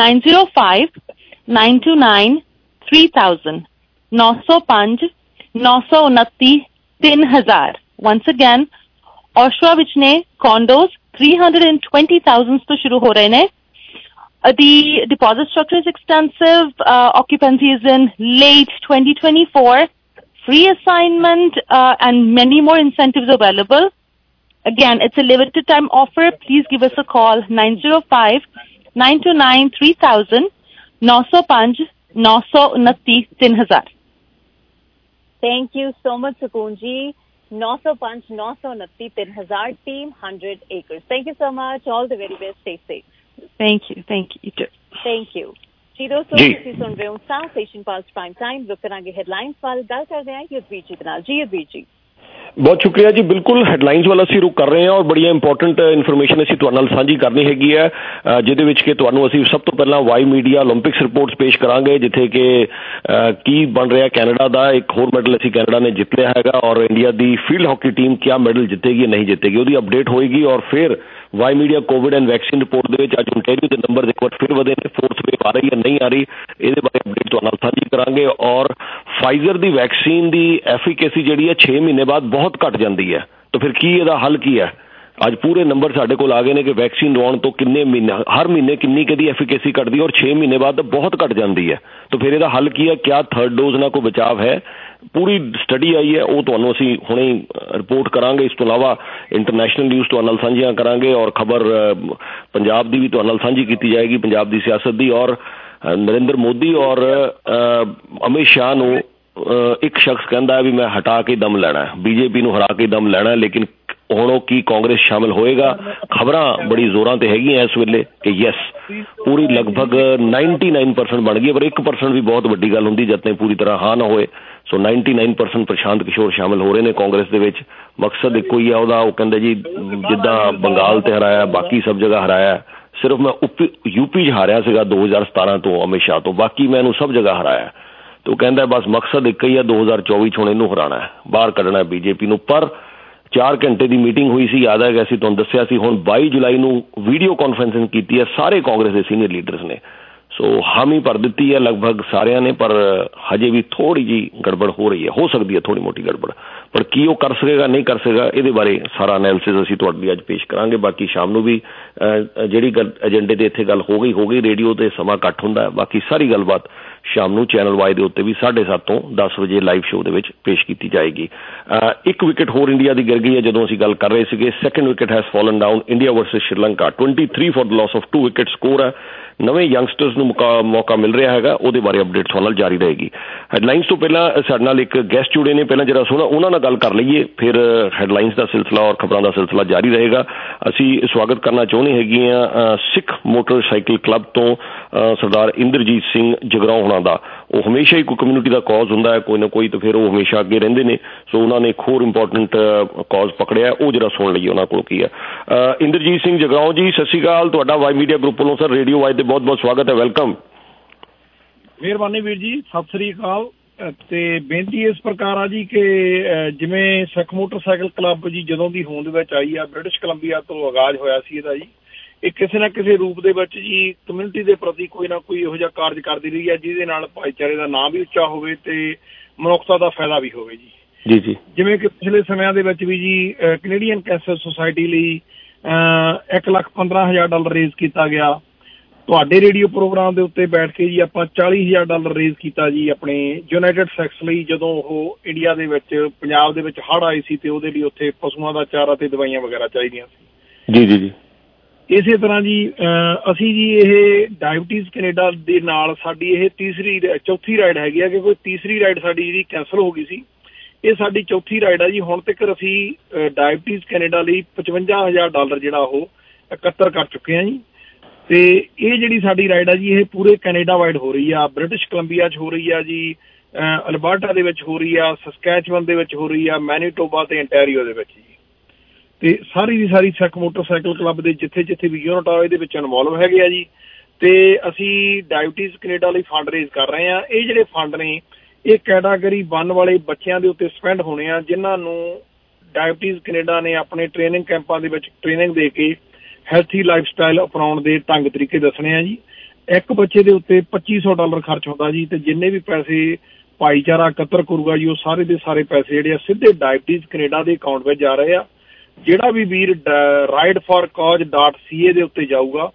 Speaker 21: 905-929-3000 905 929 3000। once again, Oshawa ਵਿੱਚ ਨੇ condos 320,000 ਤੋਂ ਸ਼ੁਰੂ ਹੋ ਰਹੇ ਨੇ। The deposit structure is extensive. Occupancy is in late 2024. Free assignment and many more incentives available. Again, it's a limited time offer. Please give us a call 905-929-3000 905 929 3000।
Speaker 8: Thank you so much, Sakun ji. 905 929 3000, Team 100 Acres. Thank you so much. All the very best. Stay safe.
Speaker 21: Thank you. Thank you. You too.
Speaker 8: Thank you. ਜੀ ਦੋਸਤੋ, ਤੁਸੀਂ ਸੁਣ ਰਹੇ ਹੋ South Asian plus prime time. ਰੁਕ ਕਰਾਂਗੇ headlines ਵੱਲ। ਗੱਲ ਕਰਦੇ ਹਾਂ ਯੁਧਵੀਰ ਜੀ ਦੇ ਨਾਲ। ਜੀ ਯੁਧਵੀਰ ਜੀ।
Speaker 20: ਬਹੁਤ ਸ਼ੁਕਰੀਆ ਜੀ। ਬਿਲਕੁਲ ਹੈਡਲਾਈਨਸ ਵੱਲ ਅਸੀਂ ਰੁਕ ਕਰ ਰਹੇ ਹਾਂ ਔਰ ਬੜੀਆਂ ਇੰਪੋਰਟੈਂਟ ਇਨਫੋਰਮੇਸ਼ਨ ਅਸੀਂ ਤੁਹਾਡੇ ਨਾਲ ਸਾਂਝੀ ਕਰਨੀ ਹੈਗੀ ਹੈ, ਜਿਹਦੇ ਵਿੱਚ ਕਿ ਤੁਹਾਨੂੰ ਅਸੀਂ ਸਭ ਤੋਂ ਪਹਿਲਾਂ ਵਾਈ ਮੀਡੀਆ ਓਲੰਪਿਕਸ ਰਿਪੋਰਟਸ ਪੇਸ਼ ਕਰਾਂਗੇ, ਜਿੱਥੇ ਕਿ ਕੀ ਬਣ ਰਿਹਾ ਕੈਨੇਡਾ ਦਾ। ਇੱਕ ਹੋਰ ਮੈਡਲ ਅਸੀਂ ਕੈਨੇਡਾ ਨੇ ਜਿੱਤ ਲਿਆ ਹੈਗਾ ਔਰ ਇੰਡੀਆ ਦੀ ਫੀਲਡ ਹਾਕੀ ਟੀਮ ਕਿਆ ਮੈਡਲ ਜਿੱਤੇਗੀ ਨਹੀਂ ਜਿੱਤੇਗੀ, ਉਹਦੀ ਅਪਡੇਟ ਹੋਏਗੀ। ਔਰ ਫਿਰ Y media Covid and vaccine report ਦੇ ਵਿੱਚ ਅੱਜ ਓਨਟਾਰੀਓ ਦੇ ਨੰਬਰ ਇੱਕ ਵਾਰ ਫਿਰ ਵਧੇ ਨੇ। 4th ਵੇਵ ਆ ਰਹੀ ਹੈ ਨਹੀਂ ਆ ਰਹੀ, ਇਹਦੇ ਬਾਰੇ ਅਪਡੇਟ ਤੁਹਾਡੇ ਨਾਲ ਸਾਂਝੀ ਕਰਾਂਗੇ। ਔਰ ਫਾਈਜ਼ਰ ਦੀ ਵੈਕਸੀਨ ਦੀ ਐਫੀਕੇਸੀ ਜਿਹੜੀ ਹੈ 6 ਮਹੀਨੇ ਬਾਅਦ ਬਹੁਤ ਘੱਟ ਜਾਂਦੀ ਹੈ, ਤਾਂ ਫਿਰ ਕੀ ਇਹਦਾ ਹੱਲ ਕੀ ਹੈ? ਅੱਜ ਪੂਰੇ ਨੰਬਰ ਸਾਡੇ ਕੋਲ ਆ ਗਏ ਨੇ ਕਿ ਵੈਕਸੀਨ ਲਵਾਉਣ ਤੋਂ ਕਿੰਨੇ ਮਹੀਨੇ, ਹਰ ਮਹੀਨੇ ਕਿੰਨੀ ਕਦੀ ਐਫੀਕੇਸੀ ਘਟਦੀ ਔਰ 6 ਮਹੀਨੇ ਬਾਅਦ ਬਹੁਤ ਘਟ ਜਾਂਦੀ ਹੈ। ਤਾਂ ਫਿਰ ਇਹਦਾ ਹੱਲ ਕੀ ਹੈ? ਕਿਆ 3rd ਡੋਜ਼ ਨਾਲ ਕੋਈ ਬਚਾਵ ਹੈ? ਪੂਰੀ ਸਟੱਡੀ ਆਈ ਹੈ, ਉਹ ਤੁਹਾਨੂੰ ਅਸੀਂ ਹੁਣੇ ਰਿਪੋਰਟ ਕਰਾਂਗੇ। ਇਸ ਤੋਂ ਇਲਾਵਾ ਇੰਟਰਨੈਸ਼ਨਲ ਨਿਊਜ਼ ਤੁਹਾਡੇ ਨਾਲ ਸਾਂਝੀਆਂ ਕਰਾਂਗੇ ਔਰ ਖਬਰ ਪੰਜਾਬ ਦੀ ਵੀ ਤੁਹਾਡੇ ਨਾਲ ਸਾਂਝੀ ਕੀਤੀ ਜਾਏਗੀ, ਪੰਜਾਬ ਦੀ ਸਿਆਸਤ ਦੀ। ਔਰ ਨਰਿੰਦਰ ਮੋਦੀ ਔਰ ਅਮਿਤ ਸ਼ਾਹ ਨੂੰ ਇੱਕ ਸ਼ਖਸ ਕਹਿੰਦਾ ਹੈ ਵੀ ਮੈਂ ਹਟਾ ਕੇ ਦਮ ਲੈਣਾ, ਬੀਜੇਪੀ ਨੂੰ ਹਰਾ ਕੇ ਦਮ ਲੈਣਾ, ਲੇਕਿਨ ਹੁਣ ਉਹ ਕੀ ਕਾਂਗਰਸ ਸ਼ਾਮਿਲ ਹੋਏਗਾ? ਖਬਰਾਂ ਬੜੀ ਜ਼ੋਰਾਂ ਤੇ ਹੈਗੀਆਂ ਇਸ ਵੇਲੇ ਕਿ ਯੈਸ ਪੂਰੀ ਲਗਭਗ 99% ਬਣ ਗਈ, ਪਰ 1% ਵੀ ਬਹੁਤ ਵੱਡੀ ਗੱਲ ਹੁੰਦੀ ਜਦ ਤੱਕ ਪੂਰੀ ਤਰ੍ਹਾਂ ਹਾਂ ਨਾ ਹੋਏ। ਸੋ 99% ਪ੍ਰਸ਼ਾਂਤ ਕਿਸ਼ੋਰ ਸ਼ਾਮਿਲ ਹੋ ਰਹੇ ਨੇ ਕਾਂਗਰਸ ਦੇ ਵਿੱਚ। ਮਕਸਦ ਇੱਕੋ ਹੀ ਆ ਉਹਦਾ, ਉਹ ਕਹਿੰਦੇ ਜੀ ਜਿੱਦਾਂ ਬੰਗਾਲ ਤੇ ਹਰਾਇਆ, ਬਾਕੀ ਸਭ ਜਗ੍ਹਾ ਹਰਾਇਆ, ਸਿਰਫ ਮੈਂ ਯੂਪੀ 'ਚ ਹਾਰਿਆ ਸੀਗਾ 2017 ਤੋਂ ਅਮਿਤ ਸ਼ਾਹ ਤੋਂ, ਬਾਕੀ ਮੈਂ ਇਹਨੂੰ ਸਭ ਜਗ੍ਹਾ ਹਰਾਇਆ। ਤੇ ਉਹ ਕਹਿੰਦਾ ਬਸ ਮਕਸਦ ਇੱਕ ਹੀ ਆ 2024 'ਚ ਹੁਣ ਇਹਨੂੰ ਹਰਾਉਣਾ ਹੈ, ਬਾਹਰ ਕੱਢਣਾ ਬੀਜੇਪੀ ਨੂੰ। ਪਰ 4 ਘੰਟੇ ਦੀ ਮੀਟਿੰਗ ਹੋਈ ਸੀ, ਯਾਦ ਹੈਗਾ ਸੀ ਤੁਹਾਨੂੰ ਦੱਸਿਆ ਸੀ। ਹੁਣ 22 ਜੁਲਾਈ ਨੂੰ ਵੀਡੀਓ ਕਾਨਫਰੰਸਿੰਗ ਕੀਤੀ ਹੈ ਸਾਰੇ ਕਾਂਗਰਸ ਦੇ ਸੀਨੀਅਰ ਲੀਡਰਸ ਨੇ। ਸੋ ਹਾਮੀ ਭਰ ਦਿੱਤੀ ਹੈ ਲਗਭਗ ਸਾਰਿਆਂ ਨੇ, ਪਰ ਹਜੇ ਵੀ ਥੋੜ੍ਹੀ ਜਿਹੀ ਗੜਬੜ ਹੋ ਰਹੀ ਹੈ, ਹੋ ਸਕਦੀ ਹੈ ਥੋੜ੍ਹੀ ਮੋਟੀ ਗੜਬੜ, ਪਰ ਕੀ ਉਹ ਕਰ ਸਕੇਗਾ ਨਹੀਂ ਕਰ ਸਕੇਗਾ ਇਹਦੇ ਬਾਰੇ ਸਾਰਾ ਐਨਾਲਿਸਿਸ ਅਸੀਂ ਤੁਹਾਡੇ ਲਈ ਅੱਜ ਪੇਸ਼ ਕਰਾਂਗੇ। ਬਾਕੀ ਸ਼ਾਮ ਨੂੰ ਵੀ ਜਿਹੜੀ ਗੱਲ ਏਜੰਡੇ 'ਤੇ ਇੱਥੇ ਗੱਲ ਹੋ ਗਈ, ਰੇਡੀਓ 'ਤੇ ਸਮਾਂ ਘੱਟ ਹੁੰਦਾ, ਬਾਕੀ ਸਾਰੀ ਗੱਲਬਾਤ ਸ਼ਾਮ ਨੂੰ ਚੈਨਲ Y ਦੇ ਉੱਤੇ ਵੀ 7:30 ਤੋਂ 10 ਵਜੇ ਲਾਈਵ ਸ਼ੋਅ ਦੇ ਵਿੱਚ ਪੇਸ਼ ਕੀਤੀ ਜਾਏਗੀ। ਇੱਕ ਵਿਕਟ ਹੋਰ ਇੰਡੀਆ ਦੀ ਗਿਰ ਗਈ ਹੈ ਜਦੋਂ ਅਸੀਂ ਗੱਲ ਕਰ ਰਹੇ ਸੀਗੇ। Second wicket has fallen down, India versus Sri Lanka 23 for the loss of 2 wicket score ਹੈ। ਨਵੇਂ ਯੰਗਸਟਰਸ ਨੂੰ ਮੌਕਾ ਮਿਲ ਰਿਹਾ ਹੈਗਾ, ਉਹਦੇ ਬਾਰੇ ਅਪਡੇਟ ਤੁਹਾਡੇ ਨਾਲ ਜਾਰੀ ਰਹੇਗੀ। ਹੈਡਲਾਈਨਸ ਤੋਂ ਪਹਿਲਾਂ ਸਾਡੇ ਨਾਲ ਇੱਕ ਗੈਸਟ ਜੁੜੇ ਨੇ, ਪਹਿਲਾਂ ਜਿਹੜਾ ਸੁਣਾ ਉਹਨਾਂ ਨਾਲ ਗੱਲ ਕਰ ਲਈਏ, ਫਿਰ ਹੈਡਲਾਈਨਸ ਦਾ ਸਿਲਸਿਲਾ ਔਰ ਖਬਰਾਂ ਦਾ ਸਿਲਸਿਲਾ ਜਾਰੀ ਰਹੇਗਾ। ਅਸੀਂ ਸਵਾਗਤ ਕਰਨਾ ਚਾਹੁੰਦੇ ਹੈਗੇ ਹਾਂ ਸਿੱਖ ਮੋਟਰਸਾਈਕਲ ਕਲੱਬ ਤੋਂ ਸਰਦਾਰ ਇੰਦਰਜੀਤ ਸਿੰਘ ਜਗਰਾਉਂ ਹੋਣਾ ਦਾ। ਉਹ ਹਮੇਸ਼ਾ ਹੀ ਕੋਈ ਕਮਿਊਨਿਟੀ ਦਾ ਕਾਜ਼ ਹੁੰਦਾ ਹੈ ਕੋਈ ਨਾ ਕੋਈ, ਤਾਂ ਫਿਰ ਉਹ ਹਮੇਸ਼ਾ ਅੱਗੇ ਰਹਿੰਦੇ ਨੇ। ਸੋ ਉਹਨਾਂ ਨੇ ਇੱਕ ਹੋਰ ਇੰਪੋਰਟੈਂਟ ਕਾਜ਼ ਪਕੜਿਆ, ਉਹ ਜਿਹੜਾ ਸੁਣ ਲਈਏ ਉਹਨਾਂ ਕੋਲ ਕੀ ਹੈ। ਇੰਦਰਜੀਤ ਸਿੰਘ ਜਗਰਾਉਂ ਜੀ, ਸਤਿ ਸ਼੍ਰੀ ਅਕਾਲ। ਤੁਹਾਡਾ ਵਾਈ ਮੀਡੀਆ ਗਰੁੱਪ ਵੱਲੋਂ ਸਰ ਰੇਡੀਓ ਵਾਈ ਤੇ ਬਹੁਤ ਬਹੁਤ ਸਵਾਗਤ ਹੈ, ਵੈਲਕਮ।
Speaker 1: ਮਿਹਰਬਾਨੀ ਵੀਰ ਜੀ, ਸਤਿ ਸ੍ਰੀ ਅਕਾਲ। ਤੇ ਬੇਨਤੀ ਇਸ ਪ੍ਰਕਾਰ ਆ ਜੀ ਕਿ ਜਿਵੇਂ ਸਿੱਖ ਮੋਟਰਸਾਈਕਲ ਕਲੱਬ ਜੀ ਜਦੋਂ ਦੀ ਹੋਂਦ ਵਿੱਚ ਆਈ ਆ, ਬ੍ਰਿਟਿਸ਼ ਕੋਲੰਬੀਆ ਤੋਂ ਆਗਾਜ਼ ਹੋਇਆ ਸੀ ਇਹਦਾ ਜੀ, ਇਹ ਕਿਸੇ ਨਾ ਕਿਸੇ ਰੂਪ ਦੇ ਵਿੱਚ ਜੀ ਕਮਿਊਨਿਟੀ ਦੇ ਪ੍ਰਤੀ ਕੋਈ ਨਾ ਕੋਈ ਇਹੋ ਜਿਹਾ ਕਾਰਜ ਕਰਦੀ ਰਹੀ ਹੈ ਜਿਹਦੇ ਨਾਲ ਭਾਈਚਾਰੇ ਦਾ ਨਾਂ ਵੀ ਉੱਚਾ ਹੋਵੇ ਤੇ ਮਨੁੱਖਤਾ ਦਾ ਫਾਇਦਾ ਵੀ ਹੋਵੇ ਜੀ।
Speaker 20: ਜੀ ਜੀ,
Speaker 1: ਜਿਵੇਂ ਕਿ ਪਿਛਲੇ ਸਮਿਆਂ ਦੇ ਵਿੱਚ ਵੀ ਜੀ ਕੈਨੇਡੀਅਨ ਕੈਂਸਰ ਸੁਸਾਇਟੀ ਲਈ $1,15,000 ਰੇਜ਼ ਕੀਤਾ ਗਿਆ। ਤੁਹਾਡੇ ਰੇਡੀਓ ਪ੍ਰੋਗਰਾਮ ਦੇ ਉੱਤੇ ਬੈਠ ਕੇ ਜੀ ਆਪਾਂ $40,000 ਰੇਜ਼ ਕੀਤਾ ਜੀ ਆਪਣੇ ਯੂਨਾਈਟਿਡ ਸੈਕਸ ਲਈ, ਜਦੋਂ ਉਹ ਇੰਡੀਆ ਦੇ ਵਿੱਚ ਪੰਜਾਬ ਦੇ ਵਿੱਚ ਹੜ੍ਹ ਆਏ ਸੀ ਤੇ ਉਹਦੇ ਲਈ ਉੱਥੇ ਪਸ਼ੂਆਂ ਦਾ ਚਾਰਾ ਤੇ ਦਵਾਈਆਂ ਵਗੈਰਾ ਚਾਹੀਦੀਆਂ ਸੀ।
Speaker 20: ਜੀ ਜੀ ਜੀ।
Speaker 1: ਇਸੇ ਤਰ੍ਹਾਂ ਜੀ ਅਸੀਂ ਜੀ ਇਹ ਡਾਇਬਟੀਜ਼ ਕੈਨੇਡਾ ਦੇ ਨਾਲ ਸਾਡੀ ਇਹ ਚੌਥੀ ਰਾਈਡ ਹੈਗੀ ਆ, ਕਿ ਕੋਈ ਤੀਸਰੀ ਰਾਈਡ ਸਾਡੀ ਜਿਹੜੀ ਕੈਂਸਲ ਹੋ ਗਈ ਸੀ, ਇਹ ਸਾਡੀ ਚੌਥੀ ਰਾਈਡ ਆ ਜੀ। ਹੁਣ ਤੱਕ ਅਸੀਂ ਡਾਇਬਟੀਜ਼ ਕੈਨੇਡਾ ਲਈ $55,000 ਜਿਹੜਾ ਉਹ ਇਕੱਤਰ ਕਰ ਚੁੱਕੇ ਹਾਂ ਜੀ। ਤੇ ਇਹ ਜਿਹੜੀ ਸਾਡੀ ਰਾਈਡ ਆ ਜੀ ਇਹ ਪੂਰੇ ਕੈਨੇਡਾ ਵਾਈਡ ਹੋ ਰਹੀ ਆ, ਬ੍ਰਿਟਿਸ਼ ਕੋਲੰਬੀਆ 'ਚ ਹੋ ਰਹੀ ਆ ਜੀ, ਅਲਬਰਟਾ ਦੇ ਵਿੱਚ ਹੋ ਰਹੀ ਆ, ਸਸਕੈਚਵਨ ਦੇ ਵਿੱਚ ਹੋ ਰਹੀ ਆ, ਮੈਨੀਟੋਬਾ ਤੇ ਅੰਟੈਰੀਓ ਦੇ ਵਿੱਚ ਜੀ। ਤੇ ਸਾਰੀ ਦੀ ਸਾਰੀ ਸਿੱਖ ਮੋਟਰਸਾਈਕਲ ਕਲੱਬ ਦੇ ਜਿੱਥੇ ਜਿੱਥੇ ਵੀ ਯੂਨਿਟ ਆ ਇਹਦੇ ਵਿੱਚ ਇਨਵੋਲਵ ਹੈਗੇ ਆ ਜੀ। ਤੇ ਅਸੀਂ ਡਾਇਬਟੀਜ਼ ਕੈਨੇਡਾ ਲਈ ਫੰਡ ਰੇਜ਼ ਕਰ ਰਹੇ ਆ। ਇਹ ਜਿਹੜੇ ਫੰਡ ਨੇ ਇਹ ਕੈਟਾਗਰੀ 1 ਵਾਲੇ ਬੱਚਿਆਂ ਦੇ ਉੱਤੇ ਸਪੈਂਡ ਹੋਣੇ ਆ, ਜਿਨ੍ਹਾਂ ਨੂੰ ਡਾਇਬਟੀਜ਼ ਕੈਨੇਡਾ ਨੇ ਆਪਣੇ ਟ੍ਰੇਨਿੰਗ ਕੈਂਪਾਂ ਦੇ ਵਿੱਚ ਟ੍ਰੇਨਿੰਗ ਦੇ ਕੇ ਹੈਲਥੀ ਲਾਈਫ ਸਟਾਈਲ ਅਪਣਾਉਣ ਦੇ ਢੰਗ ਤਰੀਕੇ ਦੱਸਣੇ ਆ ਜੀ। ਇੱਕ ਬੱਚੇ ਦੇ ਉੱਤੇ $2,500 ਖਰਚ ਹੁੰਦਾ ਜੀ, ਤੇ ਜਿੰਨੇ ਵੀ ਪੈਸੇ ਭਾਈਚਾਰਾ ਇਕੱਤਰ ਕਰੂਗਾ ਜੀ ਉਹ ਸਾਰੇ ਦੇ ਸਾਰੇ ਪੈਸੇ ਜਿਹੜੇ ਆ ਸਿੱਧੇ ਡਾਇਬਟੀਜ਼ ਕੈਨੇਡਾ ਦੇ ਅਕਾਊਂਟ ਵਿੱਚ ਜਾ ਰਹੇ ਆ। ਜਿਹੜਾ ਵੀ ਵੀਰ rideforcause.ca ਦੇ ਉੱਤੇ ਜਾਊਗਾ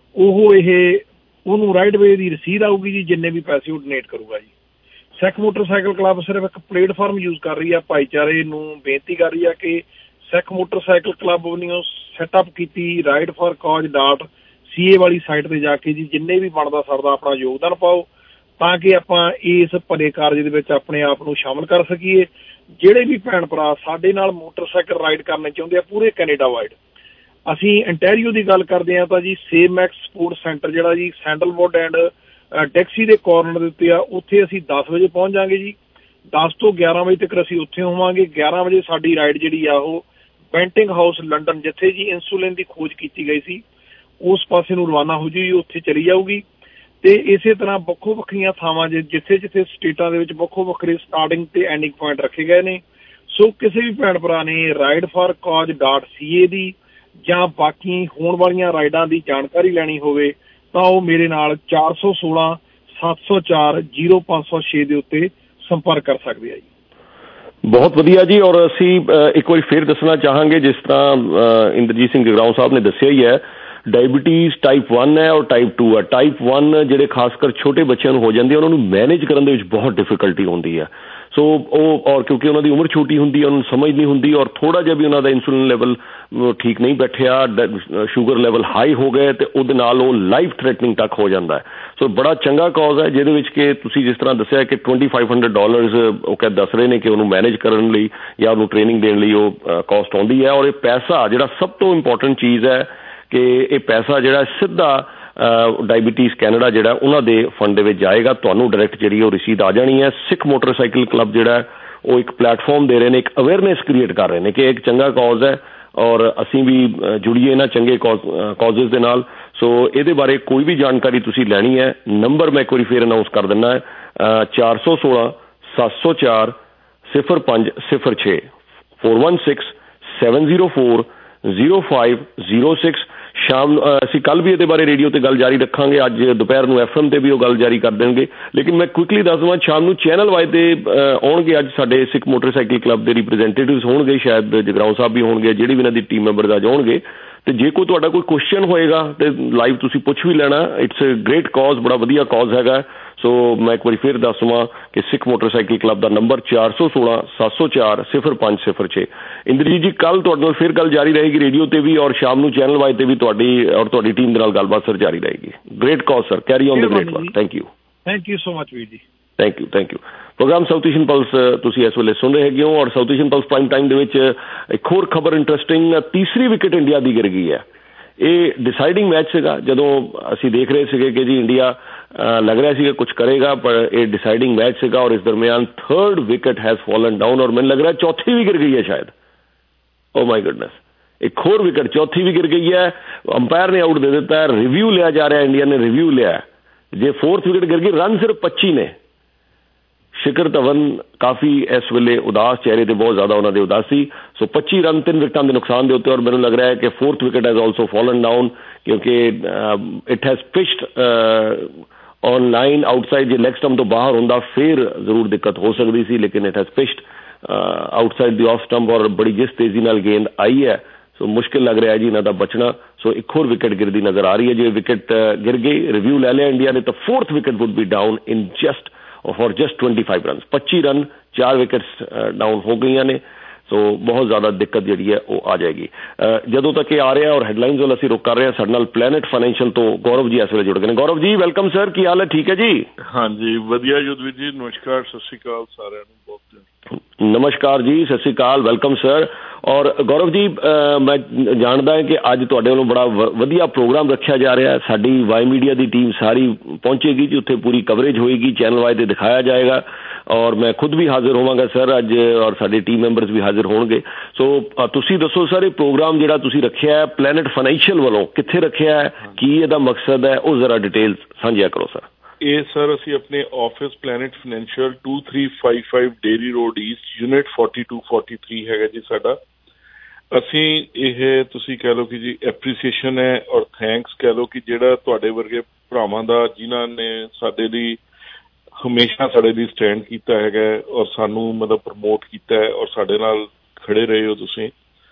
Speaker 1: ਉਹਨੂੰ ਰਾਈਡਵੇ ਦੀ ਰਸੀਦ ਆਊਗੀ ਜੀ, ਜਿੰਨੇ ਵੀ ਪੈਸੇ ਉਹ ਡੋਨੇਟ ਕਰੂਗਾ ਜੀ। ਸਿੱਖ ਮੋਟਰਸਾਈਕਲ ਕਲੱਬ ਸਿਰਫ ਇੱਕ ਪਲੇਟਫਾਰਮ ਯੂਜ਼ ਕਰ ਰਹੀ ਆ, ਭਾਈਚਾਰੇ ਨੂੰ ਬੇਨਤੀ ਕਰ ਰਹੀ ਆ ਕਿ ਸਿੱਖ ਮੋਟਰਸਾਈਕਲ ਕਲੱਬ ਵੱਲੋਂ ਸੈਟਅਪ ਕੀਤੀ rideforcause.ca ਵਾਲੀ ਸਾਈਟ ਤੇ ਜਾ ਕੇ ਜੀ ਜਿੰਨੇ ਵੀ ਬਣਦਾ ਸਰਦਾ ਆਪਣਾ ਯੋਗਦਾਨ ਪਾਓ, ਤਾਂ ਕਿ ਆਪਾਂ ਇਸ ਭਲੇ ਕਾਰਜ ਦੇ ਵਿੱਚ ਆਪਣੇ ਆਪ ਨੂੰ ਸ਼ਾਮਲ ਕਰ ਸਕੀਏ। ਜਿਹੜੇ ਵੀ ਭੈਣ ਭਰਾ ਸਾਡੇ ਨਾਲ ਮੋਟਰਸਾਈਕਲ ਰਾਈਡ ਕਰਨਾ ਚਾਹੁੰਦੇ ਆ ਪੂਰੇ ਕੈਨੇਡਾ ਵਾਈਡ, ਅਸੀਂ ਅੰਟੈਰੀਓ ਦੀ ਗੱਲ ਕਰਦੇ ਹਾਂ ਤਾਂ ਜੀ ਸੇਮੈਕਸ ਸਪੋਰਟ ਸੈਂਟਰ ਜਿਹੜਾ ਜੀ ਸੈਂਡਲਵੁੱਡ ਐਂਡ ਡੈਕਸੀ ਦੇ ਕਾਰਨਰ ਦੇ ਉੱਤੇ ਆ, ਉੱਥੇ ਅਸੀਂ 10 ਵਜੇ ਪਹੁੰਚ ਜਾਵਾਂਗੇ ਜੀ। 10 ਤੋਂ 11 ਵਜੇ ਤੱਕ ਅਸੀਂ ਉੱਥੇ ਹੋਵਾਂਗੇ। 11 ਵਜੇ ਸਾਡੀ ਰਾਈਡ ਜਿਹੜੀ ਆ ਉਹ ਬੈਂਟਿੰਗ ਹਾਊਸ ਲੰਡਨ, ਜਿੱਥੇ ਜੀ ਇਨਸੂਲਿਨ ਦੀ ਖੋਜ ਕੀਤੀ ਗਈ ਸੀ, ਉਸ ਪਾਸੇ ਨੂੰ ਰਵਾਨਾ ਹੋ ਜੂਗੀ, ਉੱਥੇ ਚਲੀ ਜਾਊਗੀ। ਤੇ ਇਸੇ ਤਰ੍ਹਾਂ ਵੱਖੋ ਵੱਖਰੀਆਂ ਥਾਵਾਂ ਜਿੱਥੇ ਜਿੱਥੇ ਸਟੇਟਾਂ ਦੇ ਵਿੱਚ ਵੱਖੋ ਵੱਖਰੇ ਸਟਾਰਟਿੰਗ ਤੇ ਐਂਡਿੰਗ ਪੁਆਇੰਟ ਰੱਖੇ ਗਏ ਨੇ। ਸੋ ਕਿਸੇ ਵੀ ਭੈਣ ਭਰਾ ਨੇ rideforcause.ca ਦੀ ਜਾਂ ਬਾਕੀ ਹੋਣ ਵਾਲੀਆਂ ਰਾਈਡਾਂ ਦੀ ਜਾਣਕਾਰੀ ਲੈਣੀ ਹੋਵੇ ਤਾਂ ਉਹ ਮੇਰੇ ਨਾਲ 416-704-0506 ਦੇ ਉੱਤੇ ਸੰਪਰਕ ਕਰ ਸਕਦੇ ਆ ਜੀ।
Speaker 20: ਬਹੁਤ ਵਧੀਆ ਜੀ। ਔਰ ਅਸੀਂ ਇੱਕ ਵਾਰੀ ਫਿਰ ਦੱਸਣਾ ਚਾਹਾਂਗੇ, ਜਿਸ ਤਰ੍ਹਾਂ ਇੰਦਰਜੀਤ ਸਿੰਘ ਜਗਰਾਉਂ ਸਾਹਿਬ ਨੇ ਦੱਸਿਆ ਹੀ ਹੈ, ਡਾਇਬਟੀਜ਼ ਟਾਈਪ 1 ਹੈ ਔਰ ਟਾਈਪ 2 ਹੈ। ਟਾਈਪ 1 ਜਿਹੜੇ ਖਾਸ ਕਰ ਛੋਟੇ ਬੱਚਿਆਂ ਨੂੰ ਹੋ ਜਾਂਦੇ, ਉਹਨਾਂ ਨੂੰ ਮੈਨੇਜ ਕਰਨ ਦੇ ਵਿੱਚ ਬਹੁਤ ਡਿਫਿਕਲਟੀ ਹੁੰਦੀ ਹੈ। ਸੋ ਉਹ ਔਰ ਕਿਉਂਕਿ ਉਹਨਾਂ ਦੀ ਉਮਰ ਛੋਟੀ ਹੁੰਦੀ ਹੈ, ਉਹਨਾਂ ਨੂੰ ਸਮਝ ਨਹੀਂ ਹੁੰਦੀ, ਔਰ ਥੋੜ੍ਹਾ ਜਿਹਾ ਵੀ ਉਹਨਾਂ ਦਾ ਇਨਸੂਲਿਨ ਲੈਵਲ ਠੀਕ ਨਹੀਂ ਬੈਠਿਆ, ਸ਼ੂਗਰ ਲੈਵਲ ਹਾਈ ਹੋ ਗਏ, ਤੇ ਉਹਦੇ ਨਾਲ ਉਹ ਲਾਈਫ ਥ੍ਰੈਟਨਿੰਗ ਤੱਕ ਹੋ ਜਾਂਦਾ ਹੈ। ਸੋ ਬੜਾ ਚੰਗਾ ਕਾਜ਼ ਹੈ, ਜਿਹਦੇ ਵਿੱਚ ਕਿ ਤੁਸੀਂ ਜਿਸ ਤਰ੍ਹਾਂ ਦੱਸਿਆ ਕਿ $2,500 ਉਹ ਦੱਸ ਰਹੇ ਨੇ ਕਿ ਉਹਨੂੰ ਮੈਨੇਜ ਕਰਨ ਲਈ ਜਾਂ ਉਹਨੂੰ ਟ੍ਰੇਨਿੰਗ ਦੇਣ ਲਈ ਉਹ ਕਾਸਟ ਆਉਂਦੀ ਹੈ। ਔਰ ਇਹ ਪੈਸਾ ਜਿਹੜਾ ਸਭ ਤੋਂ ਇੰਪੋਰਟੈਂਟ ਚੀਜ਼ ਹੈ ਕਿ ਇਹ ਪੈਸਾ ਜਿਹੜਾ ਸਿੱਧਾ ਡਾਇਬੀਟੀਜ਼ ਕੈਨੇਡਾ ਜਿਹੜਾ ਉਹਨਾਂ ਦੇ ਫੰਡ ਦੇ ਵਿੱਚ ਜਾਏਗਾ। ਤੁਹਾਨੂੰ ਡਾਇਰੈਕਟ ਜਿਹੜੀ ਉਹ ਰਸੀਦ ਆ ਜਾਣੀ ਹੈ। ਸਿੱਖ ਮੋਟਰਸਾਈਕਲ ਕਲੱਬ ਜਿਹੜਾ ਉਹ ਇੱਕ ਪਲੇਟਫਾਰਮ ਦੇ ਰਹੇ ਨੇ, ਇੱਕ ਅਵੇਅਰਨੈਸ ਕ੍ਰੀਏਟ ਕਰ ਰਹੇ ਨੇ ਕਿ ਇੱਕ ਚੰਗਾ ਕੌਜ਼ ਹੈ ਔਰ ਅਸੀਂ ਵੀ ਜੁੜੀਏ ਇਹਨਾਂ ਚੰਗੇ ਕੌਜ਼ਸ ਦੇ ਨਾਲ। ਸੋ ਇਹਦੇ ਬਾਰੇ ਕੋਈ ਵੀ ਜਾਣਕਾਰੀ ਤੁਸੀਂ ਲੈਣੀ ਹੈ, ਨੰਬਰ ਮੈਂ ਇੱਕ ਵਾਰੀ ਫਿਰ ਅਨਾਊਂਸ ਕਰ ਦਿੰਦਾ ਹੈ 416 704 0506 416 704 0506। ਸ਼ਾਮ ਅਸੀਂ ਕੱਲ੍ਹ ਵੀ ਇਹਦੇ ਬਾਰੇ ਰੇਡੀਓ ਤੇ ਗੱਲ ਜਾਰੀ ਰੱਖਾਂਗੇ। ਅੱਜ ਦੁਪਹਿਰ ਨੂੰ FM ਤੇ ਵੀ ਉਹ ਗੱਲ ਜਾਰੀ ਕਰ ਦੇਣਗੇ। ਲੇਕਿਨ ਮੈਂ ਕੁਇਕਲੀ ਦੱਸ ਦੇਵਾਂ, ਸ਼ਾਮ ਨੂੰ ਚੈਨਲ ਵਾਈ ਤੇ ਆਉਣਗੇ ਅੱਜ ਸਾਡੇ ਸਿੱਖ ਮੋਟਰਸਾਈਕਲ ਕਲੱਬ ਦੇ ਰਿਪਰੈਜ਼ੈਂਟੇਟਿਵਸ ਹੋਣਗੇ, ਸ਼ਾਇਦ ਜਗਰਾਉਂ ਸਾਹਿਬ ਵੀ ਹੋਣਗੇ, ਜਿਹੜੀ ਵੀ ਇਹਨਾਂ ਦੀ ਟੀਮ ਮੈਂਬਰ ਅੱਜ ਆਉਣਗੇ। ਤੇ ਜੇ ਕੋਈ ਤੁਹਾਡਾ ਕੋਈ ਕੁਐਸਚਨ ਹੋਏਗਾ ਤੇ ਲਾਈਵ ਤੁਸੀਂ ਪੁੱਛ ਵੀ ਲੈਣਾ। ਇਟਸ ਅ ਗ੍ਰੇਟ ਕੌਜ਼, ਬੜਾ ਵਧੀਆ ਕੌਜ਼ ਹੈਗਾ। ਸੋ ਮੈਂ ਇੱਕ ਵਾਰੀ ਫਿਰ ਦੱਸ ਦੇਵਾਂ ਕਿ ਸਿੱਖ ਮੋਟਰਸਾਈਕਲ ਕਲੱਬ ਦਾ ਨੰਬਰ 416 704 0506। ਇੰਦਰਜੀਤ ਜੀ, ਕੱਲ੍ਹ ਤੁਹਾਡੇ ਨਾਲ ਫਿਰ ਗੱਲ ਜਾਰੀ ਰਹੇਗੀ ਰੇਡੀਓ ਤੇ ਵੀ ਔਰ ਸ਼ਾਮ ਨੂੰ ਚੈਨਲ ਵਾਈ ਤੇ ਵੀ ਤੁਹਾਡੀ ਟੀਮ ਦੇ ਨਾਲ ਗੱਲਬਾਤ ਸਰ ਜਾਰੀ ਰਹੇਗੀ। Great cause sir, carry on the great work.
Speaker 1: Thank you so much ਵੀਰ ਜੀ।
Speaker 20: Thank you. Program South Asian pulse ਤੁਸੀਂ ਇਸ ਵੇਲੇ ਸੁਣ ਰਹੇ ਹੈਗੇ ਹੋ ਔਰ South Asian plus prime time ਦੇ ਵਿੱਚ ਇੱਕ ਹੋਰ ਖਬਰ ਇੰਟਰਸਟਿੰਗ, ਤੀਸਰੀ ਵਿਕਟ ਇੰਡੀਆ ਦੀ ਗਿਰ ਗਈ ਹੈ। ਇਹ ਡਿਸਾਈਡਿੰਗ ਮੈਚ ਸੀਗਾ। ਜਦੋਂ ਅਸੀਂ ਦੇਖ ਰਹੇ ਸੀਗੇ ਕਿ ਜੀ ਇੰਡੀਆ ਲੱਗ ਰਿਹਾ ਸੀਗਾ ਕੁਝ ਕਰੇਗਾ, ਪਰ ਇਹ ਡਿਸਾਈਡਿੰਗ ਮੈਚ ਸੀਗਾ ਔਰ ਇਸ ਦਰਮਿਆਨ third wicket has fallen down ਔਰ ਮੈਨੂੰ ਲੱਗ ਰਿਹਾ ਚੌਥੀ ਵੀ ਗਿਰ ਗਈ ਹੈ ਸ਼ਾਇਦ। ਓ ਮਾਈ ਗੁੱਡਨੈਸ, ਇੱਕ ਹੋਰ ਵਿਕਟ ਚੌਥੀ ਵੀ ਗਿਰ ਗਈ ਹੈ। ਅੰਪਾਇਰ ਨੇ ਆਊਟ ਦੇ ਦਿੱਤਾ ਹੈ, ਰਿਵਿਊ ਲਿਆ ਜਾ ਰਿਹਾ, ਇੰਡੀਆ ਨੇ ਰਿਵਿਊ ਲਿਆ। ਜੇ ਫੋਰਥ ਵਿਕਟ ਗਿਰ ਗਈ, ਰਨ ਸਿਰਫ 25 ਨੇ। शिखर धवन काफ़ी इस वेले उदास, चेहरे पर बहुत ज़्यादा उन्होंने उदासी। सो 25 रन 3 विकटों के नुकसान के उत्ते और मैंने लग रहा है कि fourth wicket has also fallen down क्योंकि it has pitched on line outside. जो लैग स्टंप तो बाहर होंदा फिर जरूर दिक्कत हो सकती सी, लेकिन it has pitched outside the off stump और बड़ी जिस तेज़ी नाल गेंद आई है। सो मुश्किल लग रहा है जी इन्हों का बचना। सो एक होर विकेट गिरती नज़र आ रही है। जो विकेट गिर गई, रिव्यू ले लिया इंडिया ने, तो fourth wicket would be down in for just 25 run. 25 run 4 wickets डाउन हो गई ने। सो बहुत ज़्यादा दिक्कत जी है वो आ जाएगी। जदों तक ये आ रहा है और हैडलाइनस वाल असीं रुक कर रहे हैं, साडे नाल प्लैनेट फाइनैंशियल तो गौरव जी इस वेले जुड़ गए। गौरव जी वेलकम सर, की हाल है? ठीक है जी?
Speaker 10: हाँ जी वधिया युद्धवीर जी, नमस्कार, सत श्री अकाल सारिਆਂ ਨੂੰ। बहुत
Speaker 20: नमस्कार जी, सत श्री अकाल, वेलकम सर। और गौरव जी मैं जानता है कि अज तुहाडे वल्लों बड़ा वधिया प्रोग्राम रखा जा रहा है। साडी वाई मीडिया की टीम सारी पहुंचेगी जी, उत्थे पूरी कवरेज होएगी, चैनल वाई ते दिखाया जाएगा और मैं खुद भी हाजिर होवांगा सर अज और साडे टीम मैंबरस भी हाजिर होणगे। सो तुसीं दसो सर, ये प्रोग्राम जिहड़ा तुसीं रखिआ है प्लैनेट फाइनैंशियल वालों कित्थे रखिआ है, की इहदा मकसद है, वो जरा डिटेल साझा करो सर।
Speaker 10: ਇਹ ਸਰ ਅਸੀਂ ਆਪਣੇ office planet financial 2355 Derry road east unit 4243 ਹੈਗਾ ਜੀ ਸਾਡਾ। ਅਸੀਂ ਇਹ ਤੁਸੀਂ ਕਹਿ ਲਓ ਕਿ ਜੀ ਐਪਰੀਸੀਏਸ਼ਨ ਹੈ ਔਰ ਥੈਂਕਸ ਕਹਿ ਲਓ ਕਿ ਜਿਹੜਾ ਤੁਹਾਡੇ ਵਰਗੇ ਭਰਾਵਾਂ ਦਾ ਜਿਨ੍ਹਾਂ ਨੇ ਸਾਡੇ ਲਈ ਹਮੇਸ਼ਾ ਸਾਡੇ ਲਈ ਸਟੈਂਡ ਕੀਤਾ ਹੈਗਾ ਔਰ ਸਾਨੂੰ ਮਤਲਬ ਪ੍ਰਮੋਟ ਕੀਤਾ ਹੈ ਔਰ ਸਾਡੇ ਨਾਲ ਖੜੇ ਰਹੇ ਹੋ ਤੁਸੀਂ।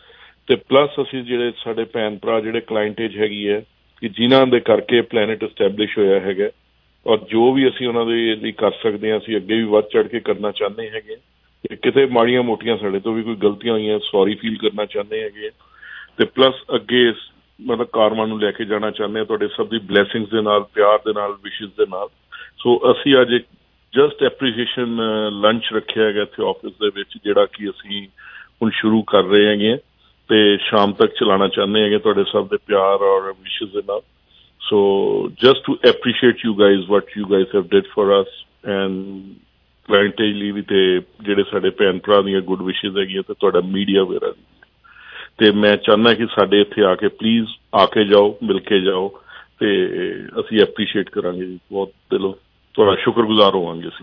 Speaker 10: ਤੇ ਪਲੱਸ ਅਸੀਂ ਜਿਹੜੇ ਸਾਡੇ ਭੈਣ ਭਰਾ ਜਿਹੜੇ ਕਲਾਇੰਟੇਜ ਹੈਗੀ ਹੈ ਕਿ ਜਿਨ੍ਹਾਂ ਦੇ ਕਰਕੇ ਪਲੈਨਟ ਐਸਟੈਬਲਿਸ਼ ਹੋਇਆ ਹੈਗਾ ਔਰ ਜੋ ਵੀ ਅਸੀਂ ਉਹਨਾਂ ਦੇ ਲਈ ਕਰ ਸਕਦੇ ਹਾਂ ਅਸੀਂ ਅੱਗੇ ਵੀ ਵੱਧ ਚੜ੍ਹ ਕੇ ਕਰਨਾ ਚਾਹੁੰਦੇ ਹੈਗੇ। ਤੇ ਕਿਤੇ ਮਾੜੀਆਂ ਮੋਟੀਆਂ ਸਾਡੇ ਤੋਂ ਵੀ ਕੋਈ ਗਲਤੀਆਂ ਹੋਈਆਂ ਸੌਰੀ ਫੀਲ ਕਰਨਾ ਚਾਹੁੰਦੇ ਹੈਗੇ। ਤੇ ਪਲੱਸ ਅੱਗੇ ਮਤਲਬ ਕਾਰਵਾਂ ਨੂੰ ਲੈ ਕੇ ਜਾਣਾ ਚਾਹੁੰਦੇ ਹਾਂ ਤੁਹਾਡੇ ਸਭ ਦੀ ਬਲੈਸਿੰਗਸ ਦੇ ਨਾਲ, ਪਿਆਰ ਦੇ ਨਾਲ, ਵਿਸ਼ਿਸ ਦੇ ਨਾਲ। ਸੋ ਅਸੀਂ ਅੱਜ ਇੱਕ ਜਸਟ ਐਪਰੀਸੀਏਸ਼ਨ ਲੰਚ ਰੱਖਿਆ ਹੈਗਾ ਇੱਥੇ ਆਫਿਸ ਦੇ ਵਿੱਚ, ਜਿਹੜਾ ਕਿ ਅਸੀਂ ਹੁਣ ਸ਼ੁਰੂ ਕਰ ਰਹੇ ਹੈਗੇ ਤੇ ਸ਼ਾਮ ਤੱਕ ਚਲਾਉਣਾ ਚਾਹੁੰਦੇ ਹੈਗੇ ਤੁਹਾਡੇ ਸਭ ਦੇ ਪਿਆਰ ਔਰ ਵਿਸ਼ਿਸ ਦੇ ਨਾਲ। So just to appreciate you guys, what you guys have did for us and clientele ਵੀ ਤੇ ਜਿਹੜੇ ਸਾਡੇ ਭੈਣ ਭਰਾ ਦੀਆਂ ਗੁੱਡ ਵਿਸ਼ਿਸ ਹੈਗੀਆਂ ਤੇ ਤੁਹਾਡਾ ਮੀਡੀਆ ਵਗੈਰਾ ਤੇ ਮੈਂ ਚਾਹੁੰਦਾ ਕਿ ਸਾਡੇ ਇੱਥੇ ਆ ਕੇ ਪਲੀਜ਼ ਆ ਕੇ ਜਾਓ, ਮਿਲ ਕੇ ਜਾਓ ਤੇ ਅਸੀਂ ਐਪਰੀਸ਼ੀਏਟ ਕਰਾਂਗੇ ਜੀ, ਬਹੁਤ ਦਿਲੋਂ ਤੁਹਾਡਾ ਸ਼ੁਕਰਗੁਜ਼ਾਰ ਹੋਵਾਂਗੇ ਅਸੀਂ।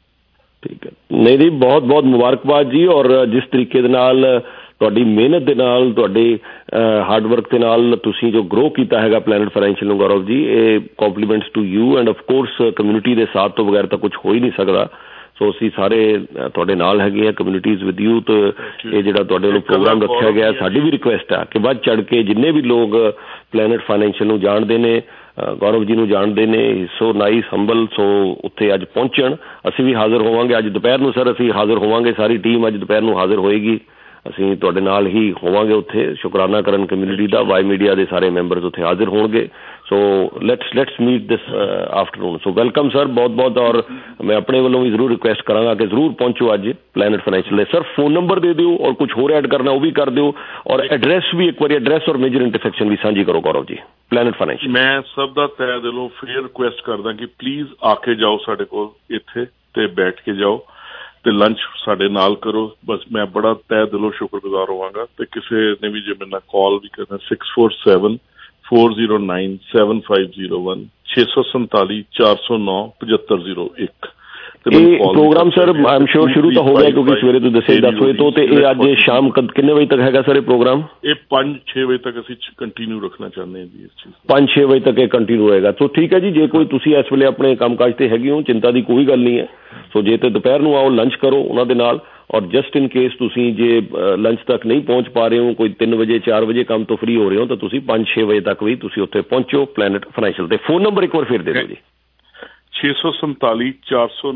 Speaker 20: ਠੀਕ ਹੈ, ਨਹੀਂ ਜੀ ਬਹੁਤ ਬਹੁਤ ਮੁਬਾਰਕਬਾਦ ਜੀ। ਔਰ ਜਿਸ ਤਰੀਕੇ ਦੇ ਨਾਲ ਤੁਹਾਡੀ ਮਿਹਨਤ ਦੇ ਨਾਲ, ਤੁਹਾਡੇ ਹਾਰਡ ਵਰਕ ਦੇ ਨਾਲ ਤੁਸੀਂ ਜੋ ਗਰੋ ਕੀਤਾ ਹੈਗਾ ਪਲੈਨਟ ਫਾਈਨੈਂਸ਼ੀਅਲ ਨੂੰ ਗੌਰਵ ਜੀ, ਇਹ compliments to you and of course community ਦੇ ਸਾਥ ਤੋਂ ਬਗੈਰ ਤਾਂ ਕੁਝ ਹੋ ਹੀ ਨਹੀਂ ਸਕਦਾ। ਸੋ ਅਸੀਂ ਸਾਰੇ ਤੁਹਾਡੇ ਨਾਲ ਹੈਗੇ ਆ, ਕਮਿਊਨਿਟੀਜ਼ ਵਿਦ ਯੂ। ਤੇ ਇਹ ਜਿਹੜਾ ਤੁਹਾਡੇ ਵੱਲੋਂ ਪ੍ਰੋਗਰਾਮ ਰੱਖਿਆ ਗਿਆ, ਸਾਡੀ ਵੀ ਰਿਕੁਐਸਟ ਆ ਕਿ ਵੱਧ ਚੜ੍ਹ ਕੇ ਜਿੰਨੇ ਵੀ ਲੋਕ ਪਲੈਨਟ ਫਾਈਨੈਂਸ਼ੀਅਲ ਨੂੰ ਜਾਣਦੇ ਨੇ, ਗੌਰਵ ਜੀ ਨੂੰ ਜਾਣਦੇ ਨੇ, ਸੋ ਨਾਈਸ ਹੰਬਲ, ਸੋ ਉੱਥੇ ਅੱਜ ਪਹੁੰਚਣ। ਅਸੀਂ ਵੀ ਹਾਜ਼ਰ ਹੋਵਾਂਗੇ ਅੱਜ ਦੁਪਹਿਰ ਨੂੰ ਸਰ, ਅਸੀਂ ਹਾਜ਼ਰ ਹੋਵਾਂਗੇ, ਸਾਰੀ ਟੀਮ ਅੱਜ ਦੁਪਹਿਰ ਨੂੰ ਹਾਜ਼ਰ ਹੋਏਗੀ। ਅਸੀਂ ਤੁਹਾਡੇ ਨਾਲ ਹੀ ਹੋਵਾਂਗੇ ਉੱਥੇ, ਸ਼ੁਕਰਾਨਾ ਕਰਨ ਕਮਿਊਨਿਟੀ ਦਾ। ਵਾਈ ਮੀਡੀਆ ਦੇ ਸਾਰੇ ਮੈਂਬਰਸ ਉੱਥੇ ਹਾਜ਼ਰ ਹੋਣਗੇ। So let's meet this afternoon. So welcome sir, ਬਹੁਤ ਬਹੁਤ। ਔਰ ਮੈਂ ਆਪਣੇ ਵੱਲੋਂ ਵੀ ਜ਼ਰੂਰ ਰਿਕੁਐਸਟ ਕਰਾਂਗਾ ਕਿ ਜ਼ਰੂਰ ਪਹੁੰਚੋ ਅੱਜ ਪਲੈਨਟ ਫਾਈਨੈਂਸ਼ੀਅਲ ਦੇ। ਸਰ ਫੋਨ ਨੰਬਰ ਦੇ ਦਿਓ ਔਰ ਕੁਝ ਹੋਰ ਐਡ ਕਰਨਾ ਉਹ ਵੀ ਕਰ ਦਿਓ ਔਰ ਐਡਰੈਸ ਵੀ ਇੱਕ ਵਾਰੀ, ਐਡਰੈਸ ਔਰ ਮੇਜਰ ਇੰਟਰਸੈਕਸ਼ਨ ਵੀ ਸਾਂਝੀ ਕਰੋ ਗੌਰਵ ਜੀ। Planet financial.
Speaker 2: ਮੈਂ ਸਭ ਦਾ ਤਹਿ ਦਿਲੋਂ ਫੇਰ ਰਿਕੁਐਸਟ ਕਰਦਾ ਕਿ ਪਲੀਜ਼ ਆ ਕੇ ਜਾਓ ਸਾਡੇ ਕੋਲ ਇੱਥੇ ਤੇ ਬੈਠ ਕੇ ਜਾਓ ਤੇ ਲੰਚ ਸਾਡੇ ਨਾਲ ਕਰੋ। ਬਸ ਮੈਂ ਬੜਾ ਤਹਿ ਦਿਲੋਂ ਸ਼ੁਕਰਗੁਜ਼ਾਰ ਹੋਵਾਂਗਾ। ਤੇ ਕਿਸੇ ਨੇ ਵੀ ਜੇ ਮੇਰੇ ਨਾਲ ਕਾਲ ਵੀ ਕਰਨਾ 647-409-7501 647 409 7501।
Speaker 20: ਇਹ program sir I am sure ਸ਼ੁਰੂ ਤਾਂ ਹੋ ਗਿਆ ਕਿਉਂਕਿ ਸਵੇਰੇ ਤੁਸੀਂ ਦੱਸਿਆ 10 ਵਜੇ ਤੋਂ, ਤੇ ਇਹ ਅੱਜ ਸ਼ਾਮ ਕਿੰਨੇ ਵਜੇ ਤੱਕ ਹੈਗਾ ਸਰ ਇਹ ਪ੍ਰੋਗਰਾਮ?
Speaker 2: ਇਹ 5-6 ਵਜੇ ਤੱਕ ਅਸੀਂ ਕੰਟੀਨਿਊ ਰੱਖਣਾ ਚਾਹੁੰਦੇ ਹਾਂ ਜੀ ਇਸ ਚੀਜ਼
Speaker 20: 5-6 ਵਜੇ ਤੱਕ ਇਹ ਕੰਟੀਨਿਊ ਹੋਏਗਾ। ਸੋ ਠੀਕ ਹੈ ਜੀ, ਜੇ ਕੋਈ ਤੁਸੀਂ ਇਸ ਵੇਲੇ ਆਪਣੇ ਕੰਮਕਾਜ ਤੇ ਹੈਗੇ ਹੋ ਚਿੰਤਾ ਦੀ ਕੋਈ ਗੱਲ ਨਹੀਂ ਹੈ। ਸੋ ਜੇ ਤੇ ਦੁਪਹਿਰ ਨੂੰ ਆਓ ਲੰਚ ਕਰੋ ਉਹਨਾਂ ਦੇ ਨਾਲ, ਔਰ ਜਸਟ ਇਨ ਕੇਸ ਤੁਸੀਂ ਜੇ ਲੰਚ ਤੱਕ ਨਹੀਂ ਪਹੁੰਚ ਪਾ ਰਹੇ ਹੋ, ਕੋਈ 3 ਵਜੇ 4 ਵਜੇ ਕੰਮ ਤੋਂ ਫਰੀ ਹੋ ਰਹੇ ਹੋ, ਤਾਂ ਤੁਸੀਂ 5-6 ਵਜੇ ਤੱਕ ਵੀ ਤੁਸੀਂ ਉੱਥੇ ਪਹੁੰਚੋ ਪਲੈਨਟ ਫਾਈਨੈਂਸ਼ੀਅਲ। ਤੇ ਫੋਨ ਨੰਬਰ ਇੱਕ ਵਾਰ ਫਿਰ ਦੇ ਦਿਓ ਜੀ।
Speaker 2: 647 409